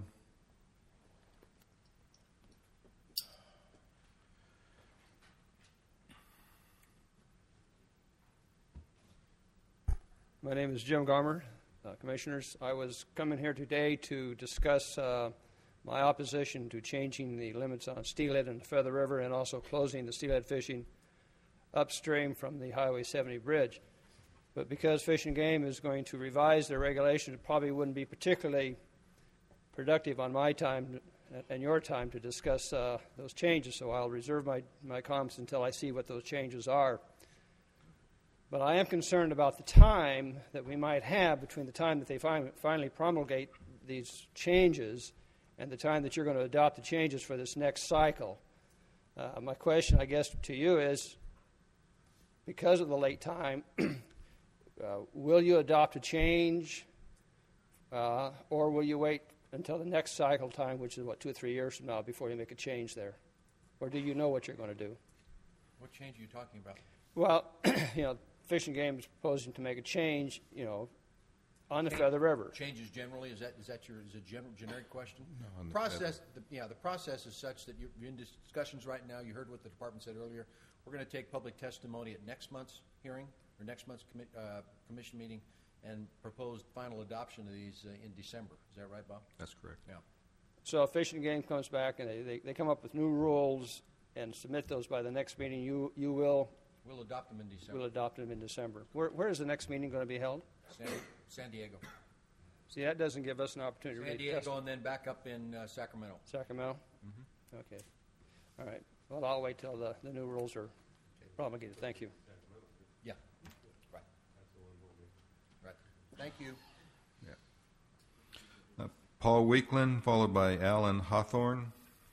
My name is Jim Gomer. Commissioners, I was coming here today to discuss my opposition to changing the limits on steelhead in the Feather River and also closing the steelhead fishing upstream from the Highway 70 bridge. But because Fish and Game is going to revise their regulations, it probably wouldn't be particularly productive on my time and your time to discuss those changes, so I'll reserve my comments until I see what those changes are. But I am concerned about the time that we might have between the time that they finally promulgate these changes and the time that you're going to adopt the changes for this next cycle. My question, I guess, to you is, because of the late time, will you adopt a change or will you wait until the next cycle time, which is, 2 or 3 years from now, before you make a change there? Or do you know what you're going to do? What change are you talking about? Well, Fish and Game is proposing to make a change, on the Feather River. Changes generally, is that a generic question? No, on the process. The process is such that you're in discussions right now. You heard what the department said earlier. We're going to take public testimony at next month's hearing or next month's commission meeting and propose final adoption of these in December. Is that right, Bob? That's correct. Yeah. So if Fish and Game comes back and they come up with new rules and submit those by the next meeting, you will. We'll adopt them in December. We'll adopt them in December. Where is the next meeting going to be held? San Diego. See, that doesn't give us an opportunity to San Diego and then back up in Sacramento. Sacramento? Mm-hmm. Okay. All right. Well, I'll wait till the new rules are promulgated. Thank you. Yeah. Right. Right. Thank you. Yeah. Paul Weekland, followed by Alan Hawthorne.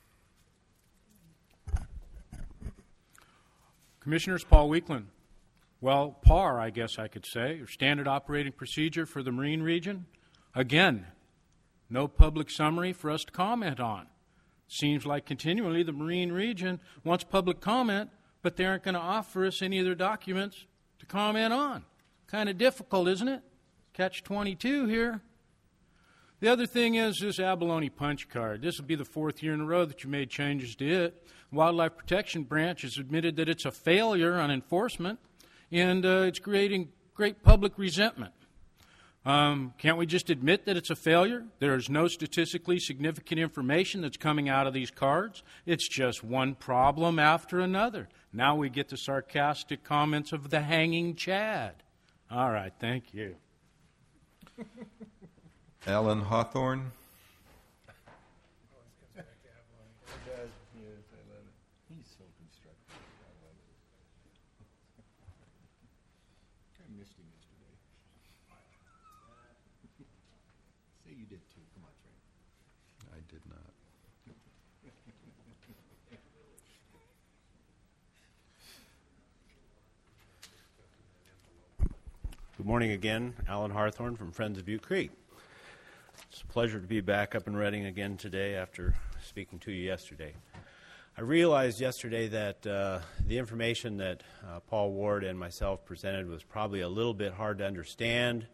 Commissioners, Paul Weekland. Well, PAR, I guess I could say, or Standard Operating Procedure for the Marine Region. Again, no public summary for us to comment on. Seems like continually the Marine Region wants public comment, but they aren't going to offer us any of their documents to comment on. Kind of difficult, isn't it? Catch-22 here. The other thing is this abalone punch card. This will be the 4th year in a row that you made changes to it. Wildlife Protection Branch has admitted that it's a failure on enforcement, and it's creating great public resentment. Can't we just admit that it's a failure? There's no statistically significant information that's coming out of these cards. It's just one problem after another. Now we get the sarcastic comments of the hanging Chad. All right, thank you. Alan Hawthorne. He's so constructive. I love it. I missed him yesterday. Say you did too. Come on, Trey. I did not. Good morning again. Alan Harthorn from Friends of Butte Creek. It's a pleasure to be back up in Reading again today after speaking to you yesterday. I realized yesterday that the information that Paul Ward and myself presented was probably a little bit hard to understand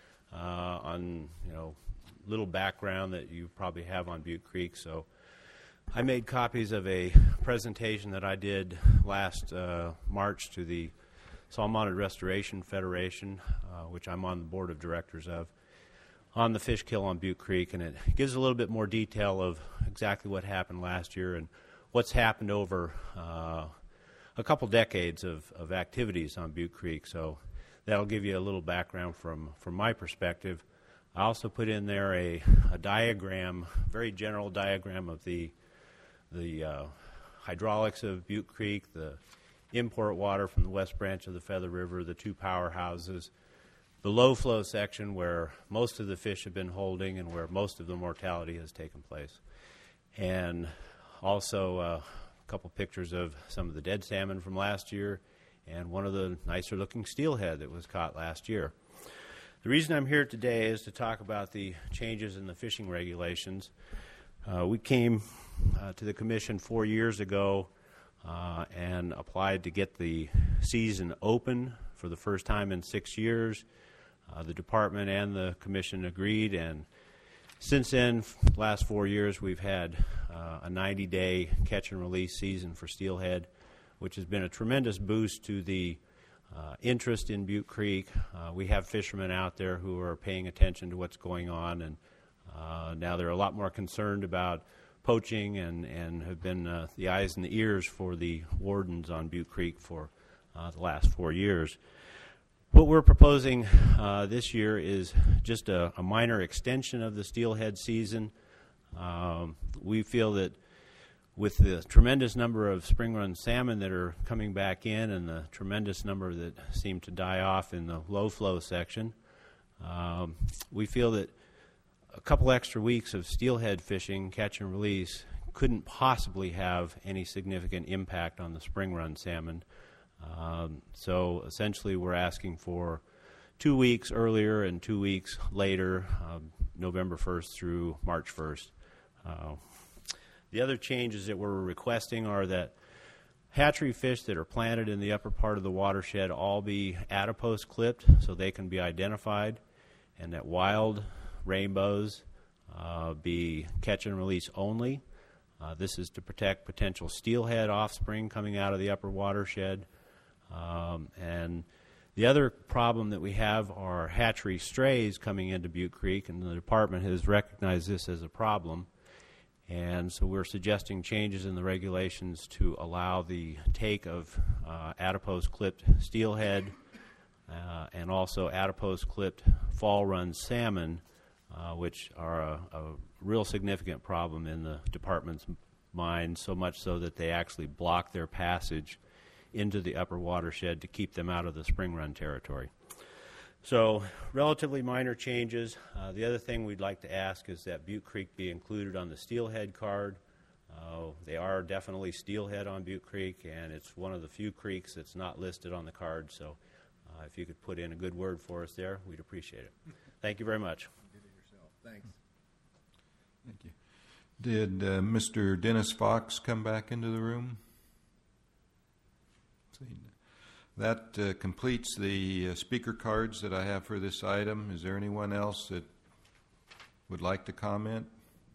on, little background that you probably have on Butte Creek. So I made copies of a presentation that I did last March to the Salmonid Restoration Federation, which I'm on the board of directors of, on the fish kill on Butte Creek, and it gives a little bit more detail of exactly what happened last year and what's happened over a couple decades of activities on Butte Creek. So that'll give you a little background from my perspective. I also put in there a diagram, very general diagram of the hydraulics of Butte Creek, the import water from the west branch of the Feather River, the two powerhouses, the low flow section where most of the fish have been holding and where most of the mortality has taken place. And also a couple pictures of some of the dead salmon from last year and one of the nicer looking steelhead that was caught last year. The reason I'm here today is to talk about the changes in the fishing regulations. We came to the Commission 4 years ago and applied to get the season open for the first time in 6 years. The department and the commission agreed, and since then, last 4 years, we've had a 90-day catch and release season for steelhead, which has been a tremendous boost to the interest in Butte Creek. We have fishermen out there who are paying attention to what's going on, and now they're a lot more concerned about poaching and have been the eyes and the ears for the wardens on Butte Creek for the last 4 years. What we're proposing this year is just a minor extension of the steelhead season. We feel that with the tremendous number of spring run salmon that are coming back in and the tremendous number that seem to die off in the low flow section, we feel that a couple extra weeks of steelhead fishing, catch and release, couldn't possibly have any significant impact on the spring run salmon. So essentially we're asking for 2 weeks earlier and 2 weeks later, November 1st through March 1st. The other changes that we're requesting are that hatchery fish that are planted in the upper part of the watershed all be adipose clipped so they can be identified, and that wild rainbows be catch and release only. This is to protect potential steelhead offspring coming out of the upper watershed. And the other problem that we have are hatchery strays coming into Butte Creek, and the department has recognized this as a problem. And so we're suggesting changes in the regulations to allow the take of adipose clipped steelhead and also adipose clipped fall run salmon, which are a real significant problem in the department's mind, so much so that they actually block their passage into the upper watershed to keep them out of the spring run territory. So relatively minor changes. The other thing we'd like to ask is that Butte Creek be included on the steelhead card. They are definitely steelhead on Butte Creek, and it's one of the few creeks that's not listed on the card. So if you could put in a good word for us there, we'd appreciate it. Thank you very much. Thanks. Thank you. Did Mr. Dennis Fox come back into the room? That completes the speaker cards that I have for this item. Is there anyone else that would like to comment?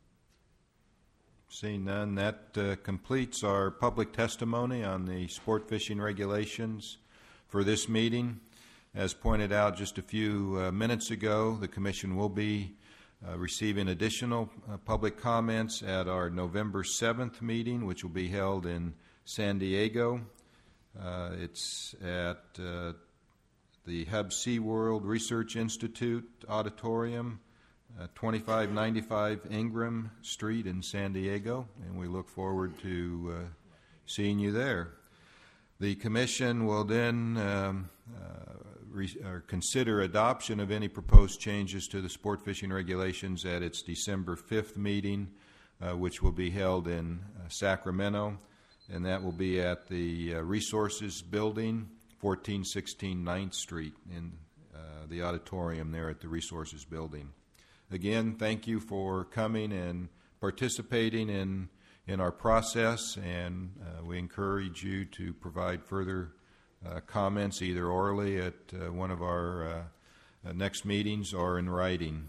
Seeing none, that completes our public testimony on the sport fishing regulations for this meeting. As pointed out just a few minutes ago, the Commission will be receiving additional public comments at our November 7th meeting, which will be held in San Diego. It's at the Hub SeaWorld Research Institute Auditorium, 2595 Ingram Street in San Diego, and we look forward to seeing you there. The Commission will then consider adoption of any proposed changes to the sport fishing regulations at its December 5th meeting, which will be held in Sacramento, and that will be at the Resources Building, 1416 9th Street, in the auditorium there at the Resources Building. Again, thank you for coming and participating in our process, and we encourage you to provide further comments either orally at one of our next meetings or in writing.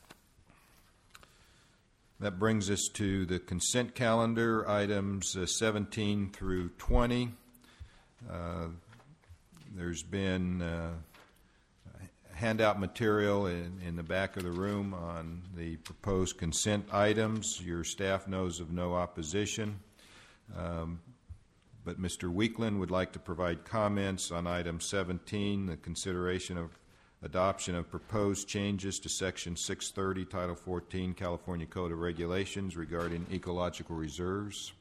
That brings us to the consent calendar, items 17 through 20. There's been handout material in the back of the room on the proposed consent items. Your staff knows of no opposition, but Mr. Weekland would like to provide comments on item 17, the consideration of adoption of proposed changes to Section 630, Title 14, California Code of Regulations regarding ecological reserves.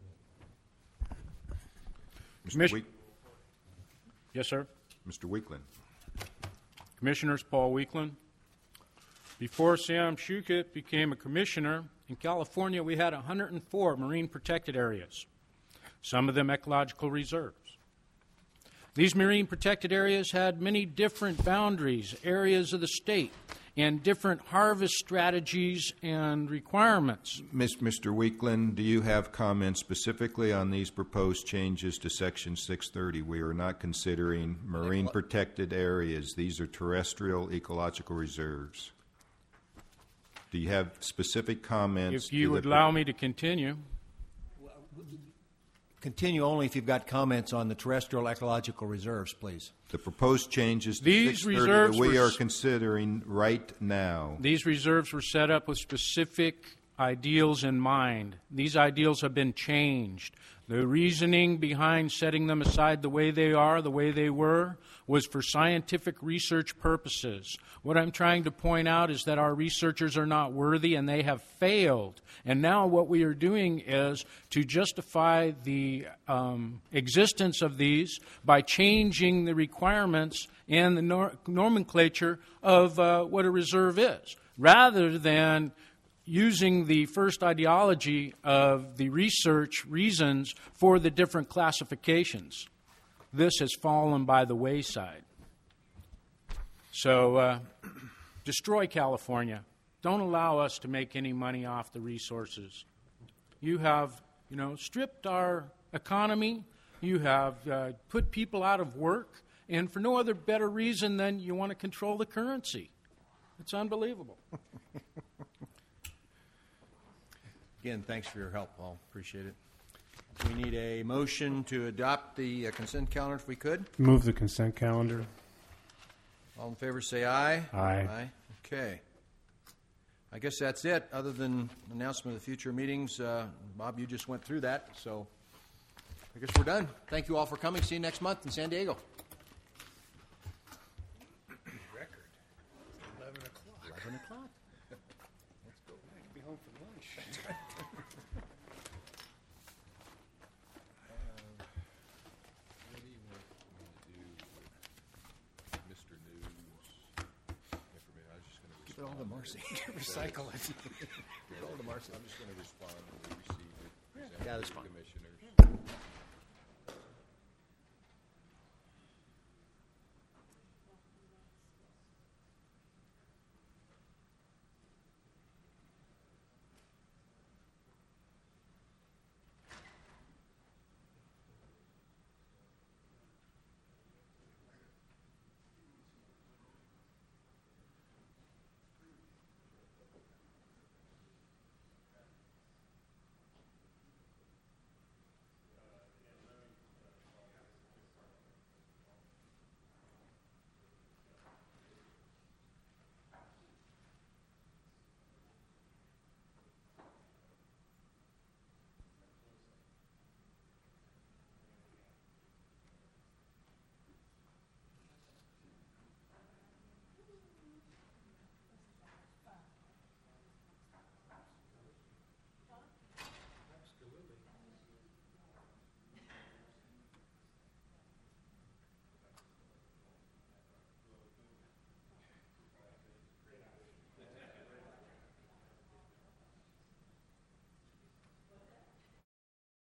Yes, sir. Mr. Weekland. Commissioners, Paul Weekland. Before Sam Shukit became a commissioner, in California we had 104 marine protected areas, some of them ecological reserves. These marine protected areas had many different boundaries, areas of the state, and different harvest strategies and requirements. Mr. Weekland, do you have comments specifically on these proposed changes to Section 630? We are not considering marine protected areas. These are terrestrial ecological reserves. Do you have specific comments? If you would allow me to continue. Continue only if you've got comments on the terrestrial ecological reserves, please. The proposed changes to These 630 reserves that we are considering right now. These reserves were set up with specific ideals in mind. These ideals have been changed. The reasoning behind setting them aside the way they are, the way they were, was for scientific research purposes. What I'm trying to point out is that our researchers are not worthy and they have failed. And now what we are doing is to justify the existence of these by changing the requirements and the nomenclature of what a reserve is, rather than using the first ideology of the research reasons for the different classifications. This has fallen by the wayside. So, destroy California. Don't allow us to make any money off the resources. You have, stripped our economy. You have put people out of work, and for no other better reason than you want to control the currency. It's unbelievable. Again, thanks for your help, Paul. Appreciate it. We need a motion to adopt the consent calendar, if we could. Move the consent calendar. All in favor, say aye. Aye. Okay. I guess that's it, other than announcement of the future meetings. Bob, you just went through that, so I guess we're done. Thank you all for coming. See you next month in San Diego. Record. 11 o'clock. 11 o'clock. Let's go. I can be home for lunch. Give it all to Marcy. Recycle it. Give it all to Marcy. I'm just going to respond when we receive it. Yeah, that's fine.